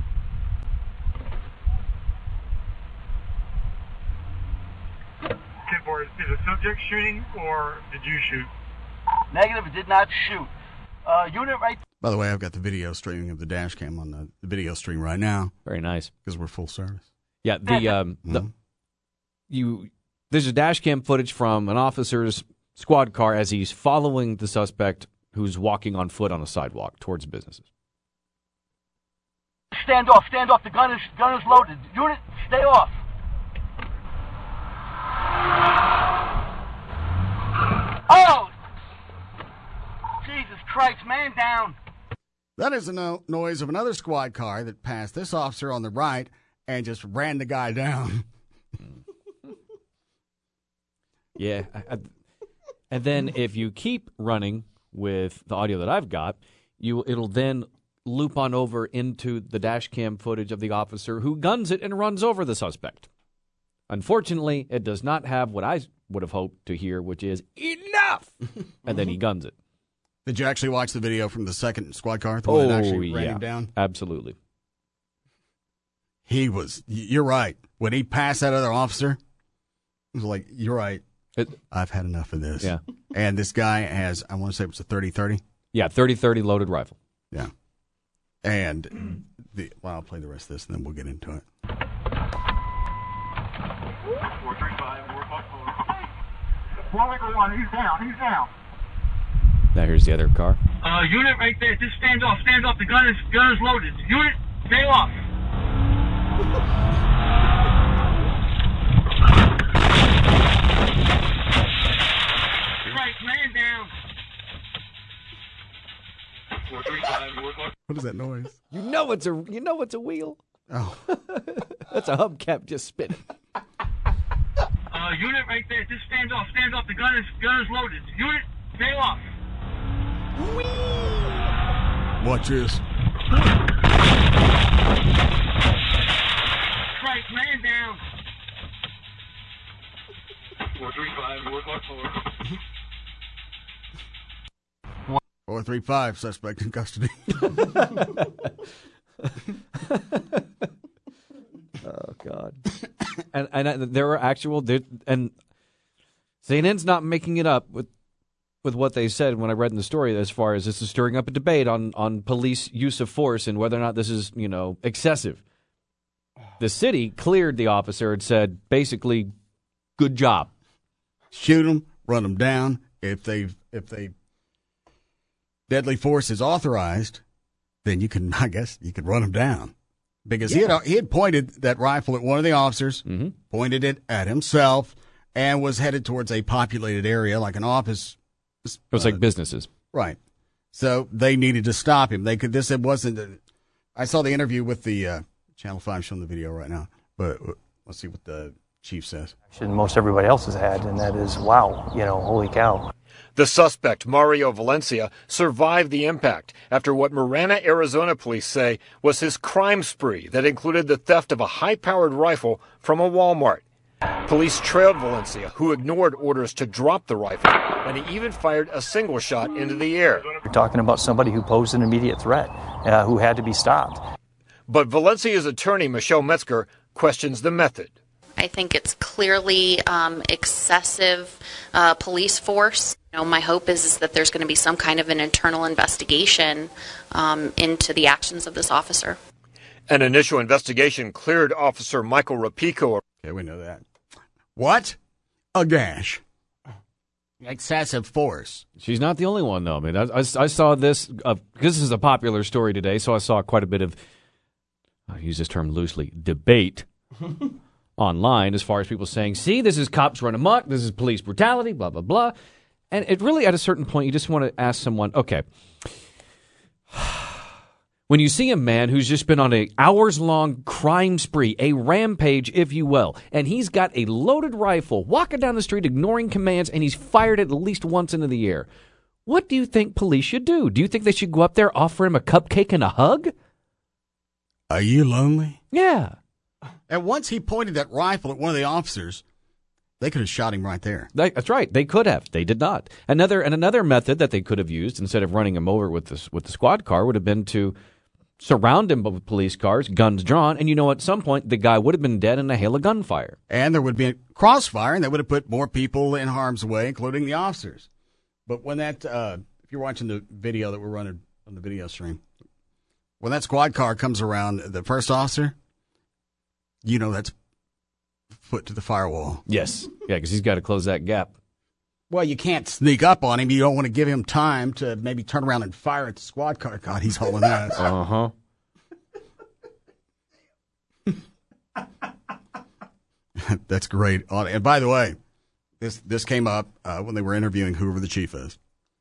ten four, is the subject shooting or did you shoot? Negative, it did not shoot. Uh, unit right. By the way, I've got the video streaming of the dash cam on the, the video stream right now. Very nice. Because we're full service. Yeah, the um, Mhm. the you there's a dash cam footage from an officer's squad car as he's following the suspect who's walking on foot on a sidewalk towards businesses. Stand off, stand off. The gun is gun is loaded. Unit, stay off. Oh! Jesus Christ, man down. That is the no- noise of another squad car that passed this officer on the right and just ran the guy down. Yeah. I, I, and then if you keep running with the audio that I've got, you it'll then loop on over into the dash cam footage of the officer who guns it and runs over the suspect. Unfortunately, it does not have what I would have hoped to hear, which is enough, and then he guns it. Did you actually watch the video from the second squad car? The one that actually ran him down? Absolutely. He was, you're right. When he passed that other officer, he was like, you're right. It, I've had enough of this. Yeah. And this guy has, I want to say it was a thirty thirty. Yeah, thirty thirty loaded rifle. Yeah. And, the well, I'll play the rest of this and then we'll get into it. four three five, four five four. one one, he's down, he's down. Now here's the other car. Uh, unit right there. Just stand off, stand off. The gun is gun is loaded. Unit, stay off. Right, man down. four three five, four five. What is that noise? You know it's a you know it's a wheel. Oh. That's a hubcap just spinning. Uh, unit right there. Just stand off, stand off. The gun is gun is loaded. Unit, stay off. Watch this. Right, man down. four three five, four five four. four three five, suspect in custody. Oh God! and and uh, there were actual there, and C N N's not making it up with with what they said when I read in the story. As far as this is stirring up a debate on on police use of force and whether or not this is you know excessive. The city cleared the officer and said basically, "Good job." Shoot them, run them down. If they if they deadly force is authorized, then you can I guess you could run them down. Because Yeah. he had he had pointed that rifle at one of the officers, mm-hmm. pointed it at himself, and was headed towards a populated area like an office. It was uh, like businesses, right? So they needed to stop him. They could. This it wasn't. A, I saw the interview with the uh, Channel Five showing the video right now, but uh, let's see what the chief says. Most everybody else has had, and that is wow, you know, holy cow. The suspect, Mario Valencia, survived the impact after what Marana, Arizona police say was his crime spree that included the theft of a high-powered rifle from a Walmart. Police trailed Valencia, who ignored orders to drop the rifle, and he even fired a single shot into the air. You're talking about somebody who posed an immediate threat, uh, who had to be stopped. But Valencia's attorney, Michelle Metzger, questions the method. I think it's clearly um, excessive uh, police force. You know, my hope is, is that there's going to be some kind of an internal investigation um, into the actions of this officer. An initial investigation cleared Officer Michael Rapico. Okay, we know that. What? A gash. Excessive force. She's not the only one, though. I mean, I, I, I saw this. Uh, this is a popular story today, so I saw quite a bit of, I use this term loosely, debate online as far as people saying, see, this is cops run amok, this is police brutality, blah, blah, blah. And it really, at a certain point, you just want to ask someone, okay, when you see a man who's just been on a hours-long crime spree, a rampage, if you will, and he's got a loaded rifle, walking down the street, ignoring commands, and he's fired it at least once into the air, what do you think police should do? Do you think they should go up there, offer him a cupcake and a hug? Are you lonely? Yeah. And once he pointed that rifle at one of the officers, they could have shot him right there. They, that's right. They could have. They did not. Another and another method that they could have used instead of running him over with the, with the squad car would have been to surround him with police cars, guns drawn, and you know at some point the guy would have been dead in a hail of gunfire. And there would be a crossfire, and that would have put more people in harm's way, including the officers. But when that, uh, if you're watching the video that we're running on the video stream, when that squad car comes around the first officer, you know that's foot to the firewall. Yes. Yeah, because he's got to close that gap. Well, you can't sneak up on him. You don't want to give him time to maybe turn around and fire at the squad car. God, he's hauling ass. Uh-huh. That's great. And by the way, this this came up uh, when they were interviewing whoever the chief is.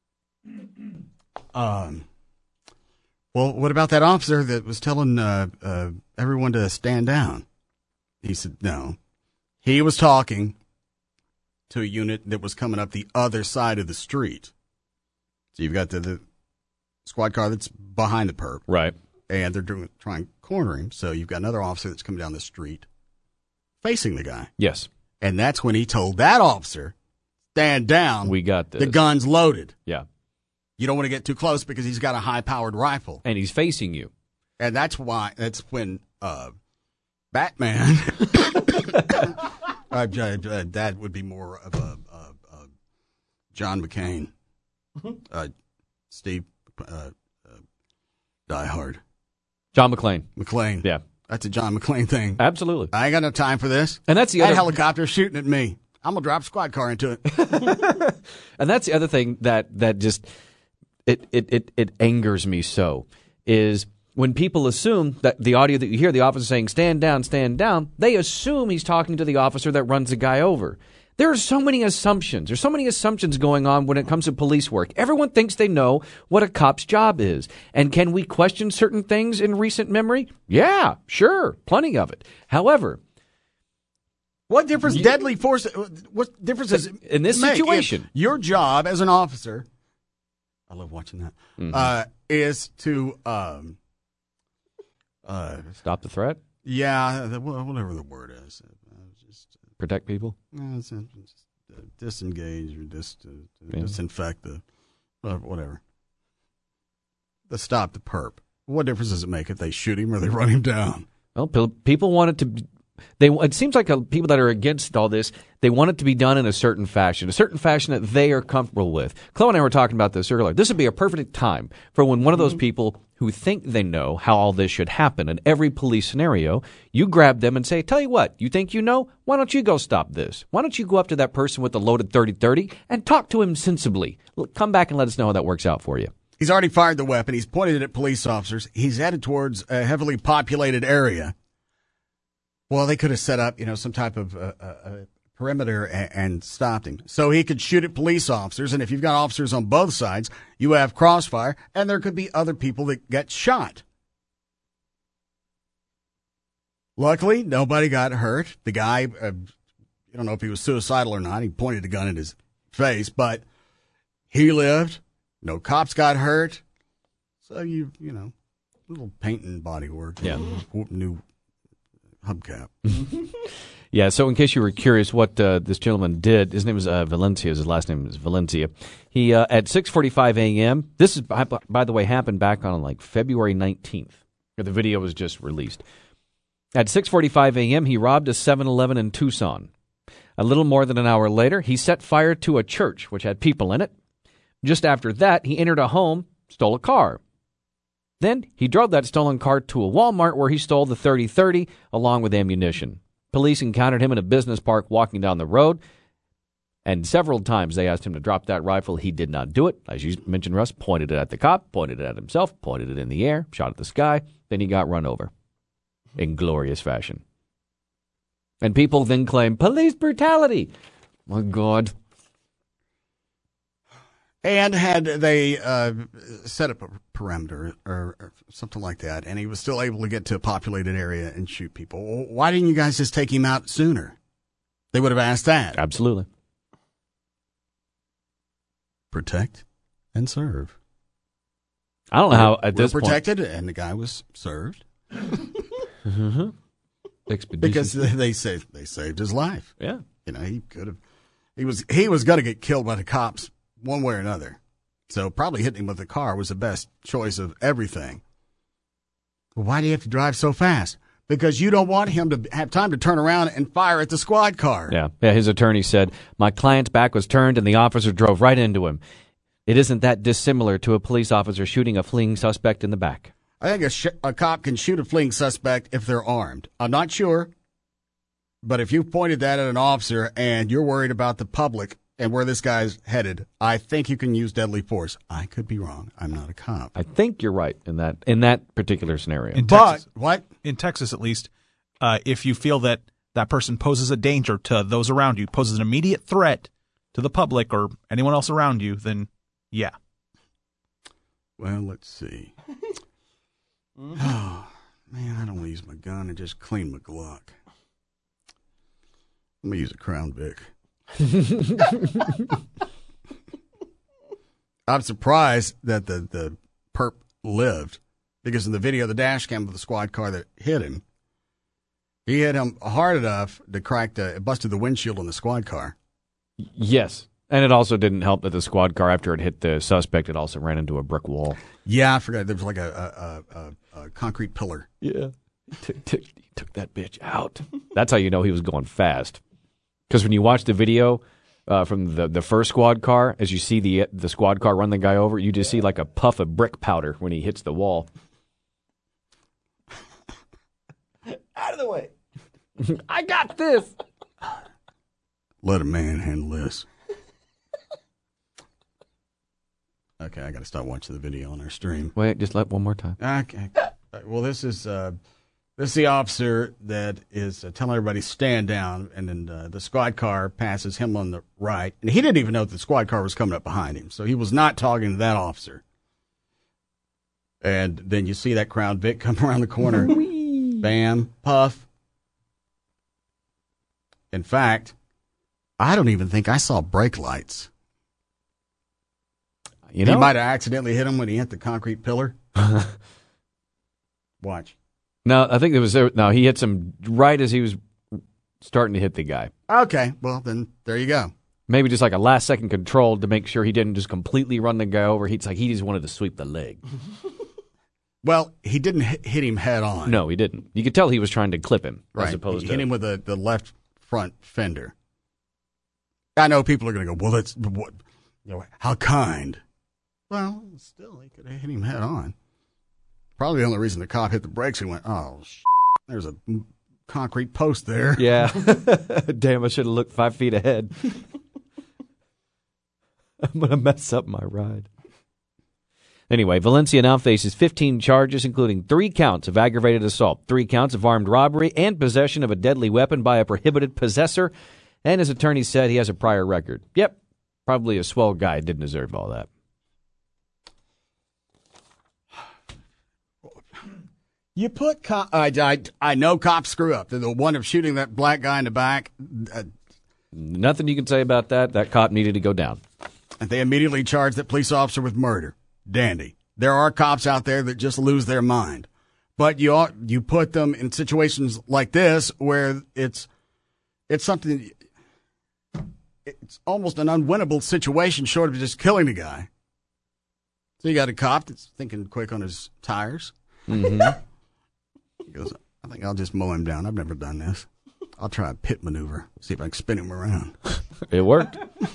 Um. Well, what about that officer that was telling uh, uh, everyone to stand down? He said, no. He was talking to a unit that was coming up the other side of the street. So you've got the, the squad car that's behind the perp. Right. And they're doing, trying to corner him. So you've got another officer that's coming down the street facing the guy. Yes. And that's when he told that officer, stand down. We got this. The gun's loaded. Yeah. You don't want to get too close because he's got a high-powered rifle. And he's facing you. And that's why, that's when uh, Batman, uh, uh, that would be more of a uh, uh, John McCain, uh, Steve, uh, uh, Die Hard. John McClane. McClane. Yeah. That's a John McClane thing. Absolutely. I ain't got no time for this. And that's the that other helicopter shooting at me. I'm going to drop a squad car into it. And that's the other thing that, that just... It, it it it angers me so, is when people assume that the audio that you hear, the officer saying, stand down, stand down, they assume he's talking to the officer that runs the guy over. There are so many assumptions. There's so many assumptions going on when it comes to police work. Everyone thinks they know what a cop's job is. And can we question certain things in recent memory? Yeah, sure, plenty of it. However... What difference you, deadly force, what difference does it in this make situation? Your job as an officer... I love watching that. Mm-hmm. Uh, is to um, uh, stop the threat. Yeah, the, whatever the word is. Uh, just uh, protect people. Uh, it's, uh, just, uh, disengage or dis, uh, yeah. disinfect the uh, whatever. The stop the perp. What difference does it make if they shoot him or they run him down? Well, people want it to. They, it seems like people that are against all this, they want it to be done in a certain fashion, a certain fashion that they are comfortable with. Chloe and I were talking about this earlier. This would be a perfect time for when one of those people who think they know how all this should happen in every police scenario, you grab them and say, tell you what, you think you know? Why don't you go stop this? Why don't you go up to that person with the loaded thirty thirty and talk to him sensibly? Come back and let us know how that works out for you. He's already fired the weapon. He's pointed it at police officers. He's headed towards a heavily populated area. Well, they could have set up, you know, some type of uh, uh, perimeter and, and stopped him. So he could shoot at police officers, and if you've got officers on both sides, you have crossfire, and there could be other people that get shot. Luckily, nobody got hurt. The guy, uh, you don't know if he was suicidal or not. He pointed a gun at his face, but he lived. No cops got hurt. So, you you know, little paint and body work. Yeah. New hubcap. Yeah, so in case you were curious what uh, this gentleman did, his name is uh, Valencia. His last name is Valencia. He, uh, at six forty-five a.m., this is, by, by the way, happened back on like February nineteenth. The video was just released. At six forty-five a.m., he robbed a seven eleven in Tucson. A little more than an hour later, he set fire to a church, which had people in it. Just after that, he entered a home, stole a car. Then he drove that stolen car to a Walmart where he stole the thirty thirty along with ammunition. Police encountered him in a business park walking down the road, and several times they asked him to drop that rifle. He did not do it. As you mentioned, Russ, pointed it at the cop, pointed it at himself, pointed it in the air, shot at the sky. Then he got run over in glorious fashion. And people then claim police brutality. My God. And had they uh, set up a perimeter or, or something like that, and he was still able to get to a populated area and shoot people, well, why didn't you guys just take him out sooner? They would have asked that. Absolutely. Protect and serve. I don't know how at We're this protected, and the guy was served. mm-hmm. Because they saved they saved his life. Yeah, you know he could have. He was he was going to get killed by the cops one way or another. So probably hitting him with the car was the best choice of everything. Well, why do you have to drive so fast? Because you don't want him to have time to turn around and fire at the squad car. Yeah, yeah. His attorney said, my client's back was turned and the officer drove right into him. It isn't that dissimilar to a police officer shooting a fleeing suspect in the back. I think a, sh- a cop can shoot a fleeing suspect if they're armed. I'm not sure, but if you pointed that at an officer and you're worried about the public and where this guy's headed, I think you can use deadly force. I could be wrong. I'm not a cop. I think you're right in that in that particular scenario. In but Texas, what in Texas, at least, uh, if you feel that that person poses a danger to those around you, poses an immediate threat to the public or anyone else around you, then yeah. Well, let's see. Oh man, I don't want to use my gun and just clean my Glock. I'm gonna use a Crown Vic. I'm surprised that the, the perp lived, because in the video, the dash cam of the squad car that hit him, he hit him hard enough to crack the, it busted the windshield on the squad car. Yes, and it also didn't help that the squad car, after it hit the suspect, it also ran into a brick wall. Yeah, I forgot. There was like a, a, a, a concrete pillar. Yeah, he took, he took that bitch out. That's how you know he was going fast. Because when you watch the video uh, from the, the first squad car, as you see the the squad car run the guy over, you just see like a puff of brick powder when he hits the wall. Out of the way. I got this. Let a man handle this. Okay, I got to stop watching the video on our stream. Wait, just let one more time. Okay. Well, this is uh, this is the officer that is uh, telling everybody stand down, and then uh, the squad car passes him on the right, and he didn't even know that the squad car was coming up behind him, so he was not talking to that officer. And then you see that Crown Vic come around the corner. Bam, puff. In fact, I don't even think I saw brake lights. You know, he might have accidentally hit him when he hit the concrete pillar. Watch. No, I think it was there. No, he hits him right as he was starting to hit the guy. Okay, well, then there you go. Maybe just like a last second control to make sure he didn't just completely run the guy over. He's like he just wanted to sweep the leg. Well, he didn't hit, hit him head on. No, he didn't. You could tell he was trying to clip him, right. as opposed he to hit him with the, the left front fender. I know people are going to go, well, that's what, you know, how kind. Well, still, he could have hit him head on. Probably the only reason the cop hit the brakes, he went, oh, sh- there's a concrete post there. Yeah. Damn, I should have looked five feet ahead. I'm going to mess up my ride. Anyway, Valencia now faces fifteen charges, including three counts of aggravated assault, three counts of armed robbery, and possession of a deadly weapon by a prohibited possessor. And his attorney said he has a prior record. Yep, probably a swell guy. Didn't deserve all that. You put cop, I, I, I know cops screw up. They're the one of shooting that black guy in the back. Uh, Nothing you can say about that. That cop needed to go down. And they immediately charged that police officer with murder. Dandy. There are cops out there that just lose their mind. But you ought, you put them in situations like this where it's it's something, it's almost an unwinnable situation short of just killing the guy. So you got a cop that's thinking quick on his tires. Mm-hmm. He goes, I think I'll just mow him down. I've never done this. I'll try a pit maneuver, see if I can spin him around. It worked.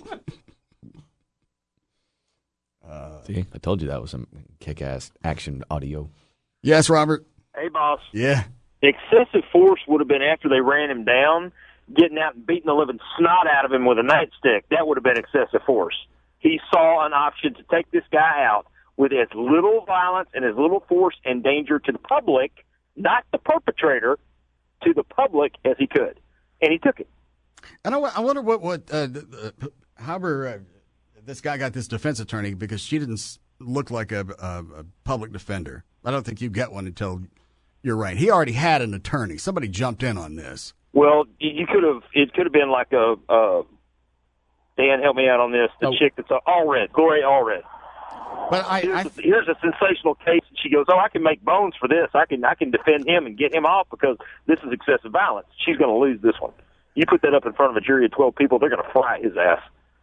Uh, See, I told you that was some kick-ass action audio. Yes, Robert? Hey, boss. Yeah. Excessive force would have been after they ran him down, getting out and beating the living snot out of him with a nightstick. That would have been excessive force. He saw an option to take this guy out with as little violence and as little force and danger to the public, not the perpetrator, to the public as he could. And he took it. And I, I wonder what, what uh, uh, Haber... Uh, this guy got this defense attorney because she didn't s- look like a, a, a public defender. I don't think you get one until you're right. He already had an attorney. Somebody jumped in on this. Well, you you could have. It could have been like a. Uh, Dan, help me out on this. The Oh. chick that's uh, Allred, Gloria Allred. But I, here's, I a, here's a sensational case, and she goes, "Oh, I can make bones for this. I can, I can defend him and get him off because this is excessive violence." She's going to lose this one. You put that up in front of a jury of twelve people, they're going to fry his ass.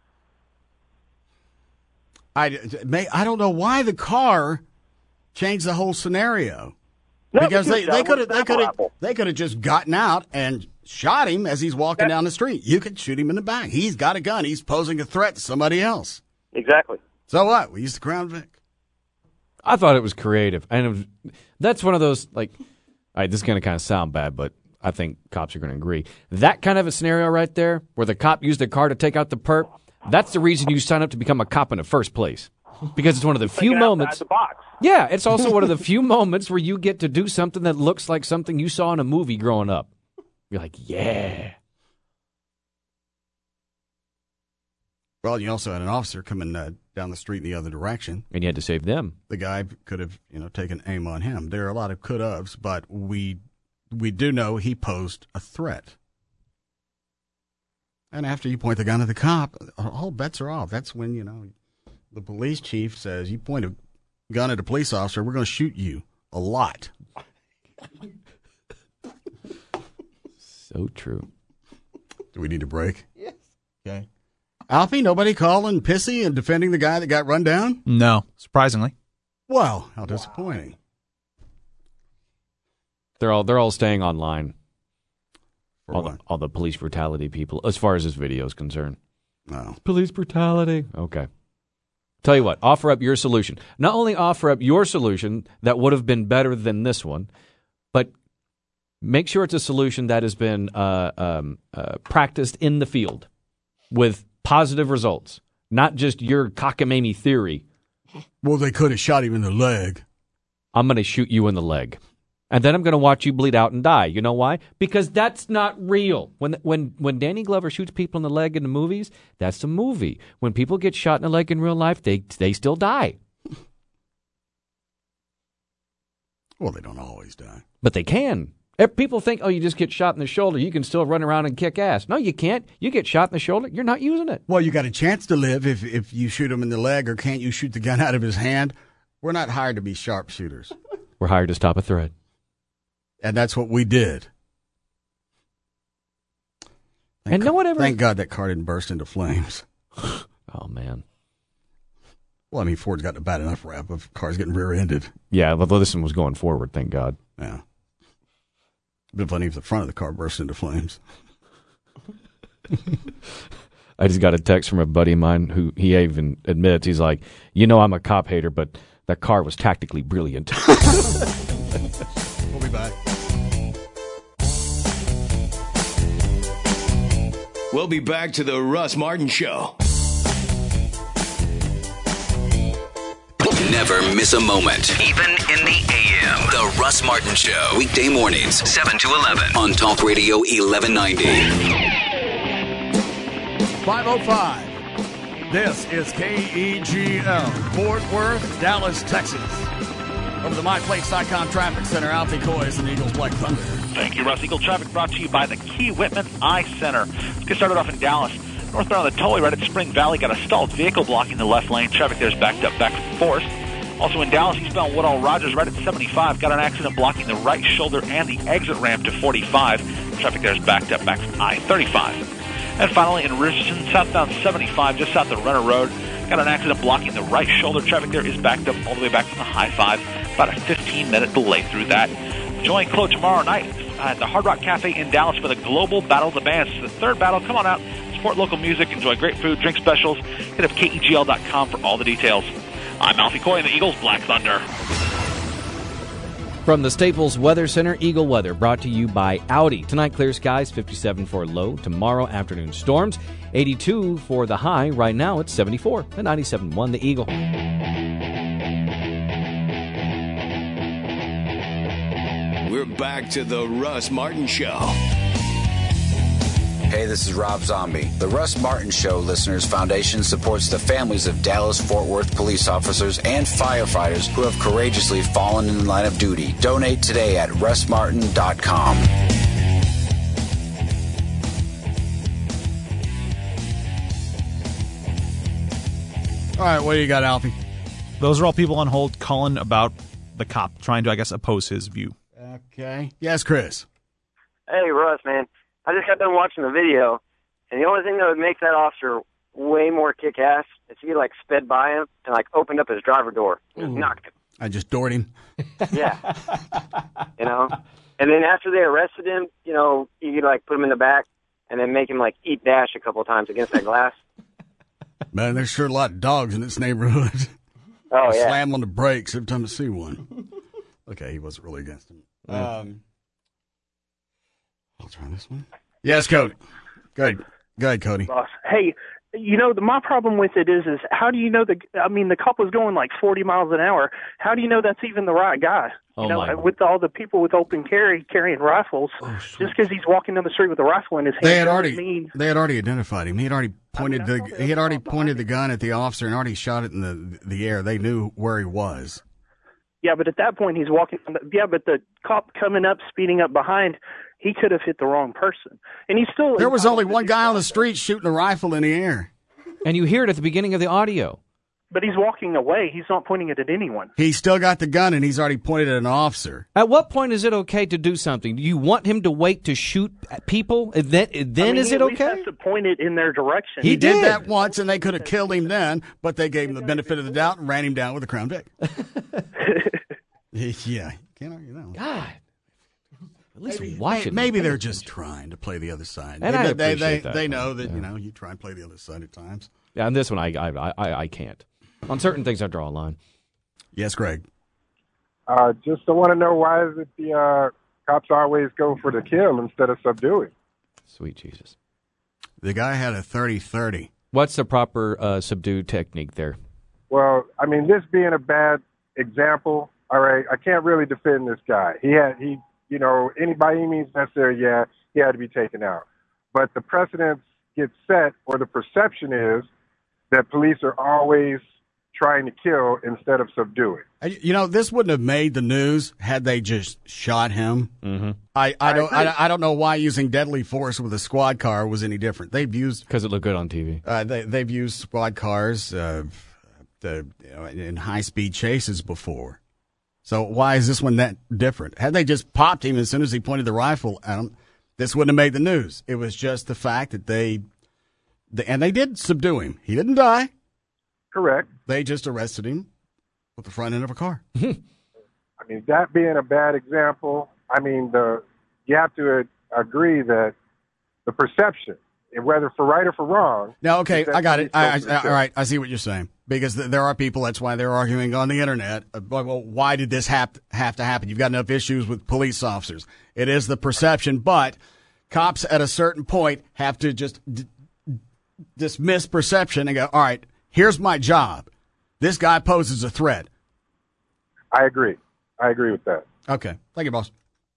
I, may, I don't know why the car changed the whole scenario. No, Because they, shot they him could with have a they could have apple. they could have just gotten out and shot him as he's walking down the street. You could shoot him in the back. He's got a gun. He's posing a threat to somebody else. Exactly. So what? We used the Crown Vic. I thought it was creative, and it was, that's one of those like. All right, this is going to kind of sound bad, but I think cops are going to agree. That kind of a scenario right there, where the cop used the car to take out the perp, that's the reason you sign up to become a cop in the first place, because it's one of the few Thinking moments. outside the box. Yeah, it's also one of the few moments where you get to do something that looks like something you saw in a movie growing up. You're like, yeah. Well, you also had an officer coming uh, down the street in the other direction, and you had to save them. The guy could have, you know, taken aim on him. There are a lot of could-haves, but we we do know he posed a threat. And after you point the gun at the cop, all bets are off. That's when, you know, the police chief says, you point a gun at a police officer, we're going to shoot you a lot. So true. Do we need a break? Yes. Okay. Alfie, nobody calling pissy and defending the guy that got run down? No, surprisingly. Wow, how disappointing. They're all they're all staying online. For all, what? the, all the police brutality people, as far as this video is concerned. No. Police brutality. Okay. Tell you what, offer up your solution. Not only offer up your solution that would have been better than this one, but make sure it's a solution that has been uh, um, uh, practiced in the field with positive results, not just your cockamamie theory. Well, they could have shot him in the leg. I'm going to shoot you in the leg. And then I'm going to watch you bleed out and die. You know why? Because that's not real. When when when Danny Glover shoots people in the leg in the movies, that's a movie. When people get shot in the leg in real life, they they still die. Well, they don't always die. But they can. If people think, oh, you just get shot in the shoulder, you can still run around and kick ass. No, you can't. You get shot in the shoulder, you're not using it. Well, you got a chance to live if, if you shoot him in the leg, or can't you shoot the gun out of his hand? We're not hired to be sharpshooters. We're hired to stop a threat. And that's what we did. Thank and no one ever... Thank God that car didn't burst into flames. Oh, man. Well, I mean, Ford's got a bad enough rap of cars getting rear-ended. Yeah, although this one was going forward, thank God. Yeah. It'd been funny if the front of the car burst into flames. I just got a text from a buddy of mine who he even admits, he's like, you know I'm a cop hater, but that car was tactically brilliant. We'll be back. We'll be back to the Russ Martin Show. Never miss a moment, even in the A M. The Russ Martin Show, weekday mornings, seven to eleven, on Talk Radio eleven ninety. five oh five. This is K E G L, Fort Worth, Dallas, Texas. Over the My Place dot com Traffic Center, Alfie Coys and Eagles Black Thunder. Thank you, Russ. Eagle Traffic brought to you by the Key Whitman Eye Center. Let's get started off in Dallas. Northbound on the tollway right at Spring Valley, got a stalled vehicle blocking the left lane. Traffic there's backed up back and forth. Also in Dallas, eastbound Woodall Rogers right at seventy-five, got an accident blocking the right shoulder and the exit ramp to forty-five. Traffic there's backed up back from I thirty-five. And finally in Richardson, southbound seventy-five, just south of Renner Road, got an accident blocking the right shoulder. Traffic there is backed up all the way back from the high five. About a fifteen-minute delay through that. Join Chloe tomorrow night at the Hard Rock Cafe in Dallas for the Global Battle of the Bands. It's the third battle. Come on out, support local music, enjoy great food, drink specials. Hit up K E G L dot com for all the details. I'm Alfie Coy and the Eagles Black Thunder. From the Staples Weather Center, Eagle Weather, brought to you by Audi. Tonight, clear skies, fifty-seven for low. Tomorrow, afternoon storms, eighty-two for the high. Right now, it's seventy-four. The ninety-seven point one, the Eagle. We're back to the Russ Martin Show. Hey, this is Rob Zombie. The Russ Martin Show Listeners Foundation supports the families of Dallas-Fort Worth police officers and firefighters who have courageously fallen in the line of duty. Donate today at russ martin dot com. All right, what do you got, Alfie? Those are all people on hold calling about the cop, trying to, I guess, oppose his view. Okay. Yes, Chris. Hey, Russ, man. I just got done watching the video, and the only thing that would make that officer way more kick-ass is if he, like, sped by him and, like, opened up his driver door and just knocked him. I just doored him. Yeah. You know? And then after they arrested him, you know, you could, like, put him in the back and then make him, like, eat dash a couple of times against that glass. Man, there's sure a lot of dogs in this neighborhood. Oh, yeah. Slam on the brakes every time I see one. Okay, he wasn't really against him. Um, I'll try this one. Yes, Cody. Go ahead. Go ahead, Cody. Boss. Hey, you know, the, my problem with it is, is how do you know the, I mean, the cop was going like forty miles an hour. How do you know that's even the right guy? Oh, you know, my. with all the people with open carry carrying rifles, just because he's walking down the street with a rifle in his hand They had doesn't already mean. they had already identified him. He had already pointed the he had already pointed the gun at the officer and already shot it in the the air. They knew where he was. Yeah, but at that point he's walking. Yeah, but the cop coming up, speeding up behind, he could have hit the wrong person, and he's still. There was only one guy on the street shooting a rifle in the air. And you hear it at the beginning of the audio. But he's walking away. He's not pointing it at anyone. He's still got the gun, and he's already pointed at an officer. At what point is it okay to do something? Do you want him to wait to shoot at people? Then, then I mean, is he it at least okay? has to point it in their direction. He, did. that once, and they could have killed him then, but they gave him the benefit of the doubt and ran him down with a Crown Vic. Yeah, can't argue that one. God. At least maybe, watch it. Maybe they're just trying to play the other side. And they, I they, appreciate they, that. They know that, Yeah. you know, you try and play the other side at times. Yeah, on this one, I, I, I, I can't. On certain things, I draw a line. Yes, Greg. Uh, just I want to know why is it the uh, cops always go for the kill instead of subduing? Sweet Jesus. The guy had a thirty thirty. What's the proper uh, subdue technique there? Well, I mean, this being a bad example, all right, I can't really defend this guy. He had, he, you know, any by any means necessary, yeah, he had to be taken out. But the precedence gets set, or the perception is that police are always trying to kill instead of subduing. You know, this wouldn't have made the news had they just shot him. Mm-hmm. I, I I don't agree. I, I don't know why using deadly force with a squad car was any different. They've used because it looked good on T V. Uh, they they've used squad cars uh, the, you know, in high speed chases before. So why is this one that different? Had they just popped him as soon as he pointed the rifle at him, this wouldn't have made the news. It was just the fact that they, they and they did subdue him. He didn't die. Correct. They just arrested him with the front end of a car. I mean, that being a bad example, I mean, the you have to uh, agree that the perception, and whether for right or for wrong. Now, okay, is that I got it. I, police I, go for the all right, I see what you're saying. Because th- there are people, that's why they're arguing on the internet. Uh, well, why did this have, have to happen? You've got enough issues with police officers. It is the perception, but cops at a certain point have to just d- dismiss perception and go, all right, here's my job. This guy poses a threat. I agree. I agree with that. Okay. Thank you, boss.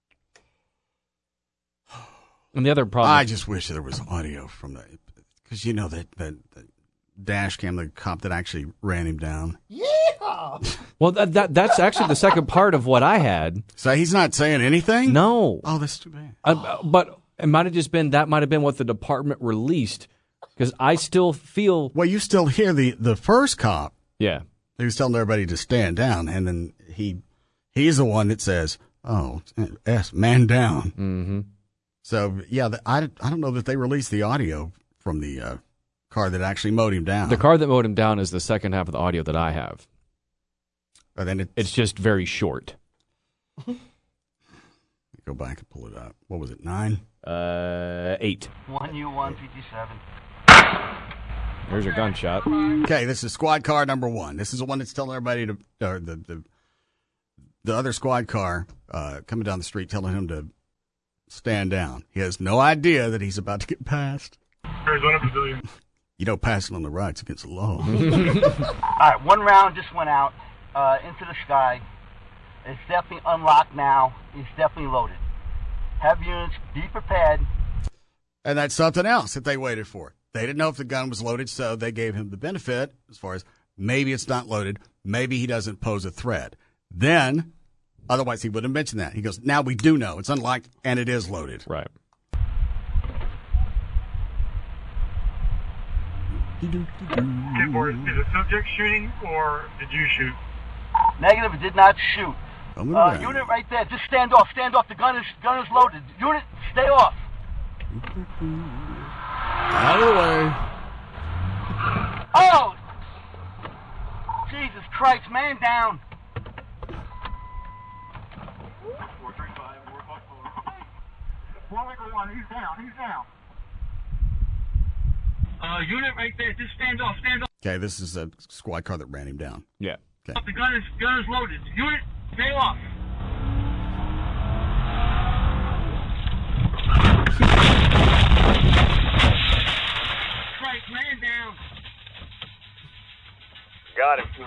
And the other problem, I just wish there was audio from that. Because you know that, that, that dash cam, the cop that actually ran him down. well, that, that that's actually the second part of what I had. So he's not saying anything? No. Oh, that's too bad. Uh, but it might have just been, that might have been what the department released. Because I still feel. Well, you still hear the, the first cop. Yeah. He was telling everybody to stand down, and then he he's the one that says, oh, yes, man down. Mm-hmm. So, yeah, the, I, I don't know that they released the audio from the uh, car that actually mowed him down. The car that mowed him down is the second half of the audio that I have. But then it's, it's just very short. Go back and pull it up. What was it, nine? Uh, eight. one U one P T seven. There's your gunshot. Okay, this is squad car number one. This is the one that's telling everybody to, or the the, the other squad car uh, coming down the street telling him to stand down. He has no idea that he's about to get passed. Arizona Pavilion. You know, passing on the right's against the law. All right, one round just went out uh, into the sky. It's definitely unlocked now. It's definitely loaded. Have units be prepared. And that's something else that they waited for. They didn't know if the gun was loaded, so they gave him the benefit as far as maybe it's not loaded, maybe he doesn't pose a threat. Then, otherwise he wouldn't have mentioned that. He goes, now we do know. It's unlocked, and it is loaded. Right. ten four, is the subject shooting or did you shoot? Negative, it did not shoot. Coming Uh, down. unit right there, just stand off, stand off. The gun is gun is loaded. Unit, stay off. Out of the way. Oh! Jesus Christ, man down. four three five, four five four. one Echo one, he's down, he's down. Uh, unit right there, just stand off, stand off. Okay, this is a squad car that ran him down. Yeah. Okay. The gun is, gun is loaded. Unit, stay off. Right, man down. Got him.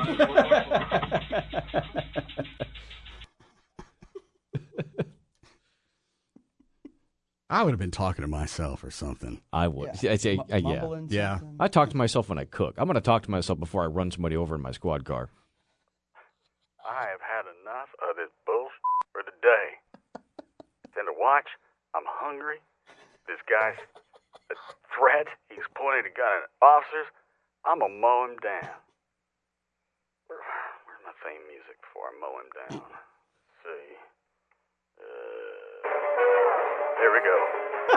I would have been talking to myself or something. I would. Yeah. I say, uh, yeah. Mumbling Yeah. something. I talk to myself when I cook. I'm going to talk to myself before I run somebody over in my squad car. I have had enough of this bullshit for the day. Then to watch, I'm hungry. This guy's a threat. He's pointing a gun at officers. I'm going to mow him down. Where, where's my theme music before I mow him down? Let's see. Uh, here we go.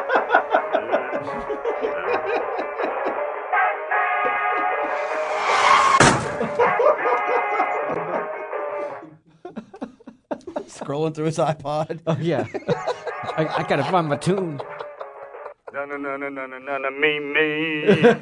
Scrolling through his iPod. Oh, yeah. I, I got to find my tune. No, no, no, no, no, no, no, no, me, me.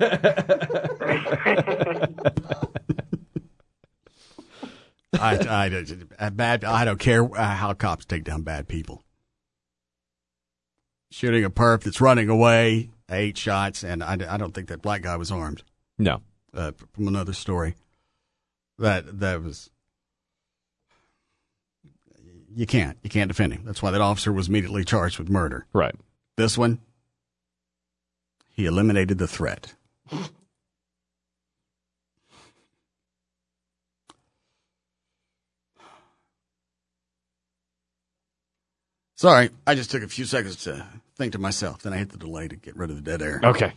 I, I, I, bad, I don't care how cops take down bad people. Shooting a perp that's running away, eight shots, and I, I don't think that black guy was armed. No. Uh, from another story. That that was... You can't. You can't defend him. That's why that officer was immediately charged with murder. Right. This one, he eliminated the threat. Sorry, I just took a few seconds to think to myself. Then I hit the delay to get rid of the dead air. Okay.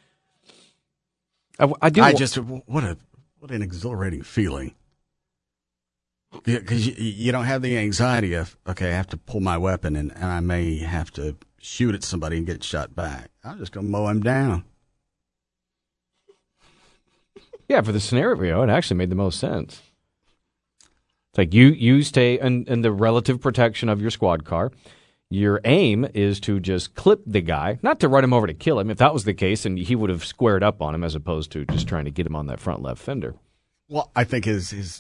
I, I do. I just what a what an exhilarating feeling. Because you, you don't have the anxiety of, okay, I have to pull my weapon and, and I may have to shoot at somebody and get shot back. I'm just going to mow him down. Yeah, for the scenario, it actually made the most sense. It's like you, you stay in, in the relative protection of your squad car. Your aim is to just clip the guy, not to run him over to kill him. If that was the case, and he would have squared up on him as opposed to just trying to get him on that front left fender. Well, I think his his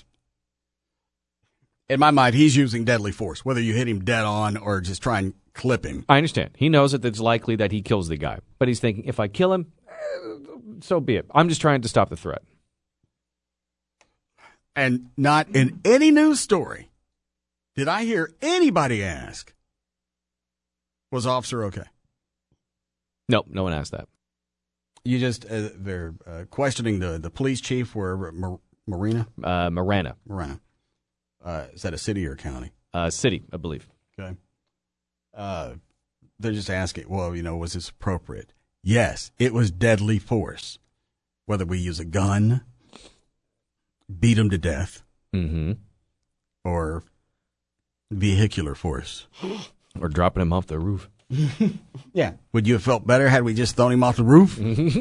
in my mind, he's using deadly force, whether you hit him dead on or just try and clip him. I understand. He knows that it's likely that he kills the guy. But he's thinking, if I kill him, eh, so be it. I'm just trying to stop the threat. And not in any news story did I hear anybody ask, was officer okay? Nope, no one asked that. You just, uh, they're uh, questioning the, the police chief where Mar- Marina? Uh, Marana. Marana. Uh, is that a city or a county? Uh, city, I believe. Okay. Uh, they're just asking, well, you know, was this appropriate? Yes, it was deadly force. Whether we use a gun, beat him to death, mm-hmm. or vehicular force. Or dropping him off the roof. Yeah. Would you have felt better had we just thrown him off the roof?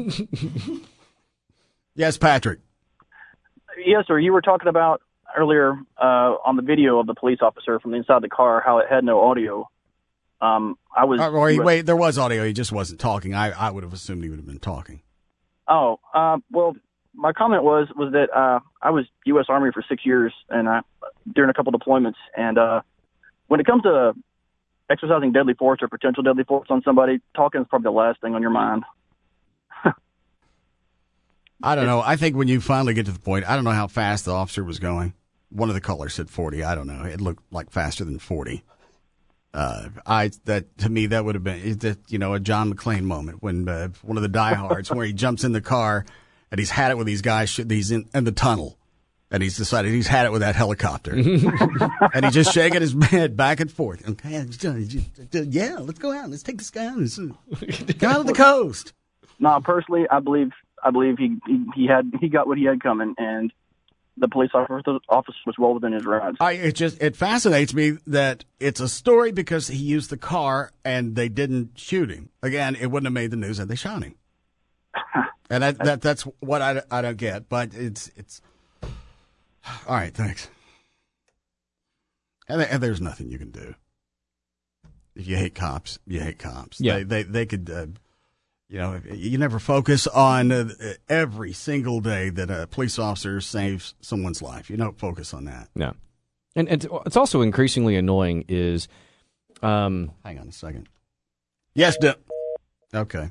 Yes, Patrick. Yes, sir. You were talking about earlier uh, on the video of the police officer from inside the car how it had no audio. Um, I was. Uh, or he, wait, there was audio. He just wasn't talking. I, I would have assumed he would have been talking. Oh, uh, well, my comment was was that uh, I was U S Army for six years and I during a couple deployments, and uh, when it comes to exercising deadly force or potential deadly force on somebody, talking is probably the last thing on your mind. I don't know. I think when you finally get to the point, I don't know how fast the officer was going. One of the callers said forty. I don't know. It looked like faster than forty. Uh, I that to me that would have been is that you know a John McClane moment when uh, one of the diehards where he jumps in the car and he's had it with these guys. He's in, in the tunnel and he's decided he's had it with that helicopter and he's just shaking his head back and forth. Okay, yeah, let's go out. Let's take this guy out. Let's go out of the coast. No, personally, I believe I believe he, he he had he got what he had coming, and the police officer office was well within his rights. I it just it fascinates me that it's a story because he used the car and they didn't shoot him. Again, it wouldn't have made the news had they shot him. And that, that that's what I, I don't get. But it's it's all right. Thanks. And, and there's nothing you can do. If you hate cops, you hate cops. Yeah. They they they could. Uh, You know, you never focus on uh, every single day that a police officer saves someone's life. You don't focus on that. No. And, and it's also increasingly annoying is... Um, Hang on a second. Yes, Dip. Okay.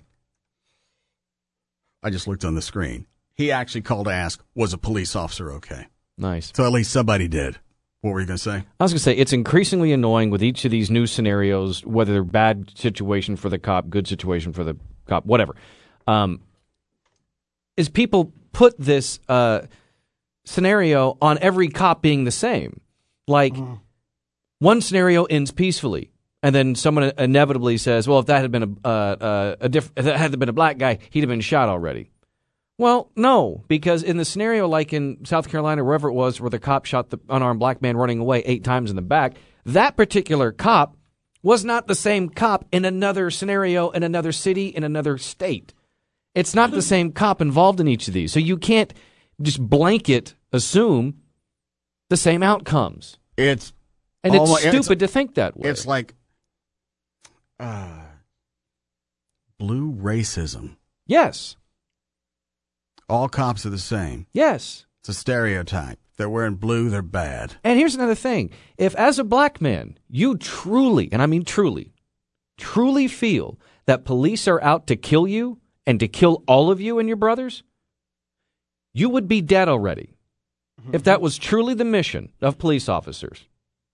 I just looked on the screen. He actually called to ask, was a police officer okay? Nice. So at least somebody did. What were you going to say? I was going to say, it's increasingly annoying with each of these new scenarios, whether they're bad situation for the cop, good situation for the cop, whatever, um, is people put this uh, scenario on every cop being the same. Like, mm. one scenario ends peacefully, and then someone inevitably says, well, if that had been a, uh, uh, a diff- if that had been a black guy, he'd have been shot already. Well, no, because in the scenario like in South Carolina, wherever it was, where the cop shot the unarmed black man running away eight times in the back, that particular cop was not the same cop in another scenario, in another city, in another state. It's not the same cop involved in each of these. So you can't just blanket assume the same outcomes. It's And it's almost, stupid it's, to think that way. It's like uh, blue racism. Yes. All cops are the same. Yes. It's a stereotype. If they're wearing blue, they're bad. And here's another thing. If as a black man, you truly, and I mean truly, truly feel that police are out to kill you and to kill all of you and your brothers, you would be dead already. If that was truly the mission of police officers.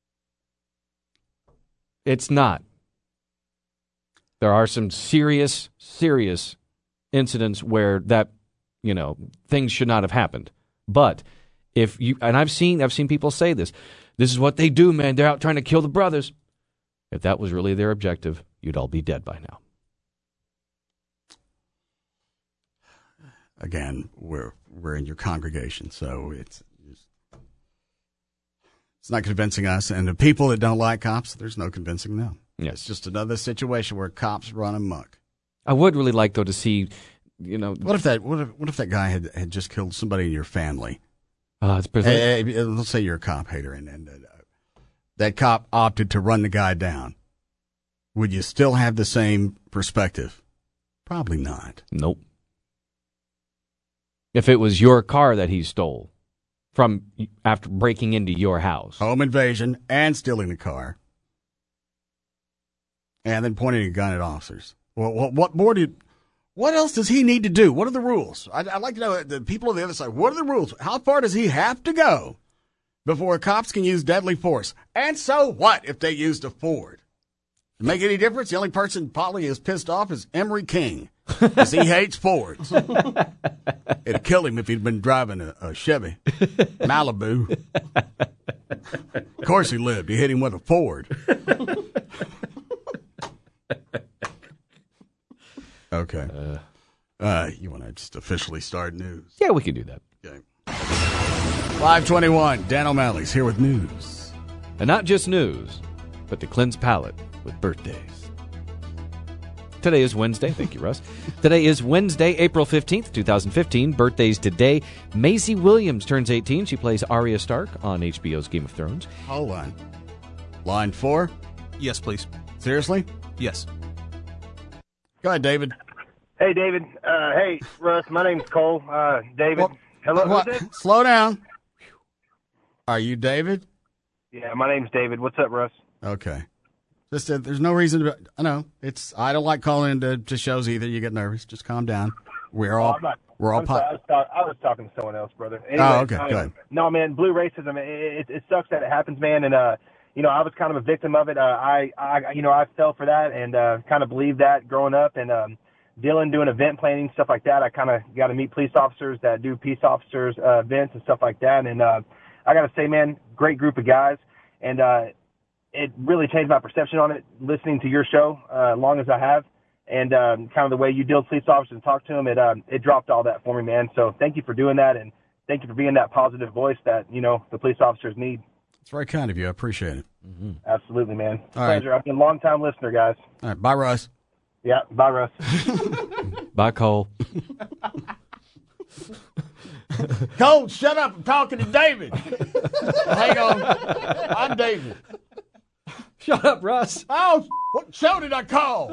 It's not. There are some serious, serious incidents where that, you know, things should not have happened. But if you, and I've seen, I've seen people say this, this is what they do, man. They're out trying to kill the brothers. If that was really their objective, you'd all be dead by now. Again, we're we're in your congregation, so it's it's not convincing us. And the people that don't like cops, there's no convincing them. Yes. It's just another situation where cops run amok. I would really like, though, to see, you know, what if that what if what if that guy had, had just killed somebody in your family? Uh, it's hey, hey, let's say you're a cop hater, and, and uh, that cop opted to run the guy down. Would you still have the same perspective? Probably not. Nope. If it was your car that he stole from after breaking into your house, home invasion and stealing the car, and then pointing a gun at officers. Well, what, what more do you? What else does he need to do? What are the rules? I'd, I'd like to know, the people on the other side, what are the rules? How far does he have to go before cops can use deadly force? And so what if they used a Ford? Does it make any difference? The only person probably is pissed off is Emery King, because he hates Fords. It'd kill him if he'd been driving a, a Chevy Malibu. Of course he lived. He hit him with a Ford. Okay. Uh, uh, you want to just officially start news? Yeah, we can do that. Okay. five twenty-one, Dan O'Malley's here with news. And not just news, but to cleanse palate with birthdays. Today is Wednesday. Thank you, Russ. Today is Wednesday, April fifteenth, twenty fifteen. Birthdays today. Maisie Williams turns eighteen. She plays Arya Stark on H B O's Game of Thrones. Hold on. Line four? Yes, please. Seriously? Yes. Go ahead, David. Hey, David. Uh, hey, Russ. My name's Cole. Uh, David. Well, Hello. Well, who's this? slow down. Are you David? Yeah, my name's David. What's up, Russ? Okay. Just uh, there's no reason to. I know it's. I don't like calling into to shows either. You get nervous. Just calm down. We're all. Oh, I'm not, we're all. I'm Po- sorry, I, was talk, I was talking to someone else, brother. Anyway, oh, okay. uh, Go ahead. No, man. Blue racism. It, it, it sucks that it happens, man. And uh, you know, I was kind of a victim of it. Uh, I, I, you know, I fell for that and uh, kind of believed that growing up. And um, Dylan doing event planning, stuff like that. I kind of got to meet police officers that do peace officers uh, events and stuff like that. And uh, I got to say, man, great group of guys. And uh, it really changed my perception on it, listening to your show uh, as long as I have. And um, kind of the way you deal with police officers and talk to them, it um, it dropped all that for me, man. So thank you for doing that, and thank you for being that positive voice that, you know, the police officers need. It's very kind of you. I appreciate it. Mm-hmm. Absolutely, man. All Pleasure. right. I've been a long-time listener, guys. All right. Bye, Russ. Yeah, bye, Russ. Bye, Cole. Cole, shut up. I'm talking to David. Hang on. I'm David. Shut up, Russ. Oh, what show did I call?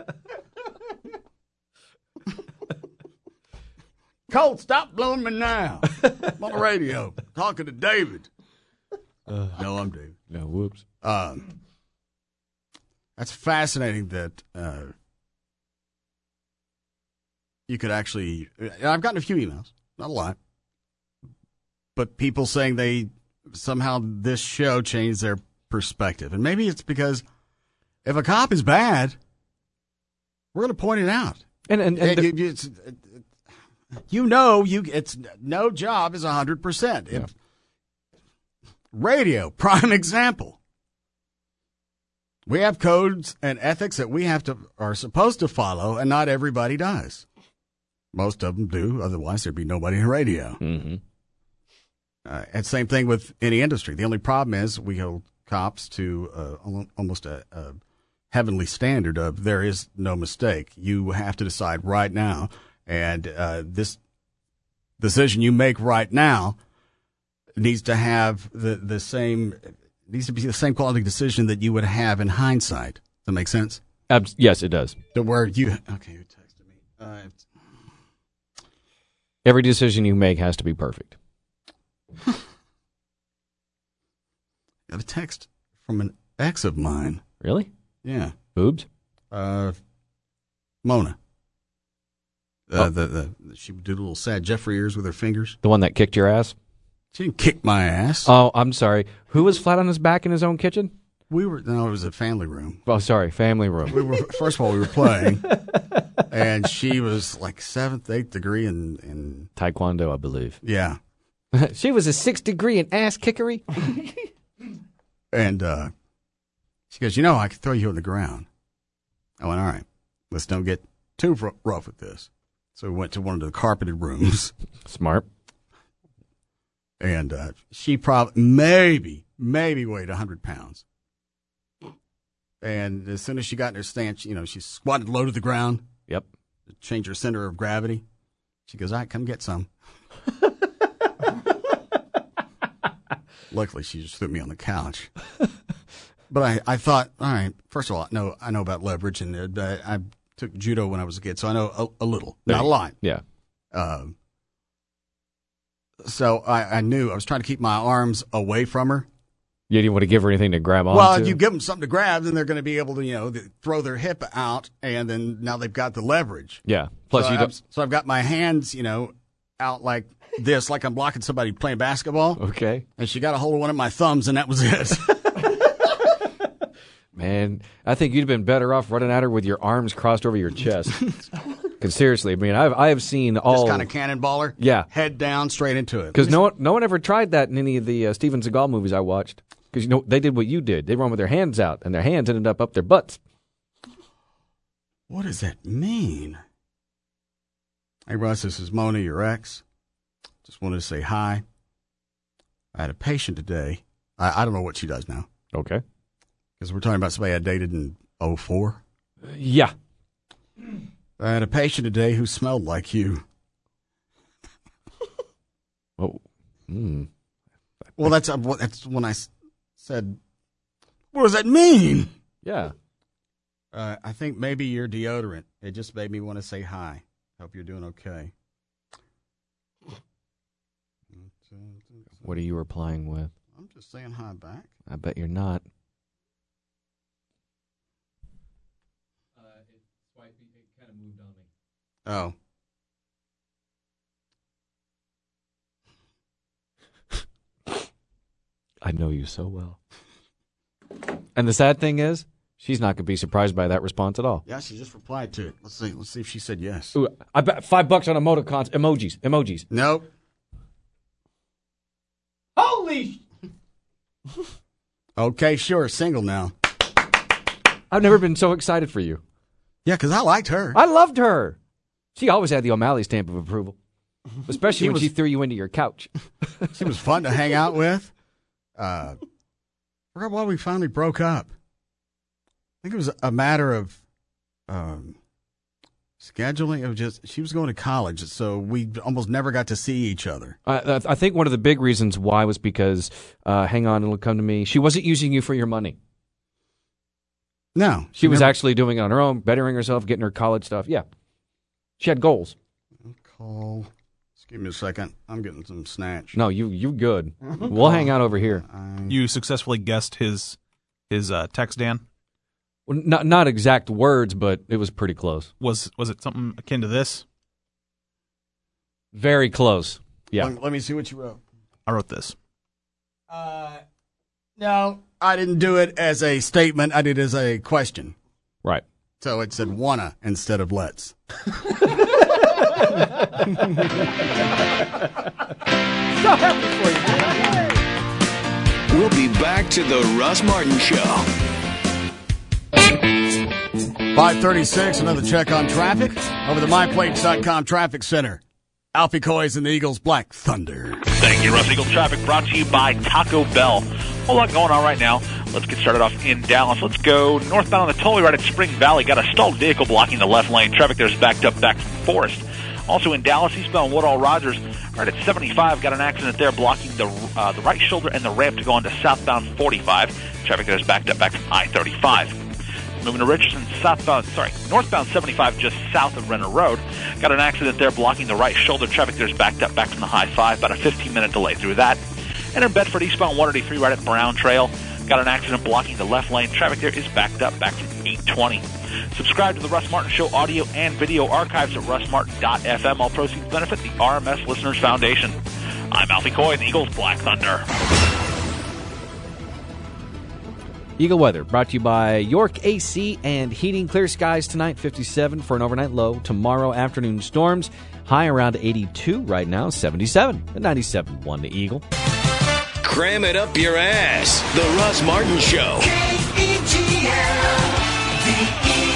Cole, stop blowing me now. I'm on the radio talking to David. Uh, no, I'm David. No, whoops. Um, that's fascinating that uh, you could actually. I've gotten a few emails, not a lot, but people saying they somehow this show changed their perspective, and maybe it's because if a cop is bad, we're going to point it out. And and, and you, you, it's, you know, you it's no job is a hundred percent. Radio, prime example. We have codes and ethics that we have to are supposed to follow, and not everybody does. Most of them do. Otherwise, there'd be nobody in radio. Mm-hmm. Uh, and same thing with any industry. The only problem is we hold cops to uh, almost a, a heavenly standard of there is no mistake. You have to decide right now, and uh, this decision you make right now needs to have the, the same needs to be the same quality decision that you would have in hindsight. Does that make sense? Um, yes, it does. The word you okay? You texted me. Uh, Every decision you make has to be perfect. Got a text from an ex of mine. Really? Yeah. Boobs? Uh, Mona. Uh, oh. the, the she would do the little sad Jeffrey ears with her fingers. The one that kicked your ass? She didn't kick my ass. Oh, I'm sorry. Who was flat on his back in his own kitchen? We were no, it was a family room. Oh, sorry, family room. We were first of all we were playing, and she was like seventh, eighth degree in, in Taekwondo, I believe. Yeah, she was a sixth degree in ass kickery. And uh, she goes, you know, I could throw you on the ground. I went, all right, let's don't get too rough with this. So we went to one of the carpeted rooms. Smart. And uh, she probably, maybe, maybe weighed one hundred pounds. And as soon as she got in her stance, you know, she squatted low to the ground. Yep. To change her center of gravity. She goes, all right, come get some. Luckily, she just threw me on the couch. But I, I thought, all right, first of all, no, I know about leverage, and uh, I took judo when I was a kid, so I know a, a little, there not a lot. Yeah. Um, so I, I knew I was trying to keep my arms away from her. You didn't want to give her anything to grab on Well, to? if you give them something to grab, then they're going to be able to, you know, throw their hip out, and then now they've got the leverage. Yeah. Plus, so you I've, don't. so I've got my hands, you know, out like this, like I'm blocking somebody playing basketball. Okay. And she got a hold of one of my thumbs, and that was it. Man, I think you'd have been better off running at her with your arms crossed over your chest. Because seriously, I mean, I've I have seen all Just kind of cannonballer. Yeah, head down, straight into it. Because no one, no one ever tried that in any of the uh, Steven Seagal movies I watched. Because you know they did what you did. They run with their hands out, and their hands ended up up their butts. What does that mean? Hey, Russ, this is Mona, your ex. Just wanted to say hi. I had a patient today. I, I don't know what she does now. Okay. Because we're talking about somebody I dated in oh four. Yeah. I had a patient today who smelled like you. Oh. Mm. Well, that's uh, that's when I s- said, what does that mean? Yeah. Uh, I think maybe your deodorant. It just made me want to say hi. Hope you're doing okay. What are you replying with? I'm just saying hi back. I bet you're not. Uh, it, swiped, it kind of moved on me. Oh. I know you so well. And the sad thing is, she's not going to be surprised by that response at all. Yeah, she just replied to it. Let's see. Let's see if she said yes. Ooh, I bet five bucks on emoticons, emojis, emojis. Nope. Holy! Okay, sure. Single now. I've never been so excited for you. Yeah, because I liked her. I loved her. She always had the O'Malley stamp of approval, especially She when was- she threw you into your couch. She was fun to hang out with. Uh, I forgot why we finally broke up. I think it was a matter of um, scheduling. It was just she was going to college, so we almost never got to see each other. I, I think one of the big reasons why was because, uh, hang on, it'll come to me. She wasn't using you for your money. No, She was never- actually doing it on her own, bettering herself, getting her college stuff. Yeah. She had goals. Call. Just give me a second. I'm getting some snatch. No, you you good. We'll hang out over here. You successfully guessed his his uh, text, Dan? Well, not not exact words, but it was pretty close. Was was it something akin to this? Very close. Yeah. Let, let me see what you wrote. I wrote this. Uh, no, I didn't do it as a statement. I did it as a question. Right. So it said wanna instead of let's. So happy for you. We'll be back to the Russ Martin Show. five thirty-six, another check on traffic over the my plates dot com Traffic Center. Alfie Coys and the Eagles Black Thunder. Thank you, Russ. Eagle Traffic brought to you by Taco Bell. A whole lot going on right now. Let's get started off in Dallas. Let's go northbound on the tollway right at Spring Valley. Got a stalled vehicle blocking the left lane. Traffic there's backed up back from Forest. Also in Dallas, eastbound Woodall Rogers, right at seventy-five, got an accident there blocking the uh, the right shoulder and the ramp to go onto southbound forty-five. Traffic there's backed up back from I thirty-five. Moving to Richardson, southbound, sorry, northbound seventy-five, just south of Renner Road. Got an accident there blocking the right shoulder. Traffic there's backed up back from the high five. About a fifteen-minute delay through that. And in Bedford, eastbound one eighty-three, right at Brown Trail. Got an accident blocking the left lane. Traffic there is backed up back from eight twenty. Subscribe to the Russ Martin Show audio and video archives at russ martin dot f m. All proceeds benefit the R M S Listeners Foundation. I'm Alfie Coy, the Eagles Black Thunder. Eagle Weather brought to you by York A C and Heating. Clear skies tonight, fifty-seven for an overnight low. Tomorrow, afternoon storms. High around eighty-two right now, seventy-seven. At ninety-seven point one the Eagle. Cram it up your ass. The Russ Martin Show. K E G L, the Eagle.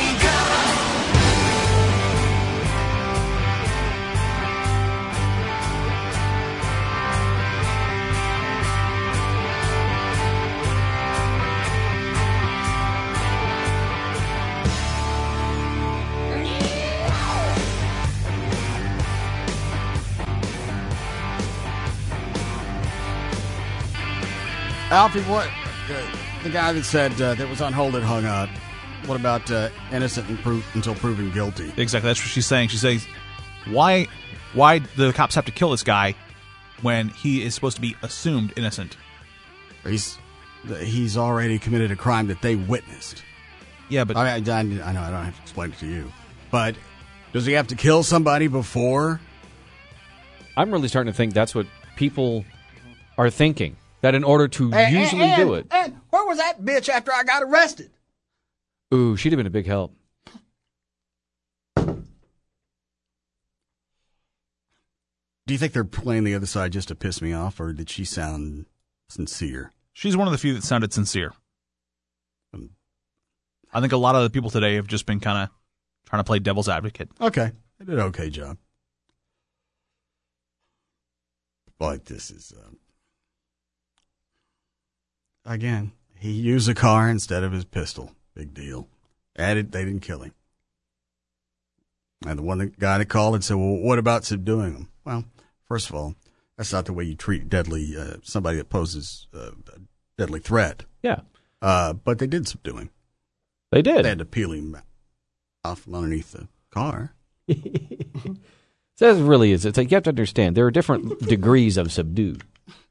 Alfie, what? Uh, the guy that said uh, that was on hold and hung up. What about uh, innocent and pro- until proven guilty? Exactly. That's what she's saying. She says, why, why the cops have to kill this guy when he is supposed to be assumed innocent? He's he's already committed a crime that they witnessed. Yeah, but I, I, I know I don't have to explain it to you. But does he have to kill somebody before? I'm really starting to think that's what people are thinking. That in order to And- usually and, do it. And where was that bitch after I got arrested? Ooh, she'd have been a big help. Do you think they're playing the other side just to piss me off, or did she sound sincere? she's one of the few that sounded sincere. I think a lot of the people today have just been kind of trying to play devil's advocate. Okay. They did an okay job. But this is, uh, again, he used a car instead of his pistol. Big deal. Added, they didn't kill him. And the one that, guy that called and said, well, what about subduing him? Well, first of all, that's not the way you treat deadly, uh, somebody that poses uh, a deadly threat. Yeah. Uh, but they did subdue him. They did. They had to peel him off from underneath the car. So that really is. It's like you have to understand there are different degrees of subdued.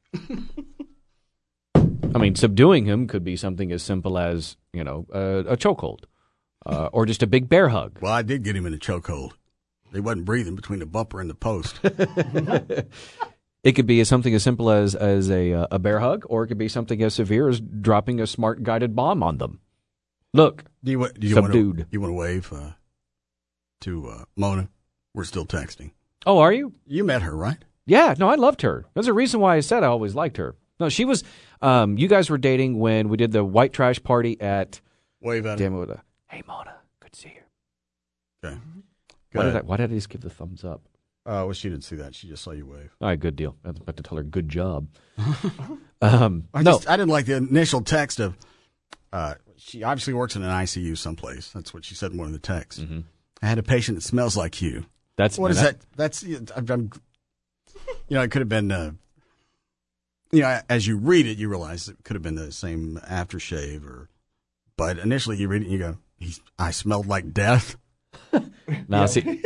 I mean, subduing him could be something as simple as, you know, uh, a chokehold uh, or just a big bear hug. Well, I did get him in a chokehold. He wasn't breathing between the bumper and the post. It could be something as simple as as a uh, a bear hug, or it could be something as severe as dropping a smart guided bomb on them. Look, Do you, do you subdued. Want to, you want to wave uh, to uh, Mona? We're still texting. Oh, are you? You met her, right? Yeah, no, I loved her. There's a reason why I said I always liked her. No, she was. Um, you guys were dating when we did the white trash party at. Wave at Damn it! Hey, Mona, good to see you. Okay. Why did I? Why did I just give the thumbs up? Uh, well, she didn't see that. She just saw you wave. All right, good deal. I was about to tell her good job. um, I no, just, I didn't like the initial text of. Uh, she obviously works in an I C U someplace. That's what she said in one of the texts. Mm-hmm. I had a patient that smells like you. That's what is that, that? That's I'm, I'm, you know, it could have been. Uh, you know, as you read it, you realize it could have been the same aftershave, or. But initially, you read it and you go, He's, "I smelled like death." Now, see,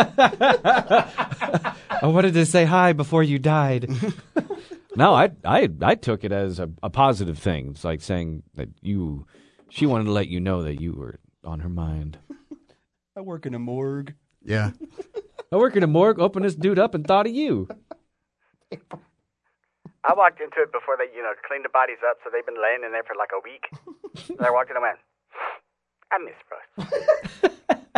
I wanted to say hi before you died. No, I, I, I took it as a, a positive thing. It's like saying that you, she wanted to let you know that you were on her mind. I work in a morgue. Yeah. I work in a morgue, opened this dude up and thought of you. I walked into it before they, you know, cleaned the bodies up, so they've been laying in there for like a week. And I walked in and went, I miss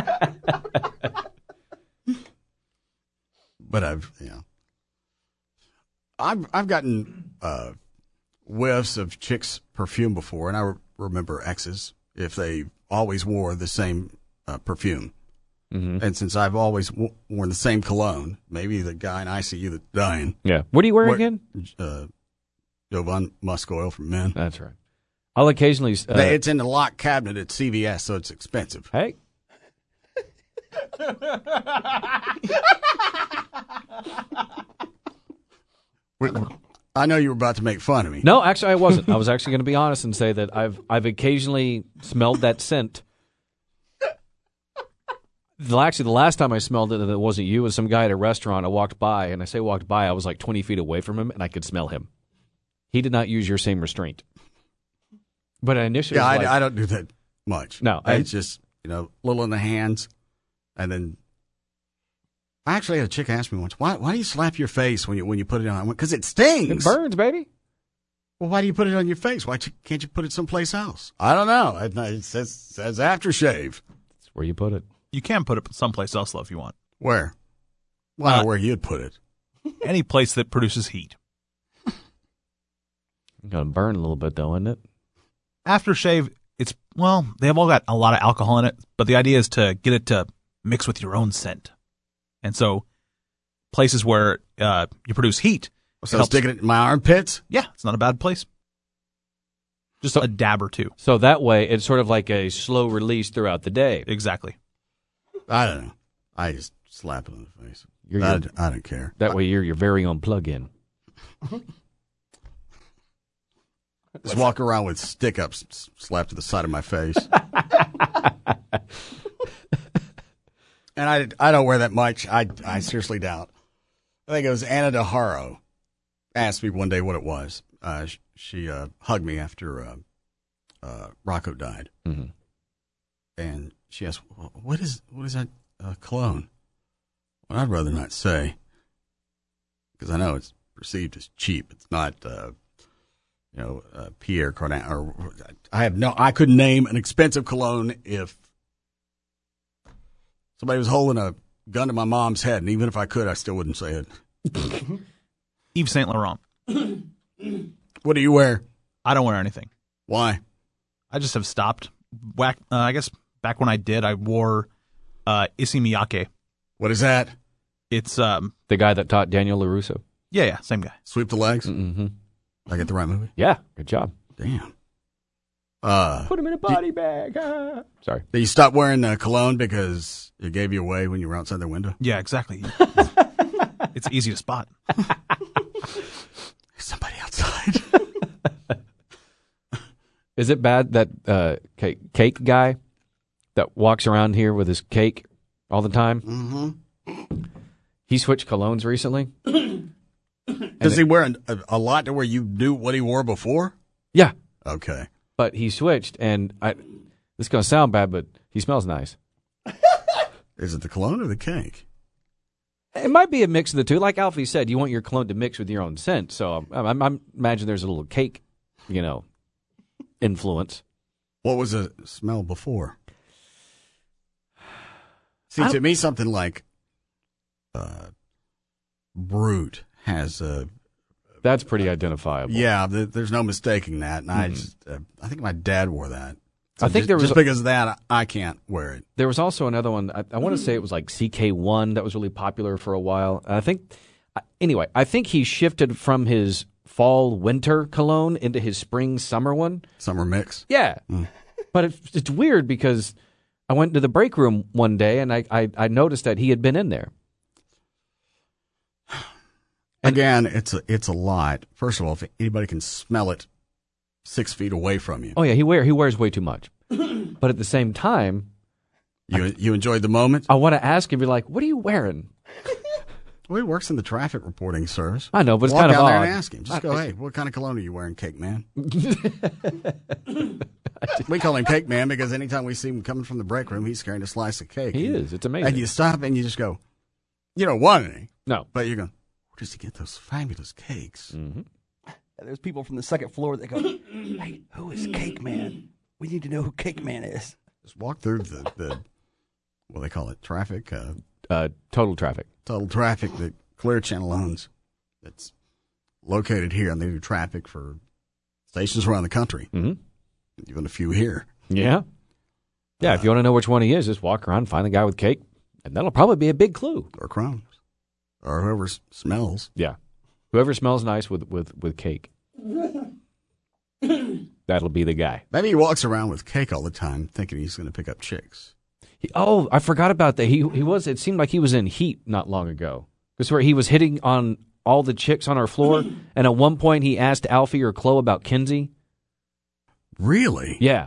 Russ. But I've, you know, I've I've gotten uh, whiffs of chicks' perfume before, and I re- remember exes if they always wore the same uh, perfume. Mm-hmm. And since I've always w- worn the same cologne, maybe the guy in I C U that's dying. Yeah. What do you wear what, again? Uh, Jovan Musk Oil from Men. That's right. I'll occasionally. Uh, it's in the locked cabinet at C V S, so it's expensive. Hey. I know you were about to make fun of me. No, actually, I wasn't. I was actually going to be honest and say that I've I've occasionally smelled that scent. The, actually, the last time I smelled it, and it wasn't you, it was some guy at a restaurant. I walked by, and I say walked by, I was like twenty feet away from him, and I could smell him. He did not use your same restraint. But I initially, yeah, I, like, I don't do that much. No, I, it's just you know, little in the hands, and then. I actually had a chick ask me once, "Why? Why do you slap your face when you when you put it on?" I went, "Because it stings. It burns, baby." Well, why do you put it on your face? Why can't you put it someplace else? I don't know. It says, it says aftershave. That's where you put it. You can put it someplace else, though, if you want. Where? Well, Uh, where you'd put it. Any place that produces heat. Gonna burn a little bit, though, isn't it? Aftershave, it's, well, they've all got a lot of alcohol in it, but the idea is to get it to mix with your own scent. And so, places where uh, you produce heat. So it sticking it in my armpits? Yeah, it's not a bad place. Just a dab or two. So that way, it's sort of like a slow release throughout the day. Exactly. I don't know. I just slap it in the face. You're I, your, I don't care. That way, you're your very own plug-in. Just walk around with stick-ups slapped to the side of my face. And I, I don't wear that much. I, I seriously doubt. I think it was Anna DeHaro asked me one day what it was. Uh, she she uh, hugged me after uh, uh, Rocco died. Mm-hmm. And she asked, what is what is that uh, cologne? Well, I'd rather not say. Because I know it's perceived as cheap. It's not, uh, you know, uh, Pierre Cardin. Or, I have no, I could name an expensive cologne if somebody was holding a gun to my mom's head, and even if I could, I still wouldn't say it. Yves Saint Laurent. What do you wear? I don't wear anything. Why? I just have stopped. Back, uh, I guess back when I did, I wore uh, Issey Miyake. What is that? It's um the guy that taught Daniel LaRusso. Yeah, yeah, same guy. Sweep the legs? Mm-hmm. Did I get the right movie? Yeah, good job. Damn. Uh, Put him in a body bag. Ah. Sorry. Did you stop wearing uh, cologne because it gave you away when you were outside their window? Yeah, exactly. It's easy to spot. Somebody outside. Is it bad that uh, cake, cake guy that walks around here with his cake all the time? Mm-hmm. He switched colognes recently. Does he wear a, a lot to where you knew what he wore before? Yeah. Okay. But he switched, and I. This is going to sound bad, but he smells nice. Is it the cologne or the cake? It might be a mix of the two. Like Alfie said, you want your cologne to mix with your own scent. So I, I, I imagine there's a little cake, you know, influence. What was the smell before? See, to me, something like uh, Brute has a. That's pretty identifiable. Yeah, th- there's no mistaking that. And mm-hmm. I just, uh, I think my dad wore that. So I think just, there was just a, because of that, I, I can't wear it. There was also another one. I, I want to say it was like C K one that was really popular for a while. And I think, anyway, I think he shifted from his fall winter cologne into his spring summer one. Summer mix. Yeah, mm. But it, it's weird because I went to the break room one day and I, I, I noticed that he had been in there. Again, it's a, it's a lot. First of all, if anybody can smell it six feet away from you. Oh, yeah, he wear he wears way too much. But at the same time... You I, you enjoyed the moment? I want to ask him, be like, what are you wearing? Well, he works in the traffic reporting service. I know, but it's Walk kind of down odd. there and ask him. Just I, go, hey, what kind of cologne are you wearing, Cake Man? We call him Cake Man because anytime we see him coming from the break room, he's carrying a slice of cake. He is. It's amazing. And you stop and you just go, you don't want any. No. But you're going, where does he get those fabulous cakes? Mm-hmm. There's people from the second floor that go, hey, who is Cake Man? We need to know who Cake Man is. Just walk through the, the what do they call it, traffic? Uh, uh, total traffic. Total traffic that Clear Channel owns. That's located here, and they do traffic for stations around the country. Mm-hmm. Even a few here. Yeah. Yeah, uh, if you want to know which one he is, just walk around, find the guy with cake, and that'll probably be a big clue. Or crumbs. Or whoever smells. Yeah. Whoever smells nice with, with, with cake. That'll be the guy. Maybe he walks around with cake all the time thinking he's going to pick up chicks. He, oh, I forgot about that. He he was. It seemed like he was in Heat not long ago. That's where he was hitting on all the chicks on our floor. And at one point he asked Alfie or Chloe about Kinsey. Really? Yeah.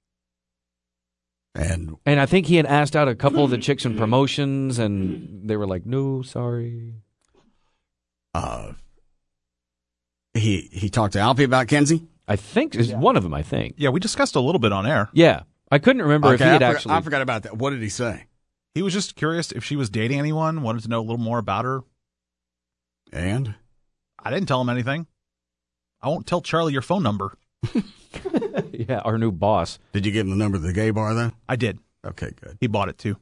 And and I think he had asked out a couple of the chicks in promotions, and they were like, no, sorry. Uh, he he talked to Alfie about Kinsey? I think it's yeah. one of them, I think. Yeah, we discussed a little bit on air. Yeah. I couldn't remember okay, if he had I forgot, actually... I forgot about that. What did he say? He was just curious if she was dating anyone, wanted to know a little more about her. And? I didn't tell him anything. I won't tell Charlie your phone number. Yeah, our new boss. Did you give him the number of the gay bar, though? I did. Okay, good. He bought it, too.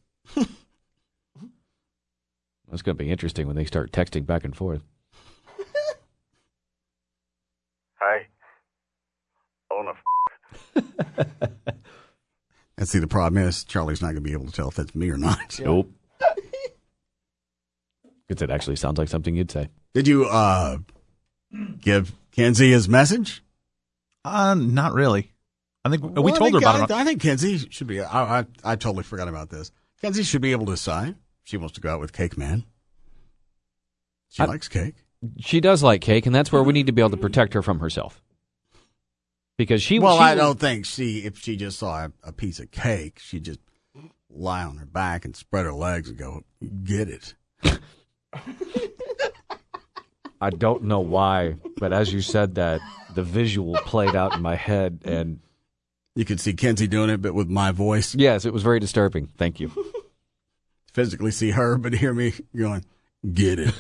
That's going to be interesting when they start texting back and forth. Hi. I want to And see, the problem is, Charlie's not going to be able to tell if that's me or not. Nope. Because it actually sounds like something you'd say. Did you uh, give Kenzie his message? Uh, not really. I think we well, told I think, her about I, it. I think Kenzie should be. I, I I totally forgot about this. Kenzie should be able to decide. She wants to go out with Cake Man. She I, likes cake. She does like cake, and that's where we need to be able to protect her from herself. Because she. Well, she I will, don't think she. If she just saw a, a piece of cake, she'd just lie on her back and spread her legs and go, "Get it." I don't know why, but as you said that, the visual played out in my head, and you could see Kenzie doing it, but with my voice. Yes, it was very disturbing. Thank you. Physically see her, but hear me going, "Get it."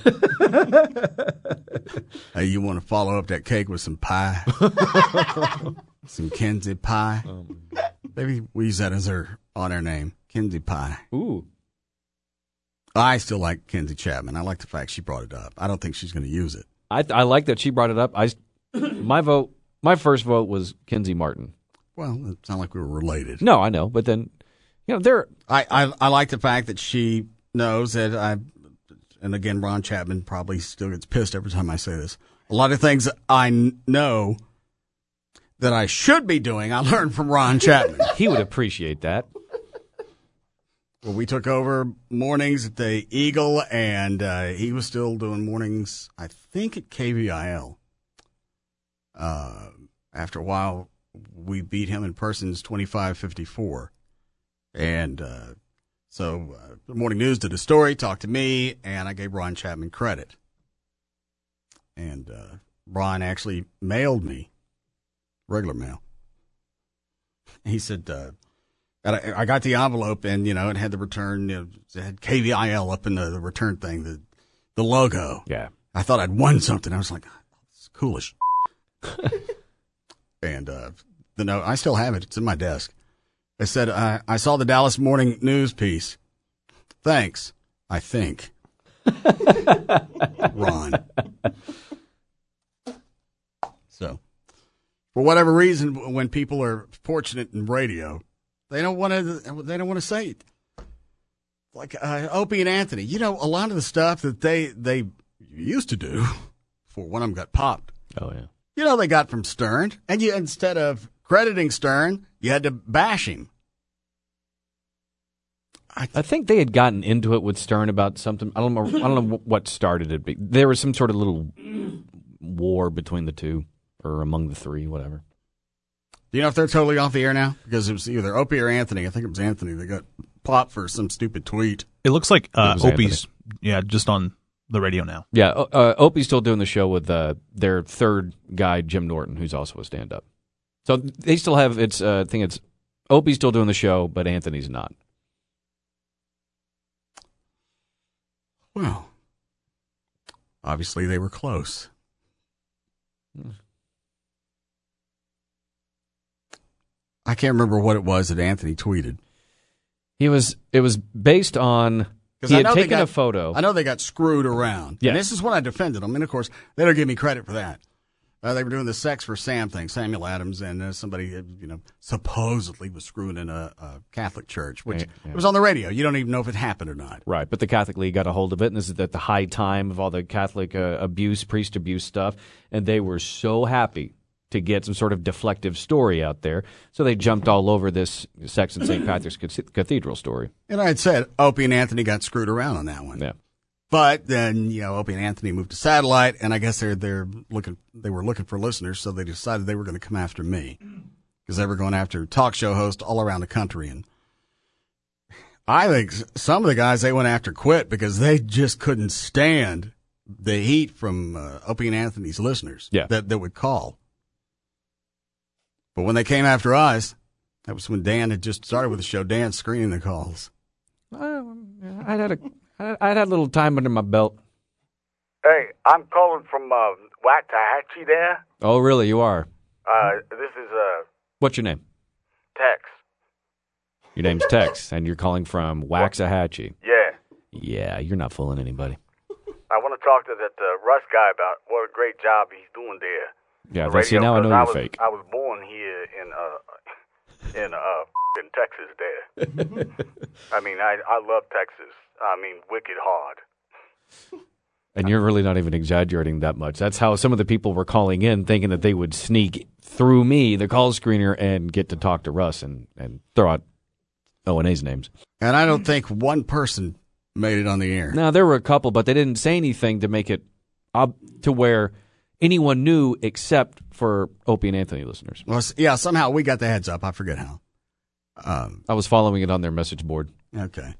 Hey, you want to follow up that cake with some pie? Some Kenzie pie? Oh, maybe we use that as her on-air name, Kenzie Pie. Ooh. I still like Kenzie Chapman. I like the fact she brought it up. I don't think she's going to use it. I I like that she brought it up. I my vote, my first vote was Kenzie Martin. Well, it sounded like we were related. No, I know, but then, you know, there. I, I I like the fact that she knows that I, and again, Ron Chapman probably still gets pissed every time I say this. A lot of things I know that I should be doing, I learned from Ron Chapman. He would appreciate that. Well, we took over mornings at the Eagle, and uh, he was still doing mornings, I think, at K V I L. Uh, after a while, we beat him in persons twenty-five fifty-four. And uh, so uh, the Morning News did a story, talked to me, and I gave Ron Chapman credit. And uh, Ron actually mailed me regular mail. He said... Uh, And I, I got the envelope, and, you know, it had the return, you know, it had K V I L up in the, the return thing. The the logo. Yeah. I thought I'd won something. I was like, oh, this is cool as And uh, the note, I still have it. It's in my desk. It said, I, I saw the Dallas Morning News piece. Thanks, I think. Ron. So, for whatever reason, when people are fortunate in radio, they don't want to. They don't want to say it. Like uh, Opie and Anthony, you know, a lot of the stuff that they they used to do before one of them got popped. Oh yeah. You know, they got from Stern, and you instead of crediting Stern, you had to bash him. I, th- I think they had gotten into it with Stern about something. I don't know. I don't know what started it. But there was some sort of little war between the two, or among the three, whatever. Do you know if they're totally off the air now? Because it was either Opie or Anthony. I think it was Anthony that got popped for some stupid tweet. It looks like uh, It was Opie's, yeah, just on the radio now. Yeah, uh, Opie's still doing the show with uh, their third guy, Jim Norton, who's also a stand-up. So they still have, it's. Uh, I think it's, Opie's still doing the show, but Anthony's not. Well, obviously they were close. Hmm. I can't remember what it was that Anthony tweeted. He was. It was based on. He I had know they taken got- a photo. I know they got screwed around. Yes. And this is when I defended them. And, of course, they don't give me credit for that. Uh, they were doing the Sex for Sam thing, Samuel Adams, and uh, somebody, uh, you know, supposedly was screwing in a, a Catholic church, which Yeah, yeah. it was on the radio. You don't even know if it happened or not. Right, but the Catholic League got a hold of it, and this is at the high time of all the Catholic uh, abuse, priest abuse stuff, and they were so happy to get some sort of deflective story out there, so they jumped all over this Sex in Saint Patrick's Cathedral story. And I had said Opie and Anthony got screwed around on that one. Yeah. But then, you know, Opie and Anthony moved to satellite, and I guess they're they're looking they were looking for listeners, so they decided they were going to come after me because they were going after talk show hosts all around the country. And I think some of the guys they went after quit because they just couldn't stand the heat from uh, Opie and Anthony's listeners Yeah. that that would call. But when they came after us, that was when Dan had just started with the show. Dan screening the calls. Uh, I had a I had a little time under my belt. Hey, I'm calling from uh, Waxahachie there. Oh, really? You are? Uh, this is uh, What's your name? Tex. Your name's Tex, and you're calling from Waxahachie. Yeah. Yeah, you're not fooling anybody. I want to talk to that uh, Russ guy about what a great job he's doing there. Yeah, The but see, radio, now I know 'cause you're was, fake. I was born here in uh in uh in Texas there. I mean, I I love Texas. I mean, wicked hard. And you're really not even exaggerating that much. That's how some of the people were calling in, thinking that they would sneak through me, the call screener, and get to talk to Russ and, and throw out O and A's names. And I don't think one person made it on the air. Now, there were a couple, but they didn't say anything to make it up to where anyone knew except for Opie and Anthony listeners. Well, s- yeah, somehow we got the heads up. I forget how. Um, I was following it on their message board. Okay.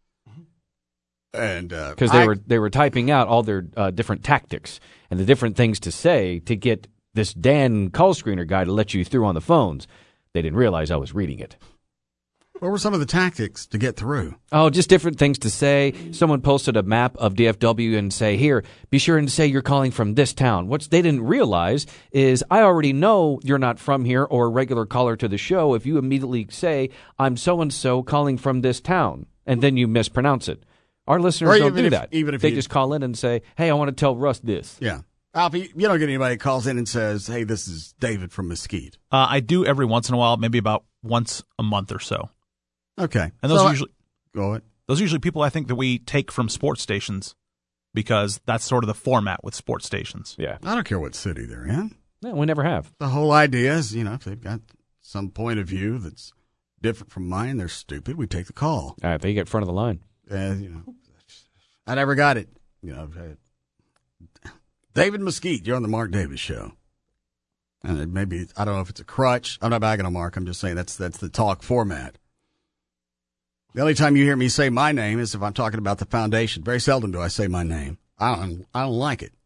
And uh, Because they I- were they were typing out all their uh, different tactics and the different things to say to get this Dan call screener guy to let you through on the phones. They didn't realize I was reading it. What were some of the tactics to get through? Oh, just different things to say. Someone posted a map of D F W and say, here, be sure and say you're calling from this town. What they didn't realize is I already know you're not from here or a regular caller to the show if you immediately say, I'm so-and-so calling from this town, and then you mispronounce it. Our listeners Or don't even do if- that. even if they you- just call in and say, hey, I want to tell Russ this. Yeah. Alfie, you don't get anybody that calls in and says, hey, this is David from Mesquite. Uh, I do every once in a while, maybe about once a month or so. Okay. And those So are I- usually Go ahead. those are usually people I think that we take from sports stations because that's sort of the format with sports stations. Yeah. I don't care what city they're in. No, we never have. The whole idea is, you know, if they've got some point of view that's different from mine, they're stupid. We take the call. All right, they get front of the line. Uh, you know, I never got it. You know, uh, David Mesquite, you're on the Mark Davis show. And it maybe, I don't know if it's a crutch. I'm not bagging on Mark. I'm just saying that's that's the talk format. The only time you hear me say my name is if I'm talking about the foundation. Very seldom do I say my name. I don't, I don't like it.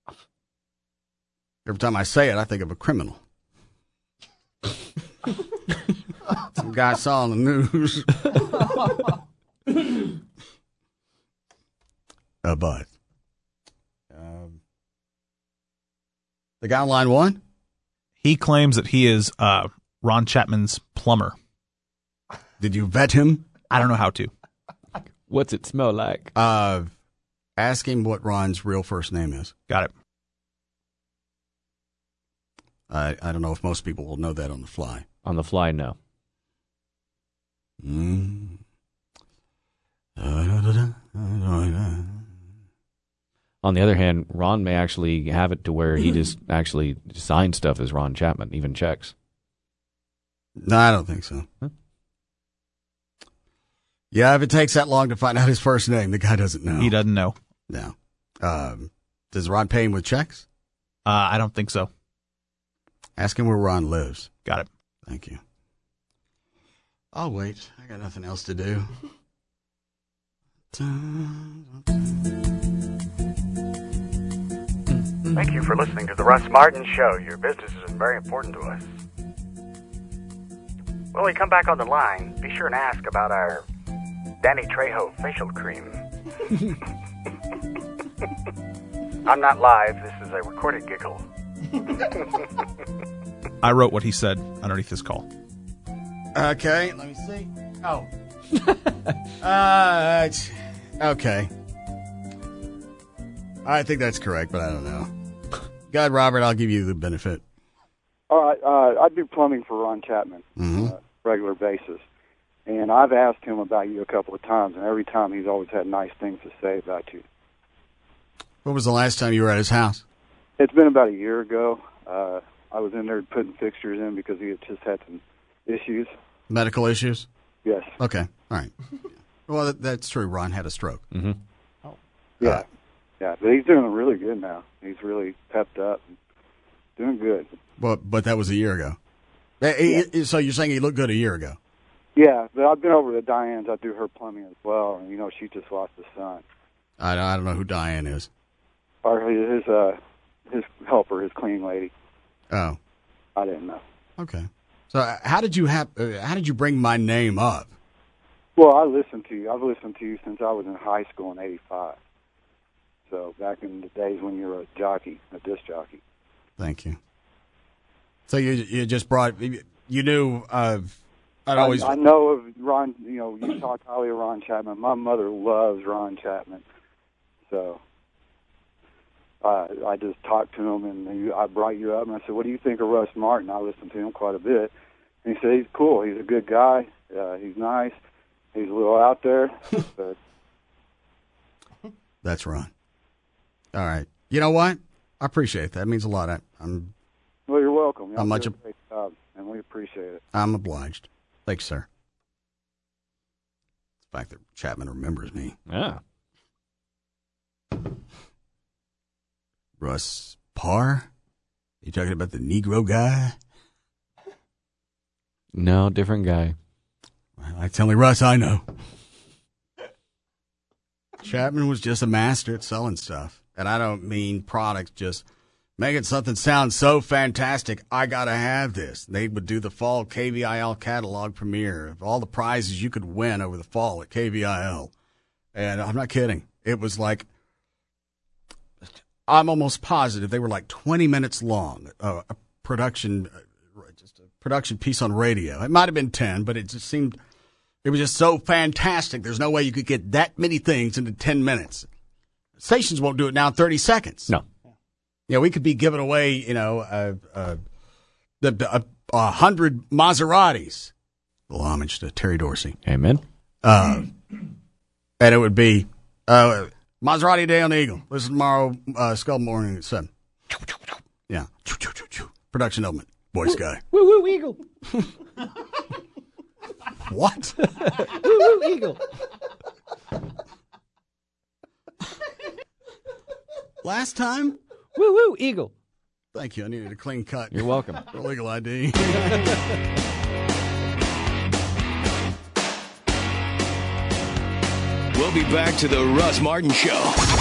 Every time I say it, I think of a criminal. Some guy saw on the news. uh, but The guy on line one? He claims that he is uh, Ron Chapman's plumber. Did you vet him? I don't know how to. What's it smell like? Uh, ask him what Ron's real first name is. Got it. I I don't know if most people will know that on the fly. On the fly, no. Mm. On the other hand, Ron may actually have it to where he just actually signs stuff as Ron Chapman, even checks. No, I don't think so. Huh? Yeah, if it takes that long to find out his first name, the guy doesn't know. He doesn't know. No. Um, does Ron pay him with checks? Uh, I don't think so. Ask him where Ron lives. Got it. Thank you. I'll wait. I got nothing else to do. Thank you for listening to The Russ Martin Show. Your business is very important to us. When we come back on the line, be sure and ask about our Danny Trejo facial cream. I'm not live. This is a recorded giggle. I wrote what he said underneath his call. Okay, let me see. Oh. uh, it's, okay. I think that's correct, but I don't know. Go ahead, Robert. I'll give you the benefit. All right. Uh, I do plumbing for Ron Chapman Mm-hmm. on a regular basis. And I've asked him about you a couple of times, and every time he's always had nice things to say about you. What was the last time you were at his house? It's been about a year ago. Uh, I was in there putting fixtures in because he had just had some issues. Medical issues? Yes. Okay. All right. Well, that, that's true. Ron had a stroke. Mm-hmm. Yeah. Uh, yeah, but he's doing really good now. He's really pepped up and doing good. But, but that was a year ago. Eh, eh, So you're saying he looked good a year ago? Yeah, but I've been over to Diane's. I do her plumbing as well, and, you know, she just lost a son. I, I don't know who Diane is. Or his, uh, his helper, his cleaning lady. Oh. I didn't know. Okay. So uh, how did you have? Uh, how did you bring my name up? Well, I listened to you. I've listened to you since I was in high school in eighty-five. So back in the days when you were a jockey, a disc jockey. Thank you. So you you just brought you knew uh, I'd I, always I know of Ron. You know, you talk highly of Ron Chapman. My mother loves Ron Chapman, so uh, I just talked to him, and you, I brought you up, and I said, "What do you think of Russ Martin?" I listened to him quite a bit, and he said he's cool. He's a good guy. Uh, he's nice. He's a little out there, but That's Ron. All right. You know what? I appreciate that. It means a lot. I, I'm well, you're welcome. Y'all I'm much do ob- a great job, and we appreciate it. I'm obliged. Thanks, sir. The fact that Chapman remembers me. Yeah. Russ Parr? You talking about the Negro guy? No, different guy. Well, that's the only Russ I know. Chapman was just a master at selling stuff. And I don't mean products, just making something sound so fantastic, I got to have this. They would do the fall K V I L catalog premiere of all the prizes you could win over the fall at K V I L. And I'm not kidding. It was like, I'm almost positive they were like twenty minutes long, uh, a production, uh, just a production piece on radio. It might have been ten, but it just seemed, it was just so fantastic. There's no way you could get that many things into ten minutes. Stations won't do it now in thirty seconds. No. Yeah, we could be giving away, you know, uh, uh, the a, a hundred Maseratis. A little homage to Terry Dorsey. Amen. Uh, and it would be uh, Maserati Day on the Eagle. Listen tomorrow, uh, Skull Morning at seven. Yeah. Production element. Voice guy. Woo woo eagle. What? Woo woo eagle. Last time? Woo woo eagle. Thank you. I needed a clean cut. You're welcome. For legal I D. We'll be back to the Russ Martin Show.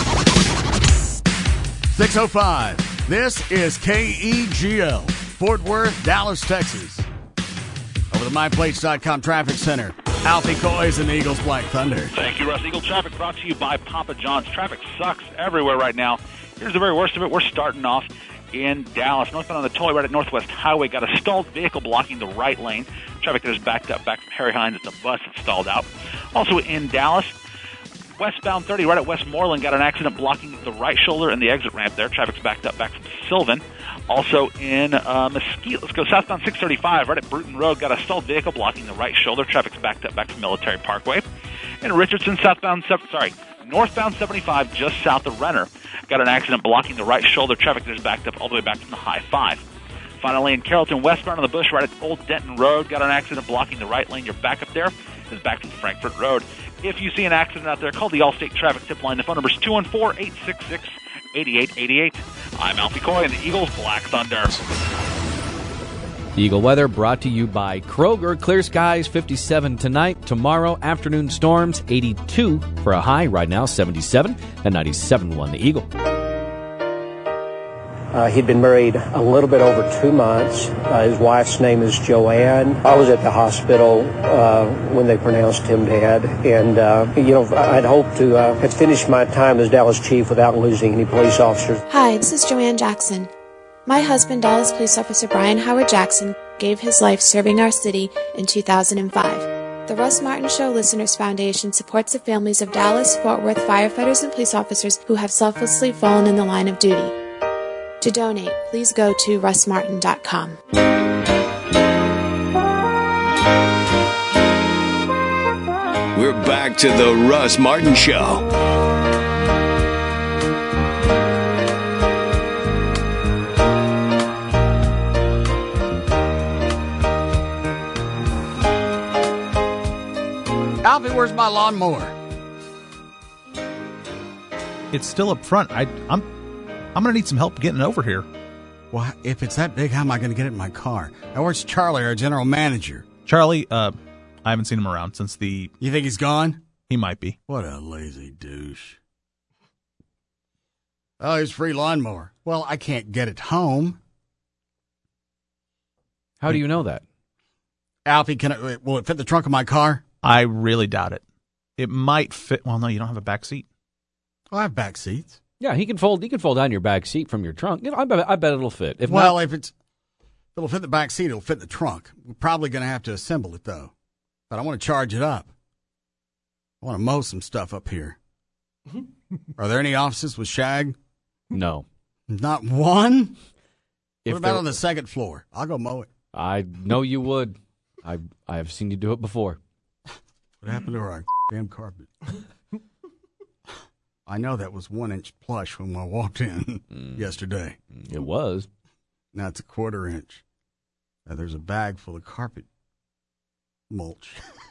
six oh five. This is K E G L, Fort Worth, Dallas, Texas. Over the my plates dot com traffic center. Alfie Coys and the Eagles Black Thunder. Thank you, Russ. Eagle Traffic brought to you by Papa John's. Traffic sucks everywhere right now. Here's the very worst of it. We're starting off in Dallas. Northbound on the tollway right at Northwest Highway. Got a stalled vehicle blocking the right lane. Traffic that is backed up back from Harry Hines. It's a bus that's stalled out. Also in Dallas, westbound thirty right at Westmoreland. Got an accident blocking the right shoulder and the exit ramp there. Traffic's backed up back from Sylvan. Also in uh, Mesquite, let's go southbound six thirty-five right at Bruton Road. Got a stalled vehicle blocking the right shoulder. Traffic's backed up back from Military Parkway. In Richardson, southbound, sorry, northbound seventy-five just south of Renner. Got an accident blocking the right shoulder. Traffic that is backed up all the way back from the high five. Finally, in Carrollton, westbound on the Bush right at Old Denton Road. Got an accident blocking the right lane. Your backup there is back from Frankfort Road. If you see an accident out there, call the Allstate Traffic Tip Line. The phone number is two one four, eight six six, eight eight eight eight. I'm Alfie Coy and the Eagles Black Thunder. Eagle weather brought to you by Kroger. Clear skies, fifty-seven tonight. Tomorrow, afternoon storms, eighty-two for a high. Right now, seventy-seven and ninety-seven point one The Eagle. Uh, he'd been married a little bit over two months. Uh, his wife's name is Joanne. I was at the hospital uh, when they pronounced him dead. And, uh, you know, I'd hoped to uh, have finished my time as Dallas chief without losing any police officers. Hi, this is Joanne Jackson. My husband, Dallas Police Officer Brian Howard Jackson, gave his life serving our city in two thousand five. The Russ Martin Show Listeners Foundation supports the families of Dallas, Fort Worth firefighters and police officers who have selflessly fallen in the line of duty. To donate, please go to russ martin dot com. We're back to the Russ Martin Show. Alfie, where's my lawnmower? It's still up front. I, I'm I'm going to need some help getting over here. Well, if it's that big, how am I going to get it in my car? Now, where's Charlie, our general manager? Charlie, uh, I haven't seen him around since the... You think he's gone? He might be. What a lazy douche. Oh, he's free lawnmower. Well, I can't get it home. How do you know that? Alfie, can it, will it fit the trunk of my car? I really doubt it. It might fit... Well, no, you don't have a back seat. Oh, I have back seats. Yeah, he can fold. He can fold down your back seat from your trunk. You know, I bet. I bet it'll fit. If well, not, if it's it'll fit the back seat, it'll fit the trunk. We're probably going to have to assemble it though. But I want to charge it up. I want to mow some stuff up here. Are there any offices with shag? No, not one. If what about there, on the second floor? I'll go mow it. I know you would. I I have seen you do it before. What happened to our damn carpet? I know that was one inch plush when I walked in mm. yesterday. It was. Now it's a quarter inch. Now there's a bag full of carpet mulch.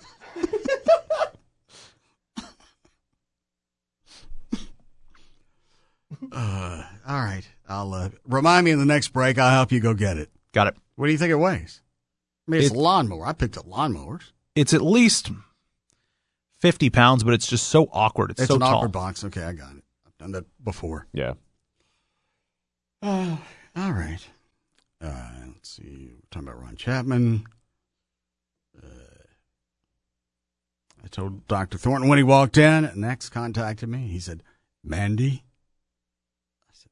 uh, all right. I'll uh, remind me in the next break. I'll help you go get it. Got it. What do you think it weighs? I mean, it's it, a lawnmower. I picked up lawnmowers. It's at least fifty pounds, but it's just so awkward. It's, it's so an tall. awkward box. Okay, I got it. I've done that before. Yeah. Uh, all right. Uh, let's see. We're talking about Ron Chapman. Uh, I told Doctor Thornton when he walked in, and next contacted me. He said, Mandy? I said,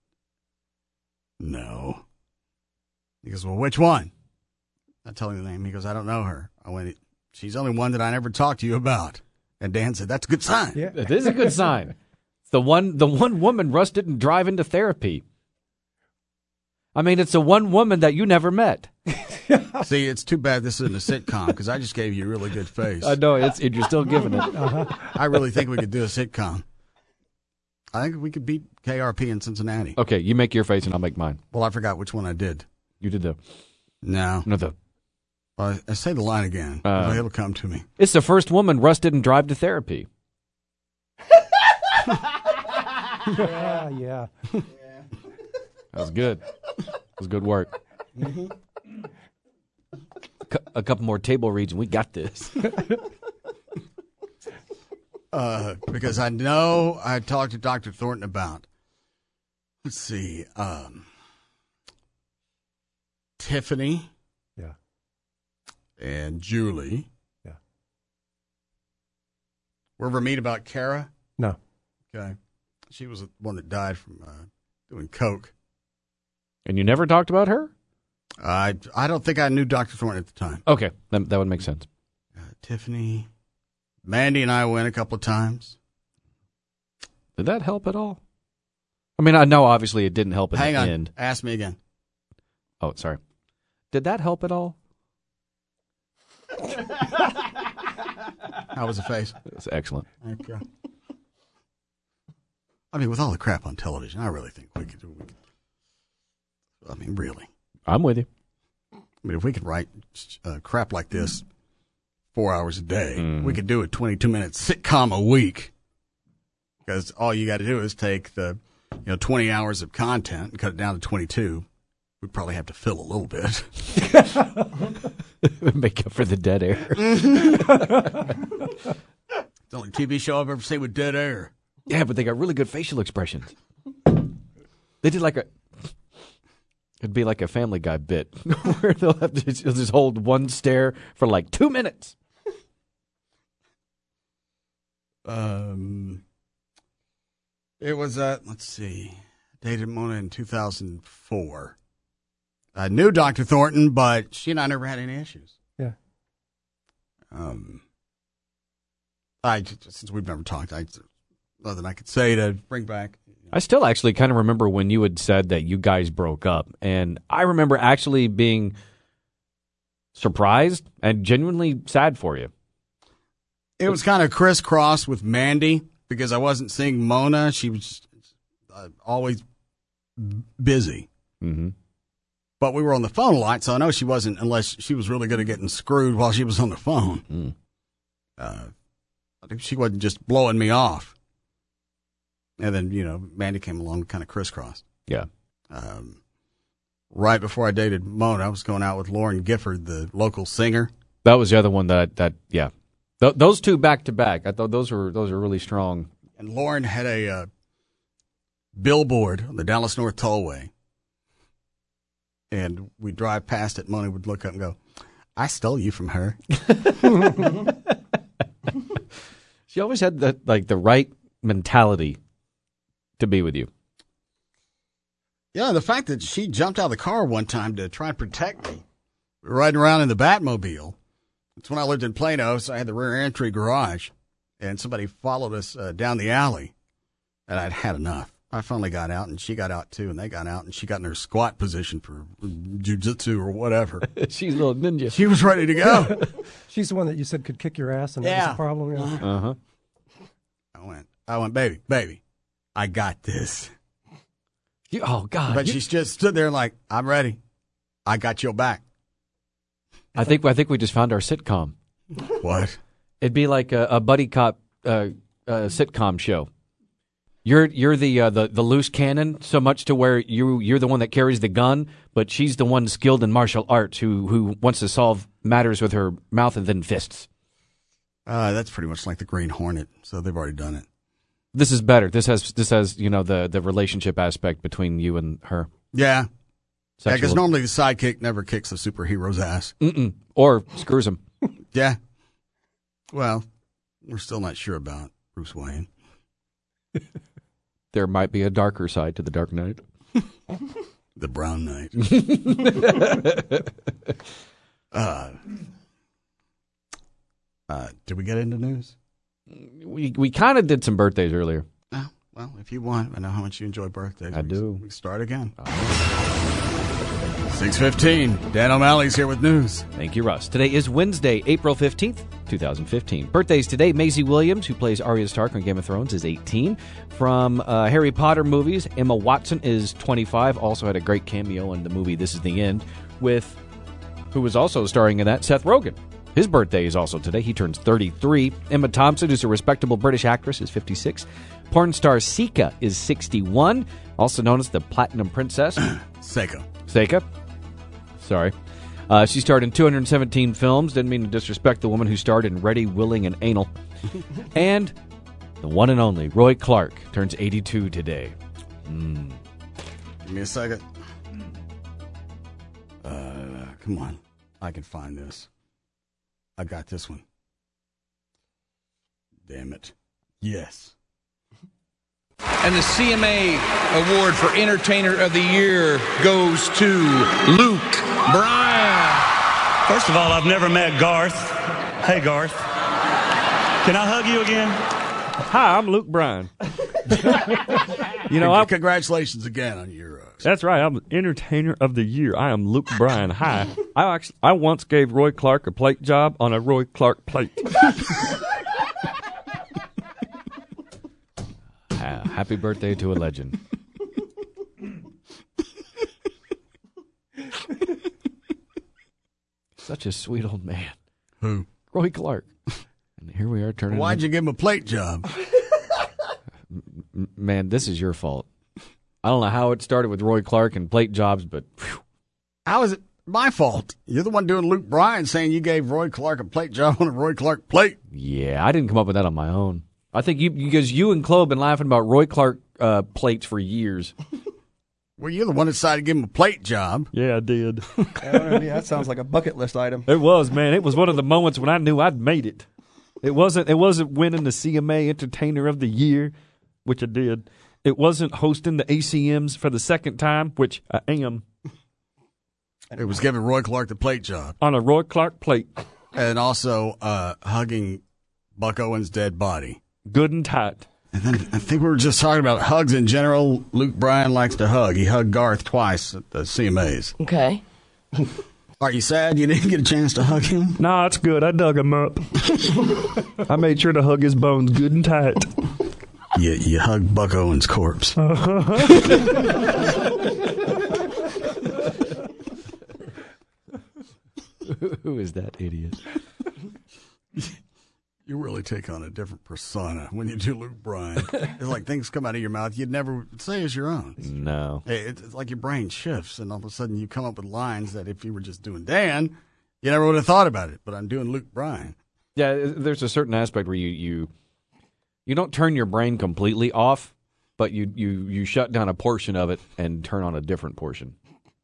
no. He goes, well, which one? I tell him the name. He goes, I don't know her. I went, she's the only one that I never talked to you about. And Dan said, that's a good sign. Yeah, it is a good sign. It's the one, the one woman Russ didn't drive into therapy. I mean, it's the one woman that you never met. See, it's too bad this isn't a sitcom because I just gave you a really good face. I know, it's, you're still giving it. Uh-huh. I really think we could do a sitcom. I think we could beat K R P in Cincinnati. Okay, you make your face and I'll make mine. Well, I forgot which one I did. You did the... No. No, the... Well, I say the line again. Uh, it'll come to me. It's the first woman Russ didn't drive to therapy. yeah, yeah. That was good. That was good work. Mm-hmm. A, cu- a couple more table reads and we got this. uh, because I know I talked to Doctor Thornton about, let's see, um, Tiffany. Yeah. And Julie. Yeah. We're ever meet about Kara? No. Okay. She was the one that died from uh, doing coke. And you never talked about her? I I don't think I knew Doctor Thornton at the time. Okay, that, that would make sense. Uh, Tiffany, Mandy, and I went a couple of times. Did that help at all? I mean, I know obviously it didn't help in Hang the on. end. Ask me again. Oh, sorry. Did that help at all? How was the face? It's excellent. Okay. I mean, with all the crap on television, I really think we could do. We could, I mean, really. I'm with you. I mean, if we could write uh, crap like this four hours a day, mm. we could do a twenty-two minute sitcom a week. Because all you got to do is take the, you know, twenty hours of content and cut it down to twenty-two. We'd probably have to fill a little bit. Make up for the dead air. It's the only T V show I've ever seen with dead air. Yeah, but they got really good facial expressions. They did like a... It'd be like a Family Guy bit where they'll have to just hold one stare for like two minutes. Um, it was, uh, let's see, dated Mona in two thousand four. I knew Doctor Thornton, but she and I never had any issues. Yeah. Um, I, since we've never talked, I, nothing I could say to bring back. I still actually kind of remember when you had said that you guys broke up, and I remember actually being surprised and genuinely sad for you. It was kind of crisscross with Mandy because I wasn't seeing Mona. She was uh, always busy. Mm-hmm. But we were on the phone a lot, so I know she wasn't, unless she was really good at getting screwed while she was on the phone. Mm. Uh, I think she wasn't just blowing me off. And then, you know, Mandy came along kind of crisscrossed. Yeah. Um, right before I dated Mona, I was going out with Lauren Gifford, the local singer. That was the other one that, that yeah. Th- those two back to back. I thought those were those were really strong. And Lauren had a uh, billboard on the Dallas North Tollway. And we'd drive past it, Mona would look up and go, I stole you from her. She always had the like the right mentality to be with you. Yeah, the fact that she jumped out of the car one time to try and protect me. We were riding around in the Batmobile. It's when I lived in Plano, so I had the rear entry garage. And somebody followed us uh, down the alley. And I'd had enough. I finally got out, and she got out, too. And they got out, and she got in her squat position for jiu-jitsu or whatever. She's a little ninja. She was ready to go. She's the one that you said could kick your ass, and that Yeah. was a problem. Yeah. Uh-huh. I went, I went, baby, baby, I got this. You, oh, God. But you- she's just stood there like, I'm ready. I got your back. I think I think we just found our sitcom. What? It'd be like a, a buddy cop uh, uh, sitcom show. You're you're the, uh, the the loose cannon, so much to where you you're the one that carries the gun, but she's the one skilled in martial arts who who wants to solve matters with her mouth and then fists. Uh, that's pretty much like the Green Hornet, so they've already done it. This is better. This has this has you know the the relationship aspect between you and her. Yeah. Yeah, because Sexual- normally the sidekick never kicks a superhero's ass. Mm-mm. Or screws him. Yeah. Well, we're still not sure about Bruce Wayne. There might be a darker side to the Dark Knight. The Brown Knight. uh, uh, did we get into news? We we kind of did some birthdays earlier. Oh, well, if you want, I know how much you enjoy birthdays. I we, do. We can start again. six fifteen. Dan O'Malley's here with news. Thank you, Russ. Today is Wednesday, April fifteenth, twenty fifteen. Birthdays today, Maisie Williams, who plays Arya Stark on Game of Thrones, is eighteen. From uh, Harry Potter movies, Emma Watson is twenty-five. Also had a great cameo in the movie This Is the End with, who was also starring in that, Seth Rogen. His birthday is also today. He turns thirty-three. Emma Thompson, who's a respectable British actress, is fifty-six. Porn star Sika is sixty-one, also known as the Platinum Princess. Seika. Seika. Sorry. Uh, she starred in two hundred seventeen films. Didn't mean to disrespect the woman who starred in Ready, Willing, and Anal. And the one and only Roy Clark turns eighty-two today. Mm. Give me a second. Uh, come on. I can find this. I got this one. Damn it. Yes. And the C M A award for Entertainer of the Year goes to Luke Bryan. First of all, I've never met Garth. Hey, Garth. Can I hug you again? Hi, I'm Luke Bryan. You know, I, congratulations again on your. Uh, that's right. I'm Entertainer of the Year. I am Luke Bryan. Hi. I actually, I once gave Roy Clark a plate job on a Roy Clark plate. Happy birthday to a legend. Such a sweet old man. Who? Roy Clark. And here we are turning. Why'd you give him a plate job? M- man, this is your fault. I don't know how it started with Roy Clark and plate jobs, but whew. How is it my fault? You're the one doing Luke Bryan saying you gave Roy Clark a plate job on a Roy Clark plate. Yeah, I didn't come up with that on my own. I think you, because you and Chloe have been laughing about Roy Clark uh, plates for years. Well, you're the one that decided to give him a plate job. Yeah, I did. Yeah, that sounds like a bucket list item. It was, man. It was one of the moments when I knew I'd made it. It wasn't. It wasn't winning the C M A Entertainer of the Year, which I did. It wasn't hosting the A C Ms for the second time, which I am. It was giving Roy Clark the plate job on a Roy Clark plate, and also uh, hugging Buck Owens' dead body. Good and tight. And then I think we were just talking about hugs in general. Luke Bryan likes to hug. He hugged Garth twice at the C M As. Okay. Are you sad you didn't get a chance to hug him? Nah, it's good. I dug him up. I made sure to hug his bones good and tight. You, you hugged Buck Owens' corpse. Uh-huh. Who is that idiot? You really take on a different persona when you do Luke Bryan. It's like things come out of your mouth you'd never say as your own. No. It's like your brain shifts, and all of a sudden you come up with lines that if you were just doing Dan, you never would have thought about it. But I'm doing Luke Bryan. Yeah, there's a certain aspect where you you, you don't turn your brain completely off, but you, you, you shut down a portion of it and turn on a different portion.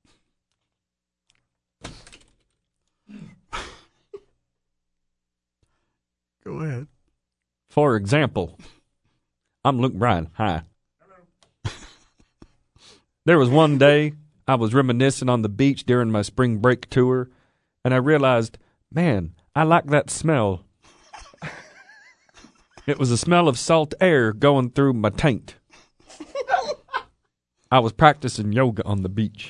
Go ahead. For example, I'm Luke Bryan. Hi. Hello. There was one day I was reminiscing on the beach during my spring break tour, and I realized, man, I like that smell. It was a smell of salt air going through my taint. I was practicing yoga on the beach.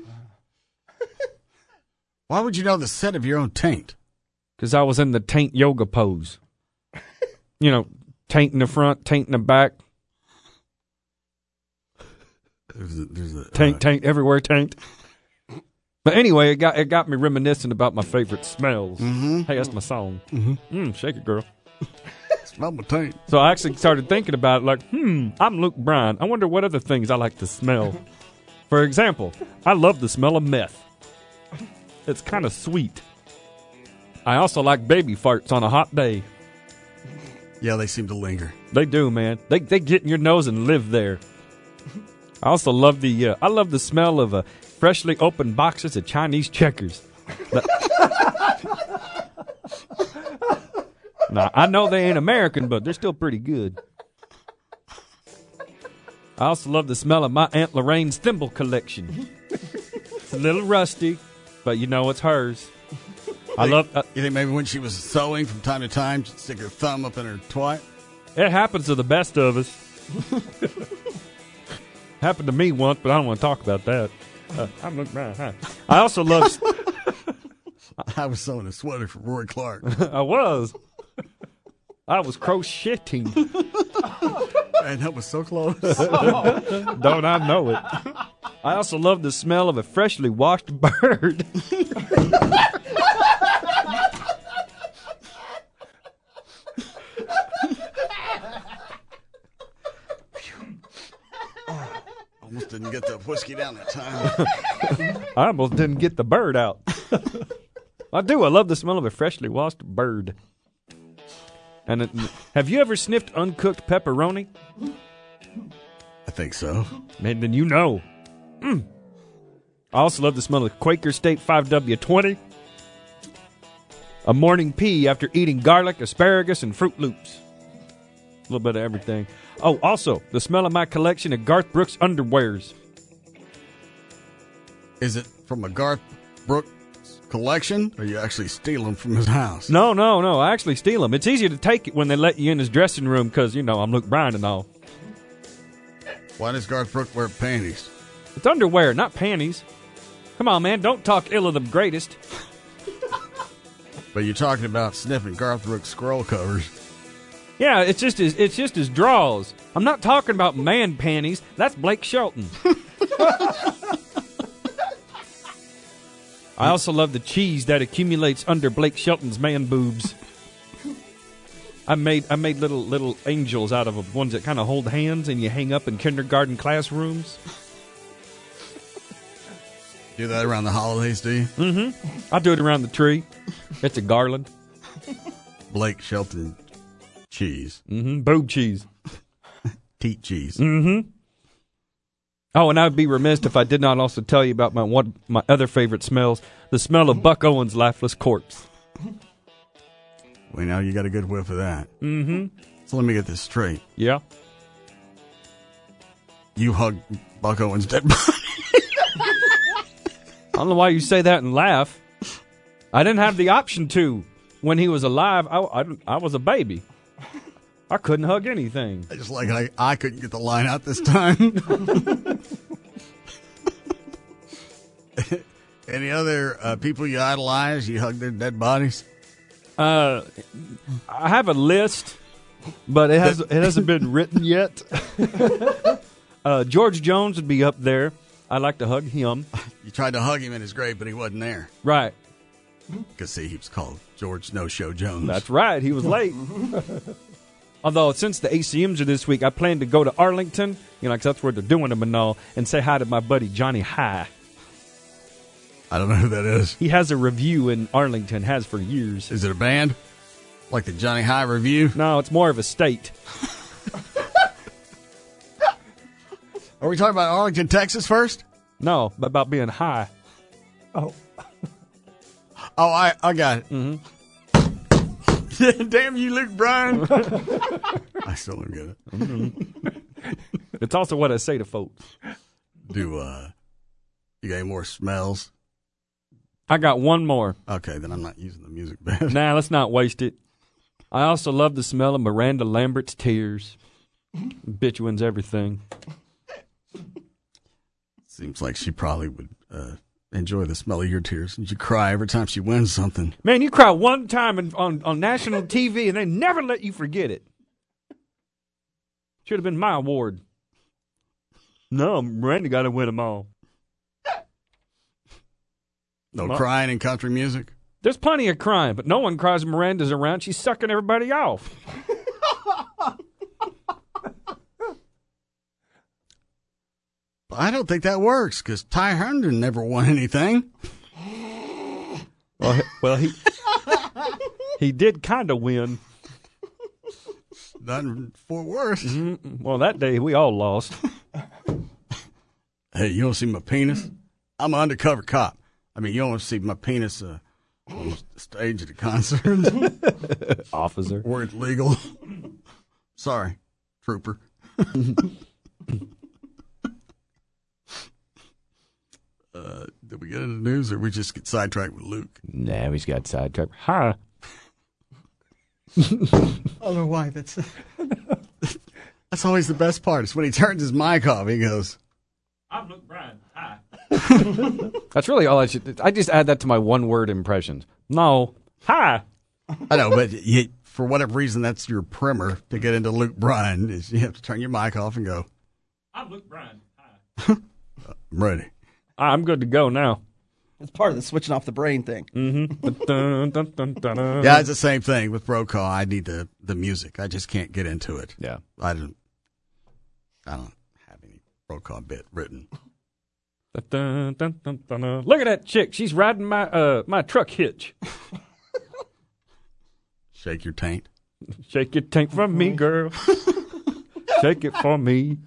Why would you know the set of your own taint? Because I was in the taint yoga pose. You know, taint in the front, taint in the back. There's a, there's a, taint, uh, taint, everywhere taint. But anyway, it got it got me reminiscing about my favorite smells. Mm-hmm. Hey, that's my song. Mm-hmm. Mm, shake it, girl. Smell my taint. So I actually started thinking about it like, hmm, I'm Luke Bryan. I wonder what other things I like to smell. For example, I love the smell of meth. It's kind of sweet. I also like baby farts on a hot day. Yeah, they seem to linger. They do, man. They they get in your nose and live there. I also love the uh, I love the smell of uh, freshly opened boxes of Chinese checkers. Now, I know they ain't American, but they're still pretty good. I also love the smell of my Aunt Lorraine's thimble collection. It's a little rusty, but you know it's hers. I think, love. Uh, you think maybe when she was sewing from time to time, she'd stick her thumb up in her twat? It happens to the best of us. Happened to me once, but I don't want to talk about that. Uh, I'm looking right. Huh? I also love. I was sewing a sweater for Roy Clark. I was. I was crocheting. And that was so close. Don't I know it? I also love the smell of a freshly washed bird. Almost didn't get the whiskey down that time. I almost didn't get the bird out. I do. I love the smell of a freshly washed bird. And it, have you ever sniffed uncooked pepperoni? I think so. Man, then you know. Mm. I also love the smell of Quaker State five W twenty. A morning pee after eating garlic, asparagus, and Fruit Loops. little bit of everything. Oh, also, the smell of my collection of Garth Brooks underwears. Is it from a Garth Brooks collection, or you actually steal them from his house? No, no, no. I actually steal them. It's easier to take it when they let you in his dressing room because, you know, I'm Luke Bryan and all. Why does Garth Brooks wear panties? It's underwear, not panties. Come on, man. Don't talk ill of the greatest. But you're talking about sniffing Garth Brooks scroll covers. Yeah, it's just his, it's just his draws. I'm not talking about man panties. That's Blake Shelton. I also love the cheese that accumulates under Blake Shelton's man boobs. I made I made little little angels out of them, ones that kind of hold hands and you hang up in kindergarten classrooms. Do that around the holidays, do you? Mm-hmm. I do it around the tree. It's a garland. Blake Shelton cheese. Mm-hmm. Boob cheese. Teat cheese. Mm-hmm. Oh, and I'd be remiss if I did not also tell you about my one my other favorite smells, the smell of Buck Owens' lifeless corpse. Well, now you got a good whiff of that. Mm-hmm. So let me get this straight. Yeah. You hugged Buck Owens' dead body. I don't know why you say that and laugh. I didn't have the option to. When he was alive, I, I, I was a baby. I couldn't hug anything. I just like I, I couldn't get the line out this time. Any other uh, people you idolize, you hug their dead bodies? Uh, I have a list, but it has it hasn't been written yet. uh, George Jones would be up there. I like to hug him. You tried to hug him in his grave, but he wasn't there. Right. Because, see, he was called George No Show Jones. That's right. He was late. Although, since the A C Ms are this week, I plan to go to Arlington, you know, because that's where they're doing them and all, and say hi to my buddy Johnny High. I don't know who that is. He has a review in Arlington, has for years. Is it a band? Like the Johnny High Review? No, it's more of a state. Are we talking about Arlington, Texas first? No, about being high. Oh. Oh, I, I got it. Mm-hmm. Damn you, Luke Bryan. I still don't get it. Mm-hmm. It's also what I say to folks. Do, uh, you got any more smells? I got one more. Okay, then I'm not using the music bed. Nah, let's not waste it. I also love the smell of Miranda Lambert's tears. Bitch wins everything. Seems like she probably would uh, enjoy the smell of your tears. And you cry every time she wins something. Man, you cry one time in, on, on national T V and they never let you forget it. Should have been my award. No, Miranda got to win them all. No well, crying in country music? There's plenty of crying, but no one cries when Miranda's around. She's sucking everybody off. I don't think that works, because Ty Herndon never won anything. Well, he, well, he he did kind of win. Not in Fort Worth. Mm-hmm. Well, that day we all lost. Hey, you don't see my penis? I'm an undercover cop. I mean, you don't see my penis uh, on the stage at a concert. Officer. Where it's legal. Sorry, trooper. Uh, did we get into the news, or we just get sidetracked with Luke? Nah, we just got sidetracked. Hi. I don't know why. That's that's always the best part. Is when he turns his mic off, he goes, I'm Luke Bryan. Hi. That's really all I should. I just add that to my one-word impressions. No. Hi. I know, but you, for whatever reason, that's your primer to get into Luke Bryan. Is you have to turn your mic off and go, I'm Luke Bryan. Hi. I'm ready. I'm good to go now. It's part of the switching off the brain thing. Mm-hmm. dun, dun, dun, dun, dun. Yeah, it's the same thing with Brokaw. I need the, the music. I just can't get into it. Yeah. I don't I don't have any Brokaw bit written. Dun, dun, dun, dun, dun. Look at that chick. She's riding my uh my truck hitch. Shake your taint. Shake your taint for me, girl. Shake it for me.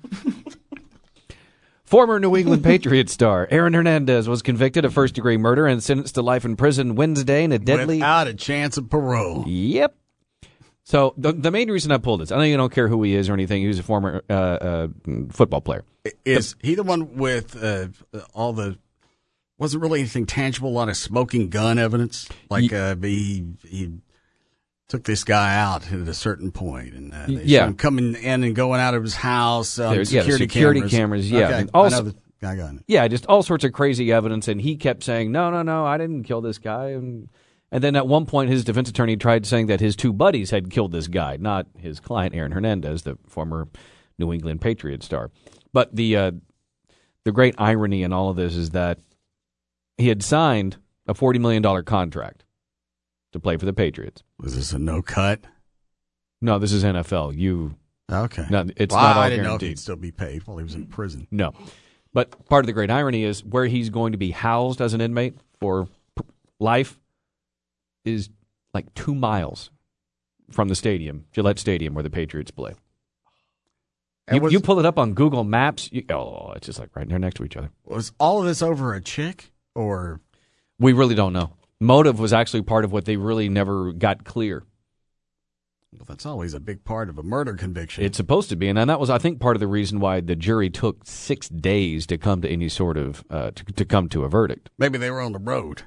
Former New England Patriots star Aaron Hernandez was convicted of first-degree murder and sentenced to life in prison Wednesday in a deadly... Without a chance of parole. Yep. So the the main reason I pulled this, I know you don't care who he is or anything. He was a former uh, uh, football player. Is he the one with uh, all the? Wasn't really anything tangible. A lot of smoking gun evidence. Like uh, he he took this guy out at a certain point, and uh, they yeah, saw him coming in and going out of his house. Um, There's, security, yeah, the security cameras. cameras. Yeah, okay. and also, I know the guy got it. Yeah, just all sorts of crazy evidence, and he kept saying, "No, no, no, I didn't kill this guy." And and then at one point, his defense attorney tried saying that his two buddies had killed this guy, not his client, Aaron Hernandez, the former New England Patriot star. But the uh, the great irony in all of this is that he had signed a forty million dollars contract to play for the Patriots. Was this a no cut? No, this is N F L. You okay? No, it's well, not all I didn't guaranteed. know if he'd still be paid while he was in prison. No, but part of the great irony is where he's going to be housed as an inmate for p- life is like two miles from the stadium, Gillette Stadium, where the Patriots play. You, was, you pull it up on Google Maps. You, oh, it's just like right there next to each other. Was all of this over a chick, or we really don't know? Motive was actually part of what they really never got clear. Well, that's always a big part of a murder conviction. It's supposed to be, and that was, I think, part of the reason why the jury took six days to come to any sort of uh, to, to come to a verdict. Maybe they were on the road.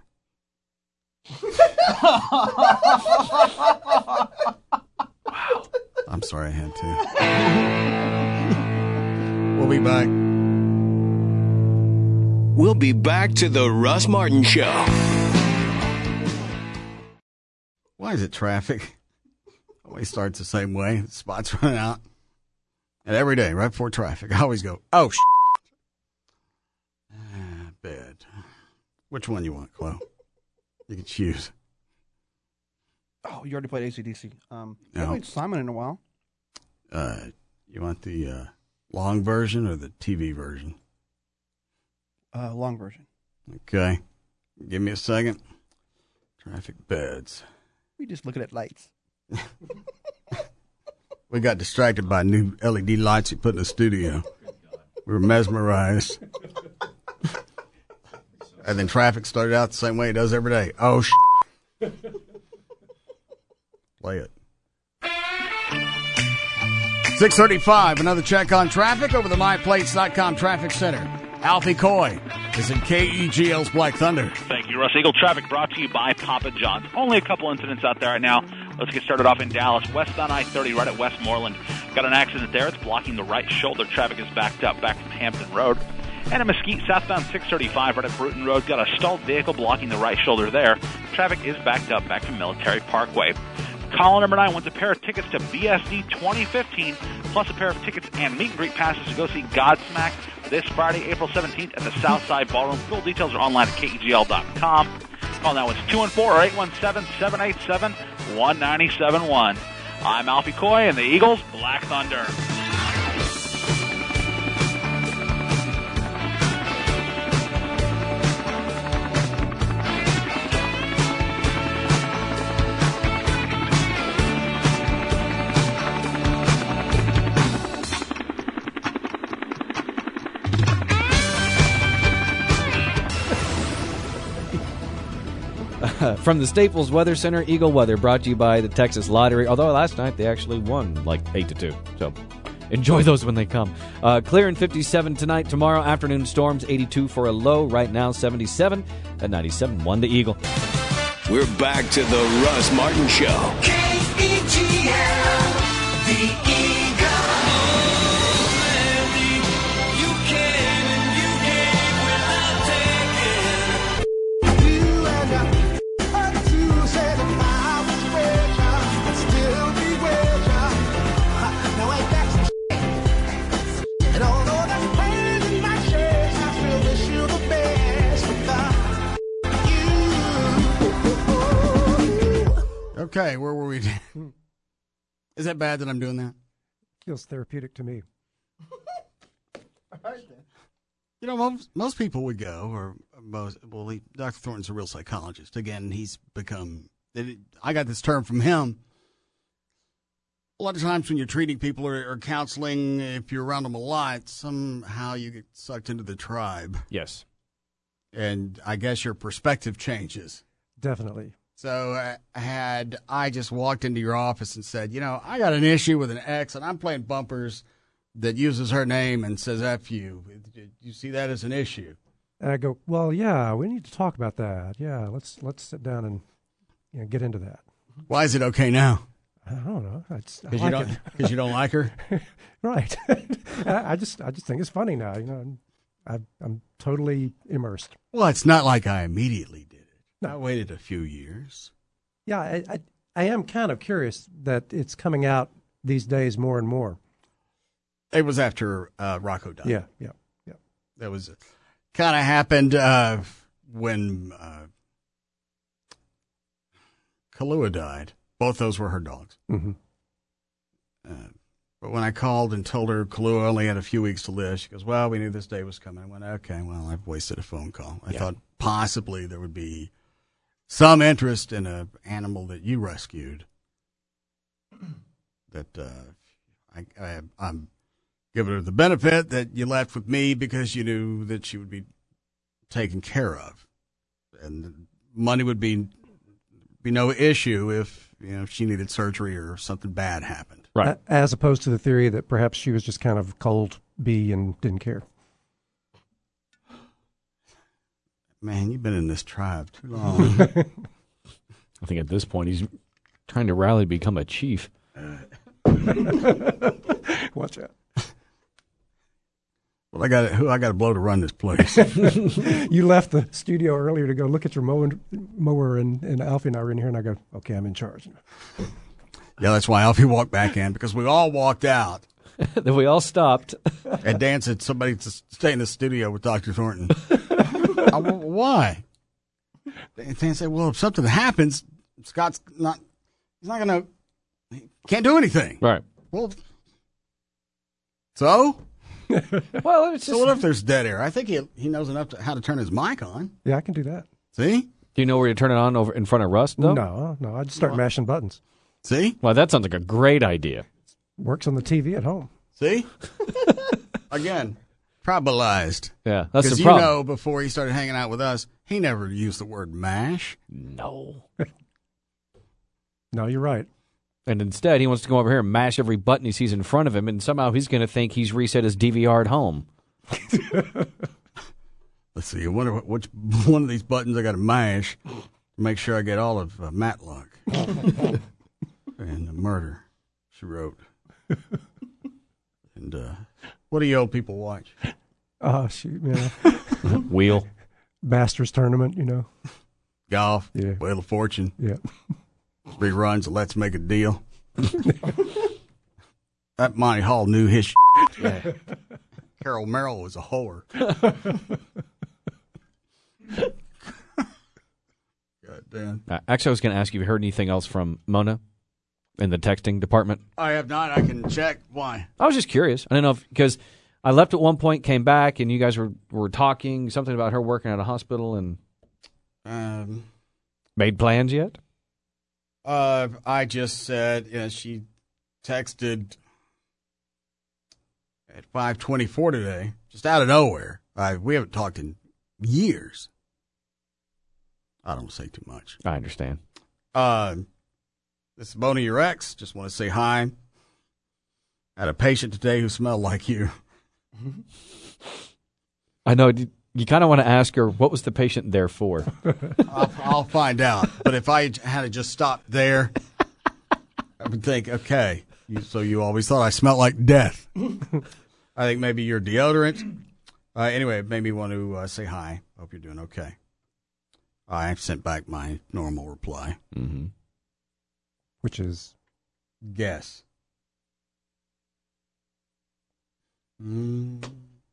Wow. I'm sorry I had to. We'll be back. We'll be back to the Russ Martin Show. Why is it traffic? Always starts the same way. The spots run out. And every day, right before traffic, I always go, oh, sh**. Ah, bed. Which one you want, Chloe? You can choose. Oh, you already played A C D C. Um, I No. haven't played Simon in a while. Uh, you want the uh, long version or the T V version? Uh, long version. Okay. Give me a second. Traffic beds. We just looking at lights. We got distracted by new L E D lights he put in the studio. We were mesmerized. And then traffic started out the same way it does every day. Oh, sh**. Play it. six thirty-five, another check on traffic over the my plates dot com traffic center. Alfie Coy is in K E G L's Black Thunder. Thank you, Russ. Eagle traffic brought to you by Papa John's. Only a couple incidents out there right now. Let's get started off in Dallas. Westbound I thirty right at Westmoreland. Got an accident there. It's blocking the right shoulder. Traffic is backed up back from Hampton Road. And in Mesquite, southbound six thirty-five right at Bruton Road. Got a stalled vehicle blocking the right shoulder there. Traffic is backed up back from Military Parkway. Caller number nine wants a pair of tickets to B S D twenty fifteen, plus a pair of tickets and meet and greet passes to go see Godsmack this Friday, April seventeenth at the Southside Ballroom. Full details are online at K E G L dot com. Call now. It's two one four, eight one seven, seven eight seven, one nine seven one. I'm Alfie Coy and the Eagles Black Thunder. From the Staples Weather Center, Eagle Weather brought to you by the Texas Lottery. Although last night they actually won like eight to two. So enjoy those when they come. Uh, clear and fifty-seven tonight. Tomorrow, afternoon storms, eighty-two for a low. Right now, seventy-seven at ninety-seven. One to Eagle. We're back to the Russ Martin Show. K E G L, the Eagle. Okay, where were we? Is that bad that I'm doing that? Feels therapeutic to me. You know, most, most people would go, or most, well, he, Doctor Thornton's a real psychologist. Again, he's become, it, I got this term from him. A lot of times when you're treating people or, or counseling, if you're around them a lot, somehow you get sucked into the tribe. Yes. And I guess your perspective changes. Definitely. So uh, had I just walked into your office and said, you know, I got an issue with an ex, and I'm playing bumpers that uses her name and says F you, you see that as an issue? And I go, well, yeah, we need to talk about that. Yeah, let's let's sit down and you know, get into that. Why is it okay now? I don't know. Because Because like you don't, because you don't like her? Right. I, I just I just think it's funny now. You know, I'm, I'm, I'm totally immersed. Well, it's not like I immediately did it. No. I waited a few years. Yeah, I, I I am kind of curious that it's coming out these days more and more. It was after uh, Rocco died. Yeah, yeah, yeah. That was kind of happened uh, when uh, Kahlua died. Both those were her dogs. Mm-hmm. Uh, but when I called and told her Kahlua only had a few weeks to live, she goes, well, we knew this day was coming. I went, okay, well, I've wasted a phone call. I Yeah. thought possibly there would be some interest in an animal that you rescued. That uh, I, I, I'm giving her the benefit that you left with me because you knew that she would be taken care of. And money would be be no issue if, you know, if she needed surgery or something bad happened. Right. As opposed to the theory that perhaps she was just kind of cold bee and didn't care. Man, you've been in this tribe too long. I think at this point he's trying to rally to become a chief. Watch out. Well, I got who I got to blow to run this place. You left the studio earlier to go look at your mower, mower and, and Alfie and I were in here, and I go, okay, I'm in charge. Yeah, that's why Alfie walked back in, because we all walked out. Then we all stopped. And Dan said, somebody to stay in the studio with Doctor Thornton. I, well, why? And Dan said, well, if something happens, Scott's not, he's not going to, he can't do anything. Right. Well, so? Well, it's just... So what if there's dead air? I think he he knows enough to, how to turn his mic on. Yeah, I can do that. See? Do you know where you turn it on over in front of Russ, though? No, no, I just start mashing buttons. See? Well, that sounds like a great idea. Works on the T V at home. See? Again, tribalized. Yeah, that's the Because you problem. know, before he started hanging out with us, he never used the word mash. No. No, you're right. And instead, he wants to go over here and mash every button he sees in front of him, and somehow he's going to think he's reset his D V R at home. Let's see. I wonder what, which one of these buttons I got to mash to make sure I get all of uh, Matlock and the murder, she wrote. And uh, what do you old people watch? Oh, shoot, yeah. Wheel. Masters tournament, you know. Golf. Yeah. Wheel of Fortune. Yeah. Reruns of Let's Make a Deal. That Monty Hall knew his shit. Yeah. Carol Merrill was a whore. God damn. Uh, actually, I was going to ask you, have you heard anything else from Mona in the texting department? I have not. I can check. Why? I was just curious. I don't know if, because I left at one point, came back, and you guys were, were talking something about her working at a hospital and Um, made plans yet? uh, I just said, you know, she texted at five twenty-four today, just out of nowhere. I, we haven't talked in years. I don't say too much. I understand. Uh, this is Mona, your ex. Just want to say hi. Had a patient today who smelled like you. I know. You kind of want to ask her, what was the patient there for? I'll, I'll find out. But if I had to just stop there, I would think, okay, you, so you always thought I smelled like death. I think maybe your deodorant. Uh, anyway, it made me want to uh, say hi. Hope you're doing okay. I sent back my normal reply. Mm-hmm. Which is? Guess. Mm.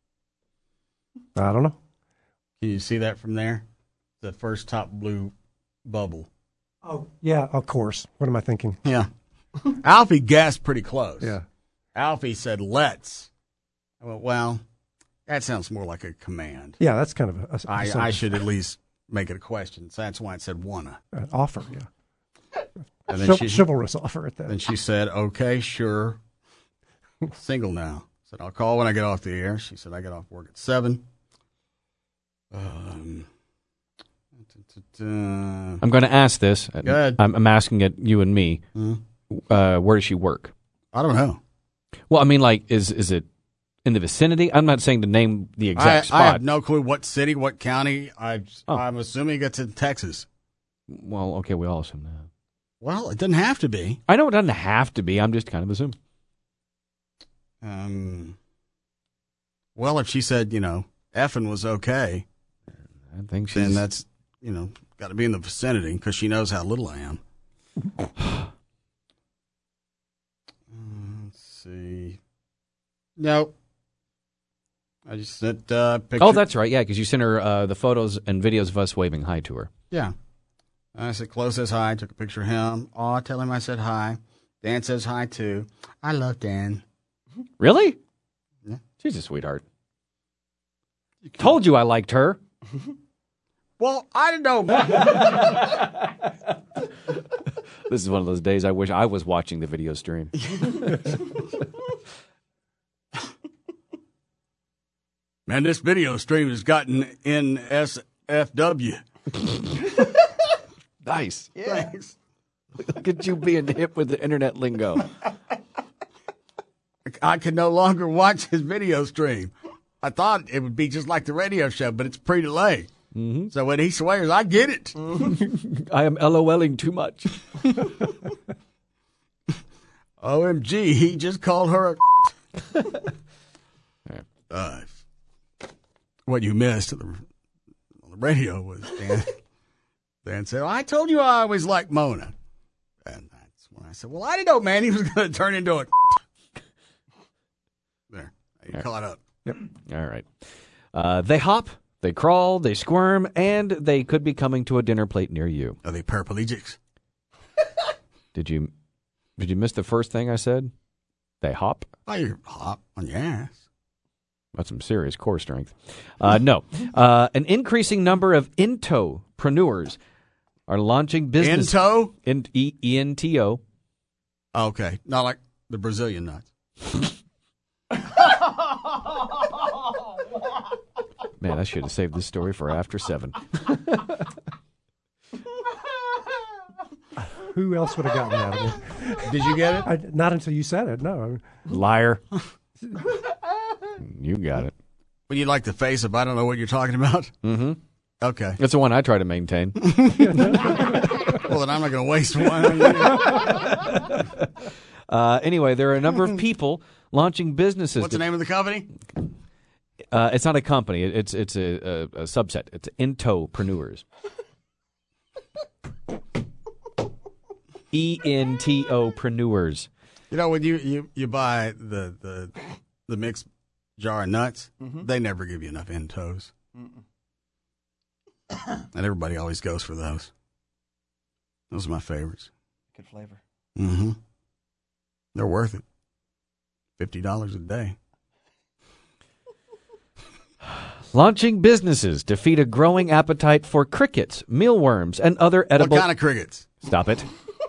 I don't know. Can you see that from there? The first top blue bubble. Oh, yeah, of course. What am I thinking? Yeah. Alfie guessed pretty close. Yeah. Alfie said, let's. I went, well, that sounds more like a command. Yeah, that's kind of a, a I, something. I should at least make it a question. So that's why it said wanna. An offer, yeah. And then Chiv- she, chivalrous offer at that. Then she said, okay, sure. Single now. I said, I'll call when I get off the air. She said, I get off work at seven. Um, I'm going to ask this. Go ahead. I'm, I'm asking it you and me. Mhm. Uh, where does she work? I don't know. Well, I mean, like, is is it in the vicinity? I'm not saying to name the exact I, spot. I have no clue what city, what county. I, Oh. I'm assuming it's in Texas. Well, okay, we all assume that. Well, it doesn't have to be. I know it doesn't have to be. I'm just kind of assuming. Um, well, if she said, you know, effing was okay, I think then she's. that's, you know, got to be in the vicinity because she knows how little I am. Uh, let's see. No. I just sent uh, picture. Oh, that's right. Yeah, because you sent her uh, the photos and videos of us waving hi to her. Yeah. I said, Chloe says hi. Took a picture of him. Oh, tell him I said hi. Dan says hi, too. I love Dan. Really? Yeah. She's a sweetheart. Told you I liked her. Well, I don't know. This is one of those days I wish I was watching the video stream. Man, this video stream has gotten N S F W. Nice. Yeah. Thanks. Look at you being hip with the internet lingo. I can no longer watch his video stream. I thought it would be just like the radio show, but it's pre-delay. Mm-hmm. So when he swears, I get it. I am LOLing too much. O M G, he just called her a... uh, what you missed on the, on the radio was Dan, Dan said, well, I told you I always liked Mona. And that's when I said, well, I didn't know, man, he was going to turn into a... There, you All caught up. Yep. All right. Uh, they hop, they crawl, they squirm, and they could be coming to a dinner plate near you. Are they paraplegics? Did you did you miss the first thing I said? They hop? Oh, you hop on your ass. That's some serious core strength. Uh, no. Uh, an increasing number of intopreneurs are launching business. Into? In, E N T O. Okay. Not like the Brazilian nuts. Man, I should have saved this story for after seven. Who else would have gotten that? I mean, Did you get it? I, not until you said it. No. Liar. You got it. When you like the face of I don't know what you're talking about? Mm-hmm. Okay. That's the one I try to maintain. Well, then I'm not going to waste one. uh, anyway, there are a number of people launching businesses. What's the name of the company? Uh, it's not a company. It, it's it's a, a, a subset. It's intopreneurs. E N T O preneurs. You know, when you, you, you buy the, the the mixed jar of nuts, Mhm. they never give you enough Entos. Mm-mm. And everybody always goes for those. Those are my favorites. Good flavor. Mm-hmm. They're worth it. fifty dollars a day. Launching businesses to feed a growing appetite for crickets, mealworms, and other edible. What kind of crickets? Stop it.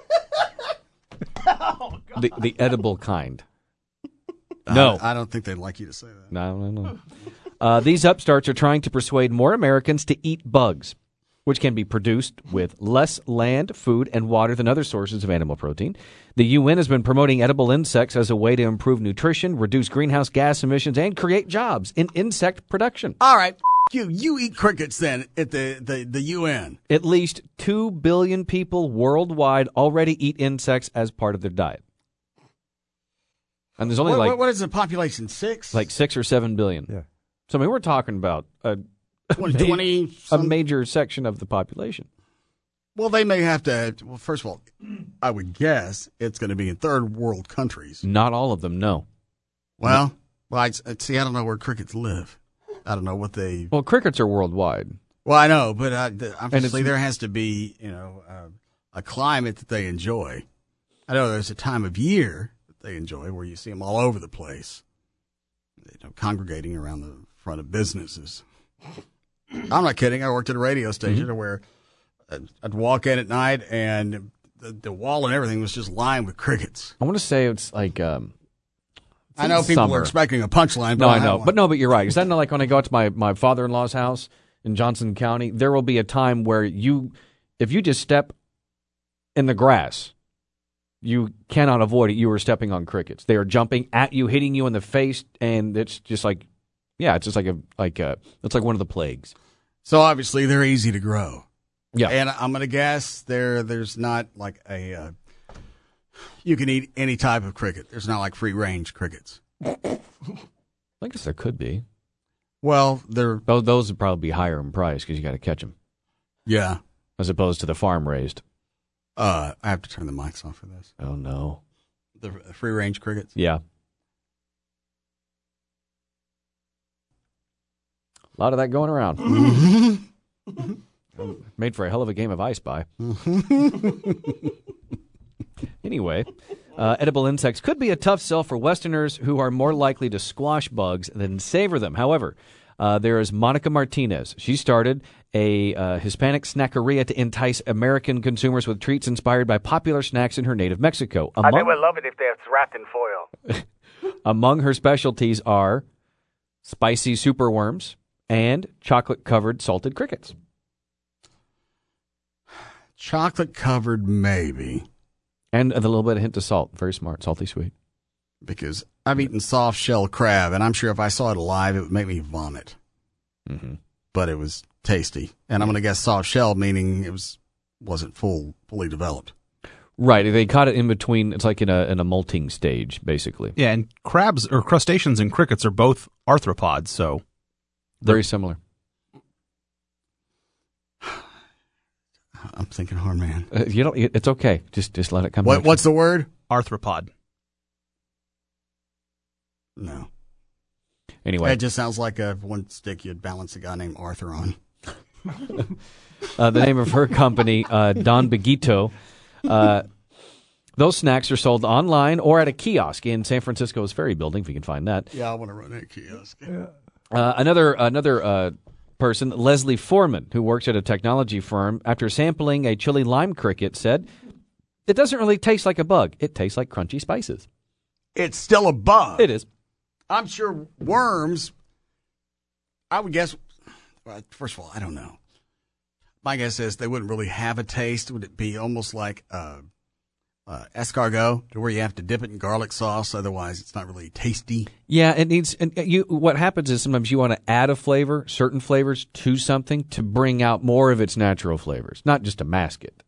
the the edible kind. No, I, I don't think they'd like you to say that. No, no, no. Uh, these upstarts are trying to persuade more Americans to eat bugs, which can be produced with less land, food, and water than other sources of animal protein. The U N has been promoting edible insects as a way to improve nutrition, reduce greenhouse gas emissions, and create jobs in insect production. All right, you you eat crickets then at the, the, the U N. At least two billion people worldwide already eat insects as part of their diet. And there's only What, like what, what is the population? Six? like six or seven billion. Yeah. So I mean, we're talking about a, twenty, ma- twenty a some- major section of the population. Well, they may have to. Well, first of all, I would guess it's going to be in third world countries. Not all of them, no. Well, well, I, see, I don't know where crickets live. I don't know what they. Well, crickets are worldwide. Well, I know, but uh, the- obviously it's- there has to be, you know, uh, a climate that they enjoy. I know there's a time of year that they enjoy where you see them all over the place, you know, congregating around the front of businesses. I'm not kidding. I worked at a radio station Mm-hmm. where I'd, I'd walk in at night and the, the wall and everything was just lined with crickets. I want to say it's like. Um, it's I know in people summer. are expecting a punchline. But No, I don't know, have one. but no, but you're right. Because I know, like when I go out to my my father-in-law's house, in Johnson County, there will be a time where you, if you just step in the grass, you cannot avoid it. You are stepping on crickets. They are jumping at you, hitting you in the face, and it's just like, yeah, it's just like a like a, it's like one of the plagues. So obviously they're easy to grow. Yeah, and I'm gonna guess there there's not like a uh, you can eat any type of cricket. There's not like free range crickets. I guess there could be. Well, they're those, those would probably be higher in price because you got to catch them. Yeah, as opposed to the farm raised. Uh, I have to turn the mics off for this. Oh no, the free range crickets. Yeah, a lot of that going around. Made for a hell of a game of I Spy. Anyway, uh, edible insects could be a tough sell for Westerners who are more likely to squash bugs than savor them. However, uh, there is Monica Martinez. She started a uh, Hispanic snackeria to entice American consumers with treats inspired by popular snacks in her native Mexico. I Among, think we love it if they're wrapped in foil. among her specialties are spicy superworms and chocolate-covered salted crickets. Chocolate covered, maybe. And a little bit of hint of salt. Very smart. Salty sweet. Because I've eaten soft shell crab, and I'm sure if I saw it alive, it would make me vomit. Mm-hmm. But it was tasty. And I'm going to guess soft shell, meaning it was, wasn't full, fully developed. Right. They caught it in between. It's like in a in a molting stage, basically. Yeah, and crabs or crustaceans and crickets are both arthropods, so. Very similar. I'm thinking hard, man. Uh, you don't. It's okay. Just just let it come. What, what's the word? Arthropod. No. Anyway, it just sounds like a one stick you'd balance a guy named Arthur on. uh, the name of her company, uh, Don Beguito. Uh, those snacks are sold online or at a kiosk in San Francisco's Ferry Building, if you can find that. Yeah, I want to run that kiosk. Yeah. Uh, another another. Uh, person, Leslie Foreman, who works at a technology firm, after sampling a chili lime cricket, said, it doesn't really taste like a bug. It tastes like crunchy spices. It's still a bug. It is. I'm sure worms, I would guess, well, first of all, I don't know. My guess is they wouldn't really have a taste. Would it be almost like uh, uh, escargot, to where you have to dip it in garlic sauce, otherwise it's not really tasty? Yeah, it needs. And you. What happens is sometimes you want to add a flavor, certain flavors, to something to bring out more of its natural flavors, not just to mask it.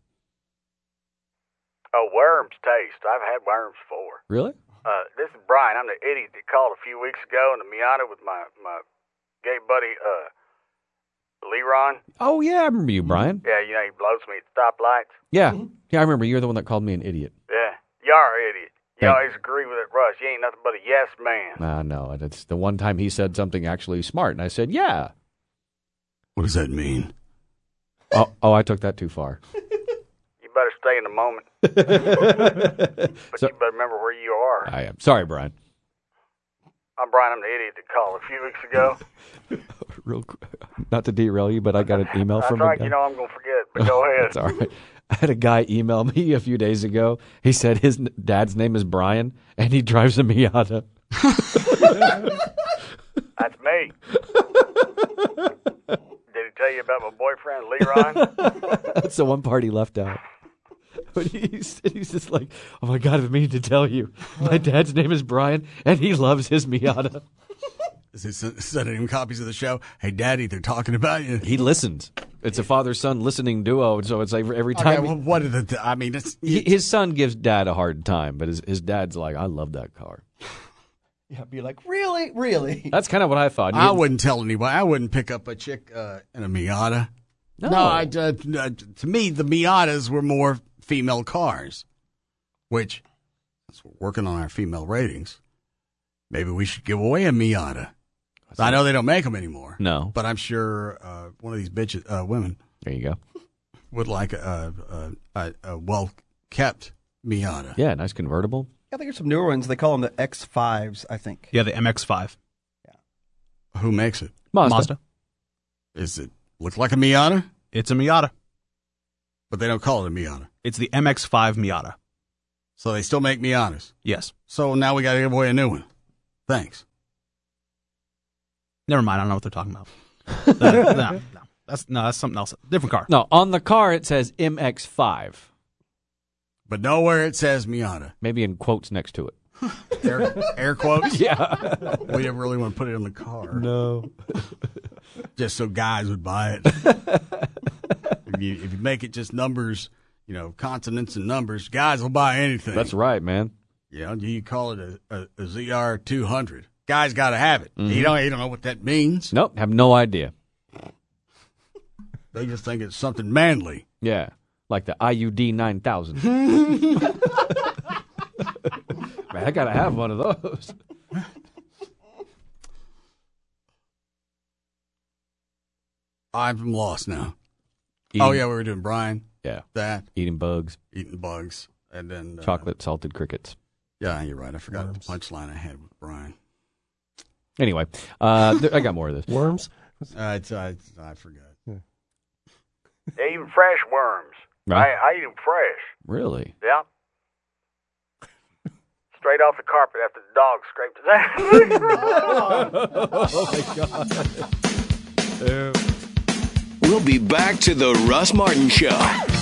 Oh, worms taste. I've had worms before. Really? Uh, this is Brian. I'm the idiot that called a few weeks ago in the Miata with my my gay buddy uh, Leron. Oh yeah, I remember you, Brian. Yeah, you know he blows me at stoplights. Yeah, yeah, I remember. You're the one that called me an idiot. Yeah, you are an idiot. You Thank- always agree with it, Russ. You ain't nothing but a yes man. Ah, no, it's the one time he said something actually smart, and I said, yeah. What does that mean? Oh, oh, I took that too far. You better stay in the moment. But So- you better remember where you are. I am sorry, Brian. I'm Brian. I'm the idiot that called a few weeks ago. Real, qu- not to derail you, but I got an email That's from right. a guy. You know I'm going to forget, but go ahead. That's all right. I had a guy email me a few days ago. He said his n- dad's name is Brian, and he drives a Miata. That's me. Did he tell you about my boyfriend, Leron? That's the one part he left out. But he's, he's just like, oh my God, I've been meaning to tell you. My dad's name is Brian, and he loves his Miata. Is he sen- sending him copies of the show? Hey, Daddy, they're talking about you. He listens. It's a father-son listening duo, so it's like every Okay, time. well, what did the? I mean, it's, he, his son gives dad a hard time, but his, his dad's like, I love that car. Yeah, be like, really, really. That's kind of what I thought. I wouldn't tell anybody. I wouldn't pick up a chick uh, in a Miata. No. I, uh, uh, to me, the Miatas were more female cars, which, since we're working on our female ratings, maybe we should give away a Miata. I know they don't make them anymore. No. But I'm sure uh, one of these bitches, uh, women, There you go. would like a, a, a, a well-kept Miata. Yeah, nice convertible. I think there's some newer ones. They call them the X fives, I think. Yeah, the M X five. Who makes it? Mazda. Mazda. Is it look like a Miata? It's a Miata. But they don't call it a Miata. It's the M X five Miata. So they still make Miatas. Yes. So now we got to give away a new one. Thanks. Never mind. I don't know what they're talking about. Uh, no, no. That's no, that's something else. Different car. No, on the car it says M X five. But nowhere it says Miata. Maybe in quotes next to it. Air, air quotes? Yeah. We didn't really want to put it in the car. No. Just so guys would buy it. if, you, if you make it just numbers, you know, consonants and numbers, guys will buy anything. That's right, man. Yeah, you call it a, a, a Z R two hundred. Guys got to have it. Mm-hmm. You don't, you don't know what that means. Nope, have no idea. They just think it's something manly. Yeah, like the I U D nine thousand. Man, I got to have one of those. I'm lost now. Eating, oh, yeah, we were doing Brian. Yeah. That. Eating bugs. Eating bugs. And then. Uh, Chocolate salted crickets. Yeah, you're right. I forgot Worms. the punchline I had with Brian. Anyway, uh, th- I got more of this. Worms? Uh, it's, uh, it's, I forgot. Yeah. Yeah, even fresh worms. Right. I, I eat them fresh. Really? Yeah. Straight off the carpet after the dog scraped it out. Oh, my God. We'll be back to the Russ Martin Show.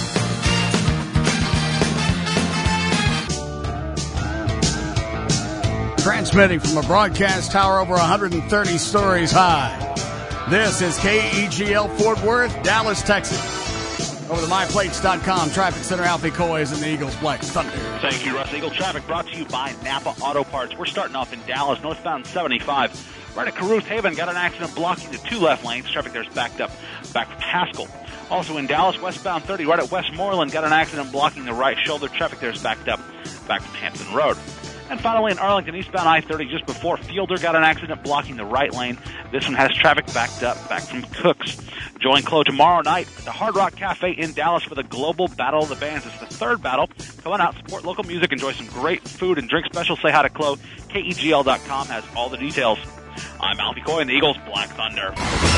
Transmitting from a broadcast tower over one hundred thirty stories high. This is K E G L Fort Worth, Dallas, Texas. Over the my plates dot com Traffic Center, Alfie Coys and the Eagles Black Thunder. Thank you, Russ. Eagle Traffic brought to you by Napa Auto Parts. We're starting off in Dallas, northbound seventy-five. Right at Caruth Haven, got an accident blocking the two left lanes. Traffic there's backed up back from Haskell. Also in Dallas, westbound thirty, right at Westmoreland, got an accident blocking the right shoulder. Traffic there's backed up back from Hampton Road. And finally in Arlington, eastbound I thirty, just before Fielder, got an accident blocking the right lane. This one has traffic backed up back from Cooks. Join Chloe tomorrow night at the Hard Rock Cafe in Dallas for the Global Battle of the Bands. It's the third battle. Come on out, support local music, enjoy some great food and drink specials. Say hi to Chloe. K E G L dot com has all the details. I'm Alfie Coy and the Eagles Black Thunder.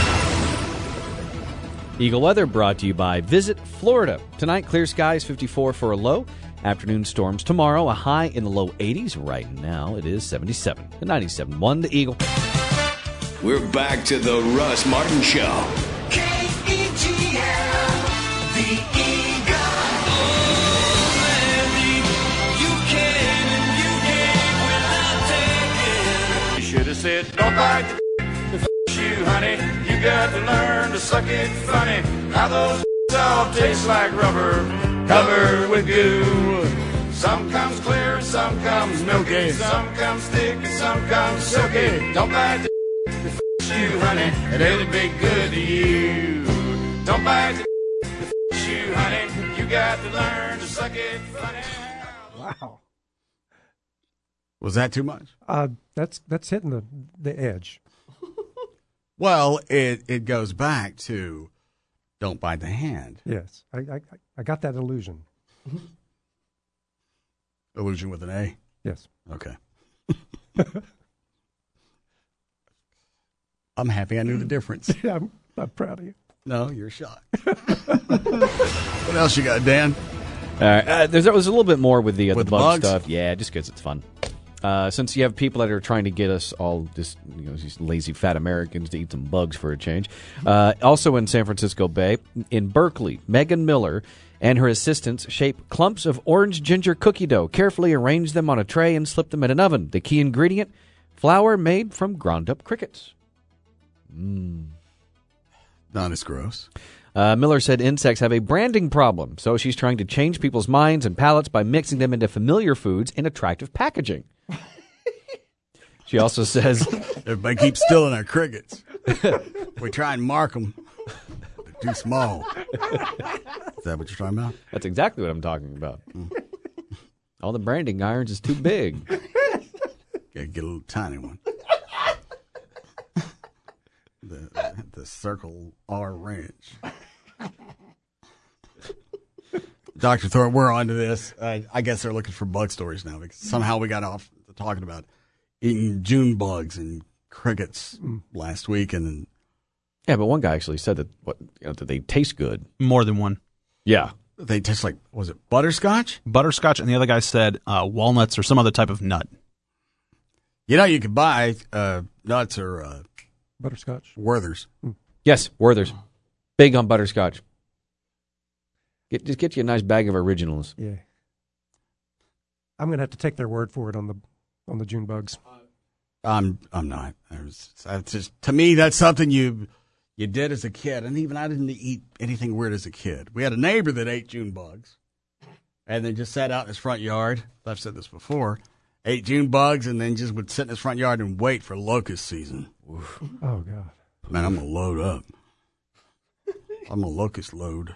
Eagle Weather brought to you by Visit Florida. Tonight, clear skies, fifty-four for a low. Afternoon storms tomorrow, a high in the low eighties. Right now, it is seventy-seven. The ninety-seven point one, the Eagle. We're back to the Russ Martin Show. K E G L, the Eagle. Oh, Randy, you can and you gave without taking. You should have said, don't bite the f*** you, honey. You got to learn to suck it funny. How those all taste like rubber, covered with goo. Some comes clear, some comes milky, some comes thick, and some comes silky. Don't bite the f*** you, honey. It ain't be good to you. Don't bite the f*** you, honey. You got to learn to suck it funny. Wow. Was that too much? Uh, that's that's hitting the, the edge. Well, it, it goes back to don't bite the hand. Yes, I I, I got that illusion. Illusion with an A? Yes. Okay. I'm happy I knew the difference. Yeah, I'm, I'm proud of you. No, you're shocked. What else you got, Dan? All right, uh, there's, there was a little bit more with the, uh, With the the bug bugs? stuff. Yeah, just because it's fun. Uh, since you have people that are trying to get us all just, you know, these lazy fat Americans to eat some bugs for a change. Uh, also in San Francisco Bay, in Berkeley, Megan Miller and her assistants shape clumps of orange ginger cookie dough, carefully arrange them on a tray and slip them in an oven. The key ingredient, flour made from ground up crickets. Mm. Not as gross. Uh, Miller said insects have a branding problem, so she's trying to change people's minds and palates by mixing them into familiar foods in attractive packaging. She also says... Everybody keeps stealing our crickets. We try and mark them. They're too small. Is that what you're talking about? That's exactly what I'm talking about. Mm. All the branding irons is too big. Gotta get a little tiny one. The, the Circle R Ranch. Doctor Thor, we're on to this. Uh, I guess they're looking for bug stories now because somehow we got off talking about eating June bugs and crickets last week, and then yeah, but one guy actually said that what you know, that they taste good. More than one. Yeah, they taste like, was it butterscotch? Butterscotch, and the other guy said uh, walnuts or some other type of nut. You know, you could buy uh, nuts or uh, butterscotch Werther's. Yes, Werther's. Big on butterscotch. Get, just get you a nice bag of originals. Yeah. I'm going to have to take their word for it on the on the June bugs. I'm I'm not. It's, it's just, to me, that's something you you did as a kid, and even I didn't eat anything weird as a kid. We had a neighbor that ate June bugs, and then just sat out in his front yard. I've said this before. Ate June bugs, and then just would sit in his front yard and wait for locust season. Oof. Oh God, man, I'm gonna load up. I'm a locust load.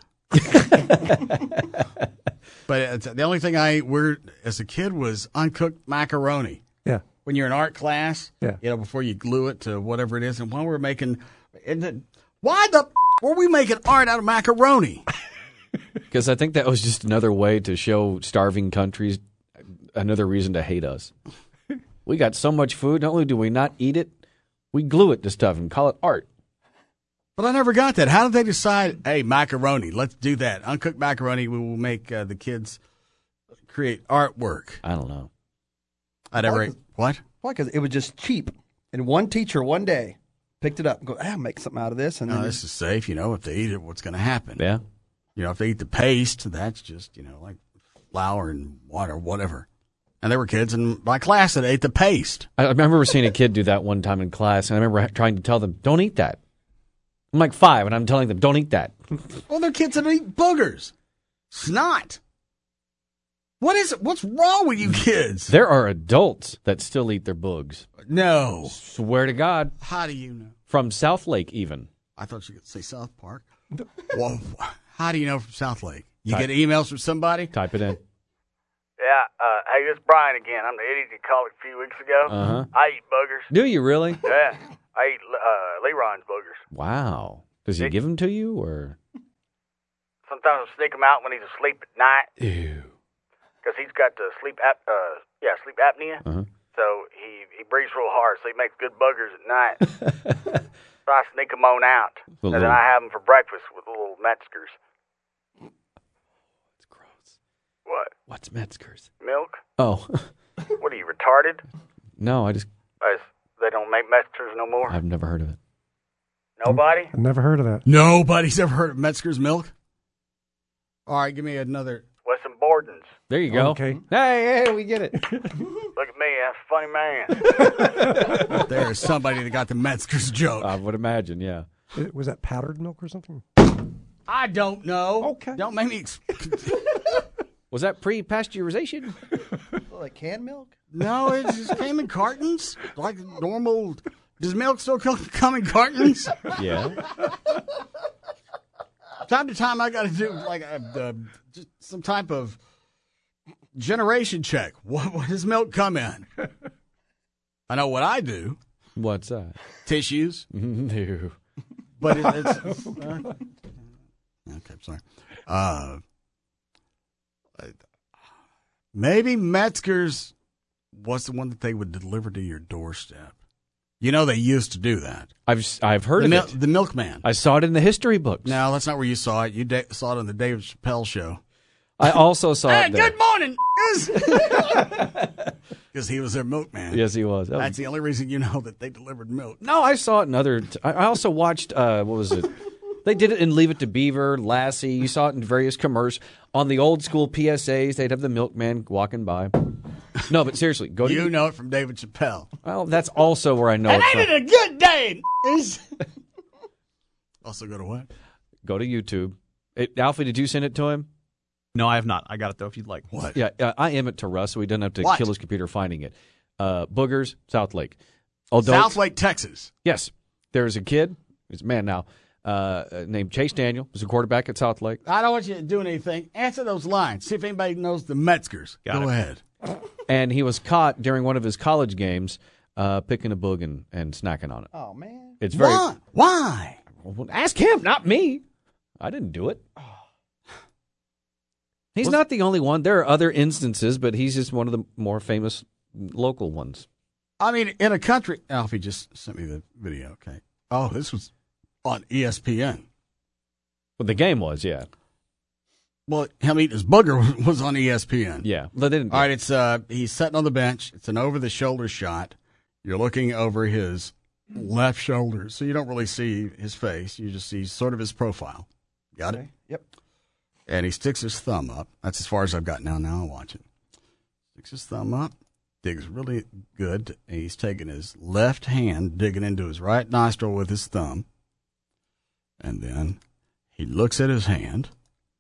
But it's, the only thing I ate weird as a kid was uncooked macaroni. Yeah. When you're in art class, yeah. you know, before you glue it to whatever it is, and while we were making, it, why the f- were we making art out of macaroni? Because I think that was just another way to show starving countries another reason to hate us. We got so much food, not only do we not eat it, we glue it to stuff and call it art. But I never got that. How did they decide, hey, macaroni, let's do that. Uncooked macaroni, we will make uh, the kids create artwork. I don't know. I never ate, what? Why? Because it was just cheap. And one teacher one day picked it up and go, ah, make something out of this. And no, then this is safe. You know, if they eat it, what's going to happen? Yeah. You know, if they eat the paste, that's just, you know, like flour and water, whatever. And there were kids in my class that ate the paste. I remember seeing a kid do that one time in class, and I remember trying to tell them, don't eat that. I'm like five, and I'm telling them, don't eat that. Well, they're kids that eat boogers. Snot. What is it? What's wrong with you kids? There are adults that still eat their boogs. No. Swear to God. How do you know? From South Lake, even. I thought you could say South Park. Well, how do you know from South Lake? You Type. get emails from somebody? Type it in. Yeah, uh, hey, this is Brian again. I'm the idiot that called a few weeks ago. Uh-huh. I eat boogers. Do you really? Yeah, I eat uh, Leron's boogers. Wow. Does he give them to you, or? Sometimes I'll sneak him out when he's asleep at night. Ew. Because he's got the sleep ap- uh, yeah, sleep apnea. Uh-huh. So he, he breathes real hard, so he makes good boogers at night. So I sneak them on out. The and little- then I have them for breakfast with little Metzgers. It's gross. What? What's Metzgers? Milk? Oh. What are you, retarded? No, I just, Uh, they don't make Metzgers no more? I've never heard of it. Nobody? I've never heard of that. Nobody's ever heard of Metzger's milk? All right, give me another. Weston Borden's. There you go. Okay. Hey, hey, we get it. Look at me, I'm a funny man. There's somebody that got the Metzger's joke. I would imagine, yeah. It- Was that powdered milk or something? I don't know. Okay. Don't make me. Ex- Was that pre-pasteurization? like canned milk? no, it just came in cartons. Like normal. Does milk still come, come in cartons? Yeah. Time to time, I got to do like a, uh, just some type of generation check. What, what does milk come in? I know what I do. What's that? Tissues. No. But it, it's. Uh, okay, I'm sorry. Uh, maybe Metzger's was the one that they would deliver to your doorstep. You know, they used to do that. I've I've heard the of mil- it. The milkman. I saw it in the history books. No, that's not where you saw it. You da- saw it on the Dave Chappelle show. I also saw Hey, it there. good morning. Because he was their milkman. Yes, he was. That was- That's the only reason you know that they delivered milk. No, I saw it in other. T- I I also watched. Uh, what was it? They did it in Leave It to Beaver, Lassie. You saw it in various commercials. On the old school P S As, they'd have the milkman walking by. No, but seriously, go to. You know it from David Chappelle. Well, that's also where I know And it ain't from. it a good day? Is- also go to what? Go to YouTube. It, Alfie, did you send it to him? No, I have not. I got it, though, if you'd like. What? Yeah, uh, I am it to Russ, so he doesn't have to What? kill his computer finding it. Uh, Boogers, South Lake. Although, South Lake, Texas. Yes, there's a kid. He's a man now. Uh, named Chase Daniel. Was a quarterback at South Lake. I don't want you doing anything. Answer those lines. See if anybody knows the Metzgers. Got Go it. ahead. And he was caught during one of his college games uh, picking a boog and, and snacking on it. Oh, man. It's very. Why? Why? Well, ask him, not me. I didn't do it. He's not the only one. There are other instances, but he's just one of the more famous local ones. I mean, in a country. Alfie just sent me the video. Okay. Oh, this was on E S P N. Well, the game was, yeah. Well, him eating his booger was, was on E S P N. Yeah. But they didn't. All right, it's uh, he's sitting on the bench. It's an over-the-shoulder shot. You're looking over his left shoulder, so you don't really see his face. You just see sort of his profile. Got it? Okay. Yep. And he sticks his thumb up. That's as far as I've got now. Now I'll watch it. Sticks his thumb up, digs really good. And he's taking his left hand, digging into his right nostril with his thumb. And then he looks at his hand.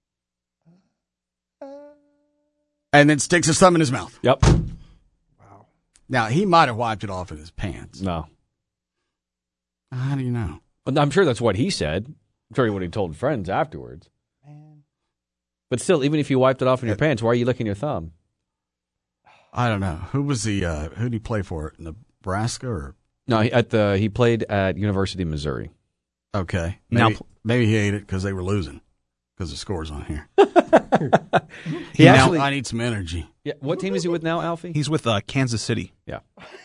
And then sticks his thumb in his mouth. Yep. Wow. Now, he might have wiped it off in his pants. No. How do you know? Well, I'm sure that's what he said. I'm sure what he told friends afterwards. Man. But still, even if you wiped it off in your pants, why are you licking your thumb? I don't know. Who was the, uh, who did he play for? Nebraska or? No, he, at the, he played at University of Missouri. Okay. Maybe, Now- maybe he ate it because they were losing. Because the score's on here. He He actually- now, I need some energy. Yeah. What team is he with now, Alfie? He's with uh, Kansas City. Yeah.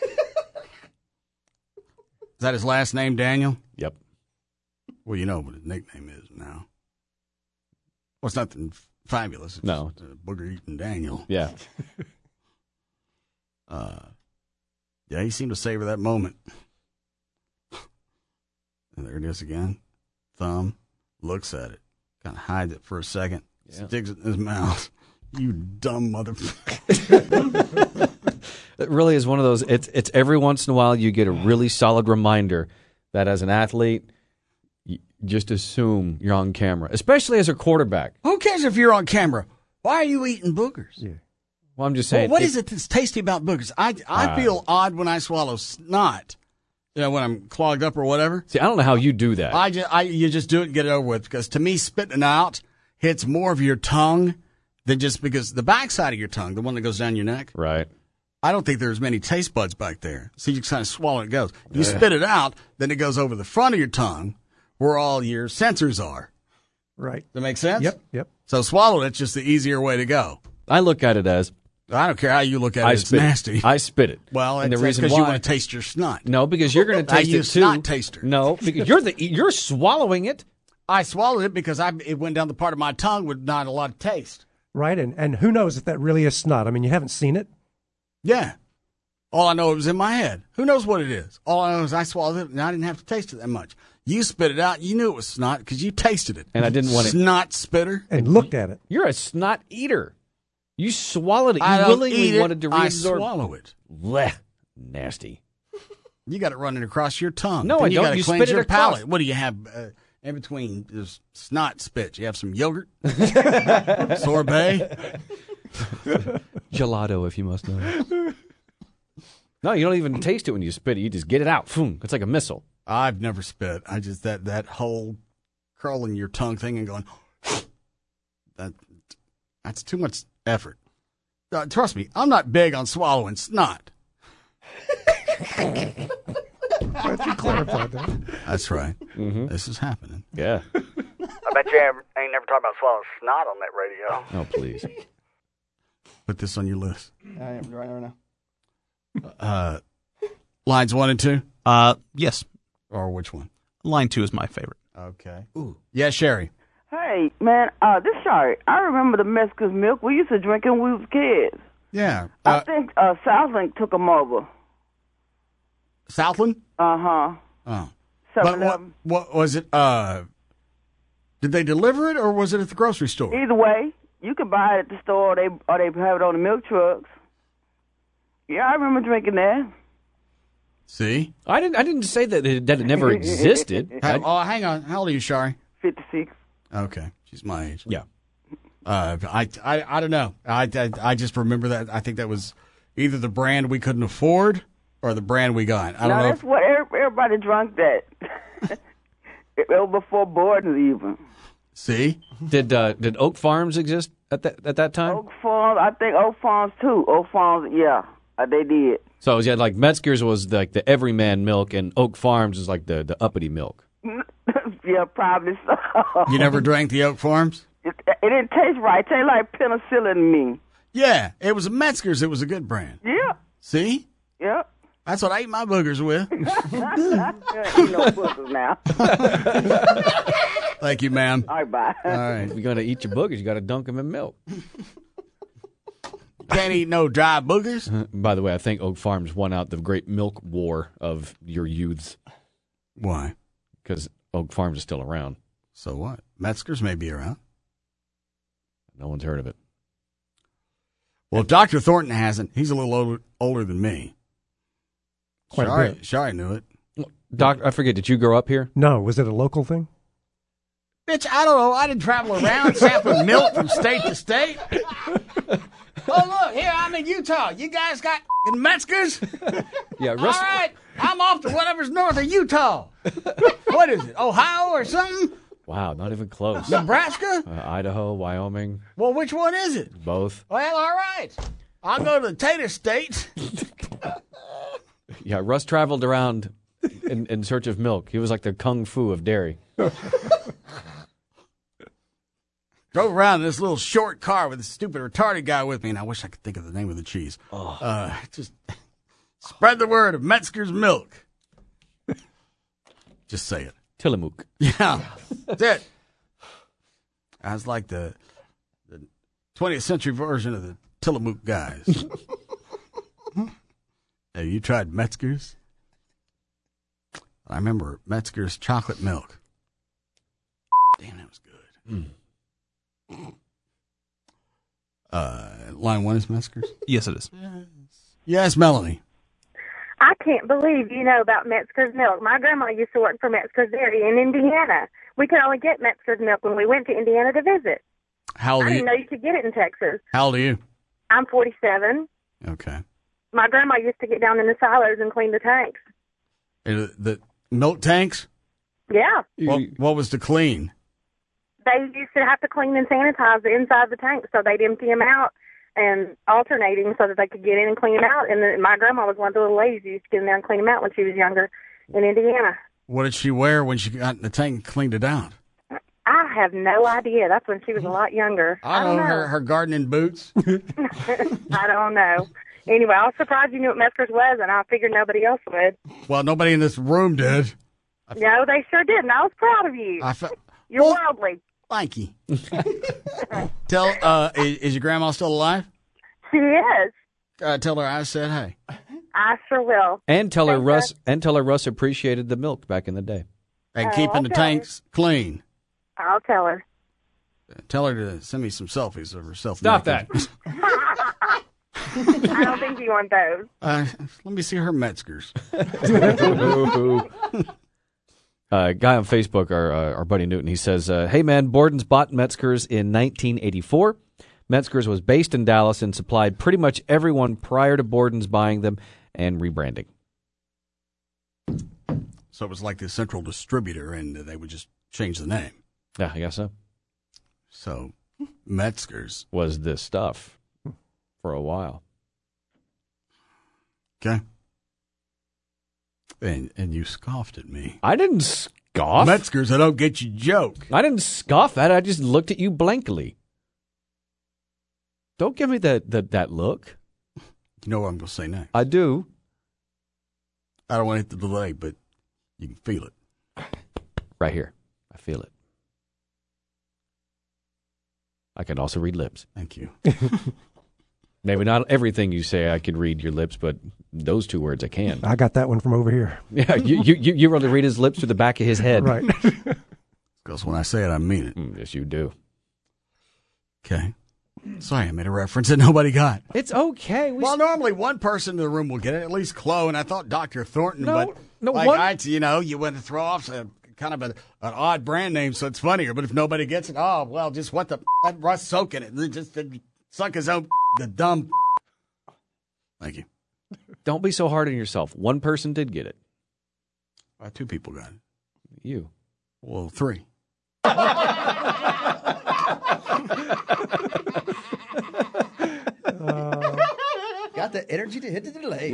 Is that his last name, Daniel? Yep. Well, you know what his nickname is now. Well, it's nothing f- fabulous. It's No. just, uh, Booger Eating Daniel. Yeah. Uh, yeah, he seemed to savor that moment. And there it is again. Thumb, looks at it, kind of hides it for a second, Yeah. sticks it in his mouth. You dumb motherfucker. It really is one of those. It's it's every once in a while you get a really solid reminder that as an athlete, you just assume you're on camera, especially as a quarterback. Who cares if you're on camera? Why are you eating boogers? Yeah. Well, I'm just Well, saying. what it- is it that's tasty about boogers? I, I Uh, feel odd when I swallow snot. You know, when I'm clogged up or whatever. See, I don't know how you do that. I just, I, you just do it and get it over with. Because to me, spitting it out hits more of your tongue than just because the backside of your tongue, the one that goes down your neck. Right. I don't think there's many taste buds back there. So you just kind of swallow it, it goes. You Yeah. spit it out, then it goes over the front of your tongue where all your sensors are. Right. Does that make sense? Yep, yep. So swallowing it's just the easier way to go. I look at it as I don't care how you look at it. I it's spit nasty. It. I spit it. Well, and the it's reason because why you want to taste your snot. No, because you're going to I taste use it too. snot taster. No, because you're the you're swallowing it. I swallowed it because I it went down the part of my tongue with not a lot of taste. Right, and, and who knows if that really is snot? I mean, you haven't seen it. Yeah. All I know it was in my head. Who knows what it is? All I know is I swallowed it and I didn't have to taste it that much. You spit it out. You knew it was snot because you tasted it. And I didn't want it. Snot spitter. And looked at it. You're a snot eater. You swallowed it. You I don't willingly eat it, wanted to I reabsorb. swallow it. Blech. Nasty. You got it running across your tongue. No, Then I you don't. gotta You cleanse spit it your across. palate. What do you have uh, in between this snot spit? You have some yogurt, sorbet. Gelato, if you must know. No, you don't even taste it when you spit it. You just get it out. Boom. It's like a missile. I've never spit. I just that that whole curling your tongue thing and going. That that's too much effort. Uh, trust me, I'm not big on swallowing snot. Glad you clarified that. That's right. This is happening. Yeah. I bet you ain't ain't never talked about swallowing snot on that radio. Oh, please. Put this on your list. I am right now. Uh, lines one and two, Uh, yes. or which one? Line two is my favorite. Okay. Ooh. Yeah, Sherry. Hey, man, uh, this sorry. I remember the Mexican milk we used to drink when we was kids. Yeah. I Uh, think uh, Southlink took them over. Southland. Uh-huh. Oh. seven But what, eleven. what was it? Uh, did they deliver it or was it at the grocery store? Either way, you can buy it at the store or they, or they have it on the milk trucks. Yeah, I remember drinking that. See? I didn't. I didn't say that it, that it never existed. Ha- oh, hang on. How old are you, Shari? fifty-six. Okay. She's my age. Yeah. Uh, I, I, I don't know. I, I, I just remember that. I think that was either the brand we couldn't afford or the brand we got. I don't now, know. that's If, what every- everybody drank that. It was before Borden even. see? Did uh, did Oak Farms exist at that at that time? Oak Farms, I think Oak Farms too. Oak Farms, yeah, uh, they did. So yeah, like Metzger's was like the everyman milk, and Oak Farms is like the, the uppity milk. Yeah, probably so. You never drank the Oak Farms? It, it didn't taste right. It tasted like penicillin to me. Yeah. It was Metzger's. It was a good brand. Yeah, See? yeah. That's what I ate my boogers with. You ain't no boogers now. Thank you, ma'am. All right, bye. All right. If you're gonna eat your boogers, you got to dunk them in milk. Can't eat no dry boogers. By the way, I think Oak Farms won out the great milk war of your youths. Why? Because Oak Farms is still around. So what? Metzger's may be around. No one's heard of it. Well, if Doctor Thornton hasn't, he's a little older, older than me. Quite a Shari, bit. Shari knew it. Doc, I forget, did you grow up here? No, was it a local thing? Bitch, I don't know. I didn't travel around sampling milk from state to state. Oh, look, here, I'm in Utah. You guys got Metzger's? Yeah, All Russ, right, I'm off to whatever's north of Utah. What is it, Ohio or something? Wow, not even close. Nebraska? Uh, Idaho, Wyoming, Well, which one is it? both. Well, all right. I'll go to the Tater States. Yeah, Russ traveled around in, in search of milk. He was like the kung fu of dairy. Drove around in this little short car with a stupid retarded guy with me, and I wish I could think of the name of the cheese. Oh. Uh, just spread the word of Metzger's milk. Just say it. Tillamook. Yeah, that's it. I was like the, the twentieth century version of the Tillamook guys. Have you tried Metzger's? I remember Metzger's chocolate milk. Damn, that was good. Mm. Uh, line one is Metzger's? Yes, it is. Yes, Melanie. I can't believe you know about Metzger's milk. My grandma used to work for Metzger's Dairy in Indiana. We could only get Metzger's milk when we went to Indiana to visit. How old I are you? didn't know you could get it in Texas. How old are you? I'm forty-seven. Okay. My grandma used to get down in the silos and clean the tanks. Uh, The milk tanks? Yeah. What, what was to clean? They used to have to clean and sanitize the inside of the tank, so they'd empty them out and alternating so that they could get in and clean them out. And then my grandma was one of the little ladies who used to get in there and clean them out when she was younger in Indiana. What did she wear when she got in the tank and cleaned it out? I have no idea. That's when she was a lot younger. I don't know. Her, her gardening boots? I don't know. Anyway, I was surprised you knew what Metzger's was, and I figured nobody else would. Well, nobody in this room did. No, they sure did, and I was proud of you. I fe- You're worldly. Thank you. Tell, uh, is, is your grandma still alive? She is. Uh, tell her I said hey. I sure will. And tell her Thanks, Russ Russ. and tell her Russ appreciated the milk back in the day. And Oh, keeping I'll the tell her. tanks clean. I'll tell her. Tell her to send me some selfies of herself. Stop naked. I don't think you want those. Uh, let me see her Metzger's. Uh, guy on Facebook, our uh, our buddy Newton, he says, uh, "Hey man, Borden's bought Metzger's in nineteen eighty-four. Metzger's was based in Dallas and supplied pretty much everyone prior to Borden's buying them and rebranding." So it was like the central distributor, and they would just change the name. Yeah, I guess so. So Metzger's was this stuff for a while. Okay. And and you scoffed at me. I didn't scoff. Metzger's, I don't get your joke. I didn't scoff at it. I just looked at you blankly. Don't give me that that, that look. You know what I'm going to say next. I do. I don't want to hit the delay, but you can feel it. Right here. I feel it. I can also read lips. Thank you. Maybe not everything you say I can read your lips, but those two words I can. I got that one from over here. Yeah, you you you, you really read his lips through the back of his head. Right. Because when I say it, I mean it. Mm, yes, you do. Okay. Sorry, I made a reference that nobody got. It's okay. We well, normally one person in the room will get it, at least Chloe, and I thought Doctor Thornton, No, but no, like one- I, you know, you went to throw off a, kind of a, an odd brand name, so it's funnier. But if nobody gets it, oh, well, just what the, let Russ soak in it. Just uh, suck his own, the dumb. Thank you. Don't be so hard on yourself. One person did get it. Uh, two people got it. You. Well, three. Got the energy to hit the delay.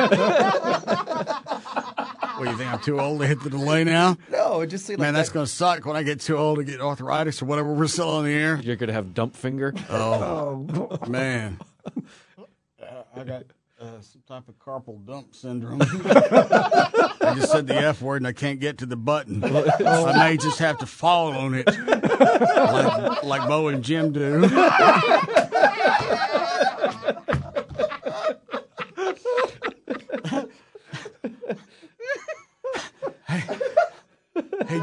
What, you think I'm too old to hit the delay now? No, it just seemed Man, like that's that- going to suck when I get too old to get arthritis or whatever we're still on the air. You're going to have dump finger? Oh, man. Uh, I got uh, some type of carpal dump syndrome. I just said the F word and I can't get to the button. I may just have to fall on it like, like Bo and Jim do.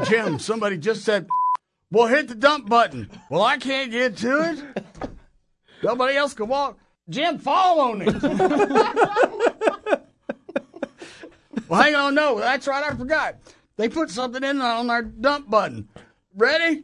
Jim, somebody just said, well, hit the dump button. Well, I can't get to it. Nobody else can walk. Jim, fall on it. Well, hang on, no, that's right, I forgot. They put something in on our dump button. Ready?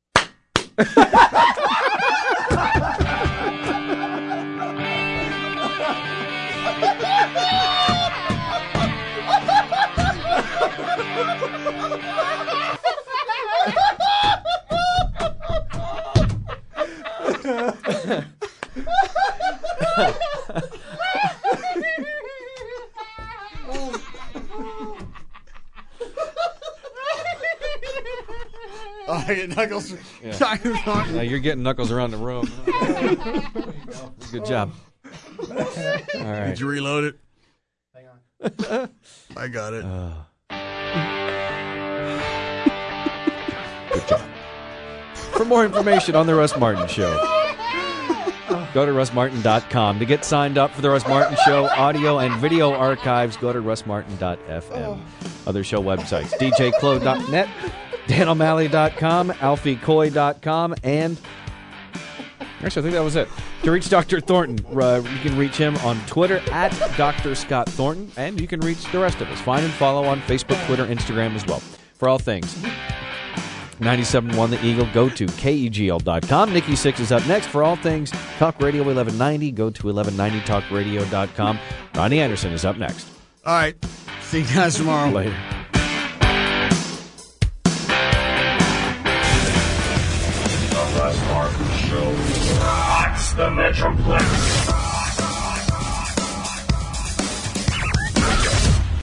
Oh, I get Knuckles. Yeah. Now you're getting Knuckles around the room. Good job. All right. Did you reload it? Hang on. I got it. Uh, Good job. For more information on The Russ Martin Show, go to russ martin dot com. To get signed up for The Russ Martin Show audio and video archives, go to russ martin dot f m. Other show websites, d j clo dot net, dan o'malley dot com, alfie coy dot com, and actually, I think that was it. To reach Doctor Thornton, uh, you can reach him on Twitter at Doctor Scott Thornton, and you can reach the rest of us. Find and follow on Facebook, Twitter, Instagram as well. For all things ninety-seven point one The Eagle, go to K E G L dot com. Nikki Sixx is up next. For all things Talk Radio eleven ninety, go to eleven ninety talk radio dot com. Ronnie Anderson is up next. All right. See you guys tomorrow. Later. The Russ Martin Show rocks the Metroplex.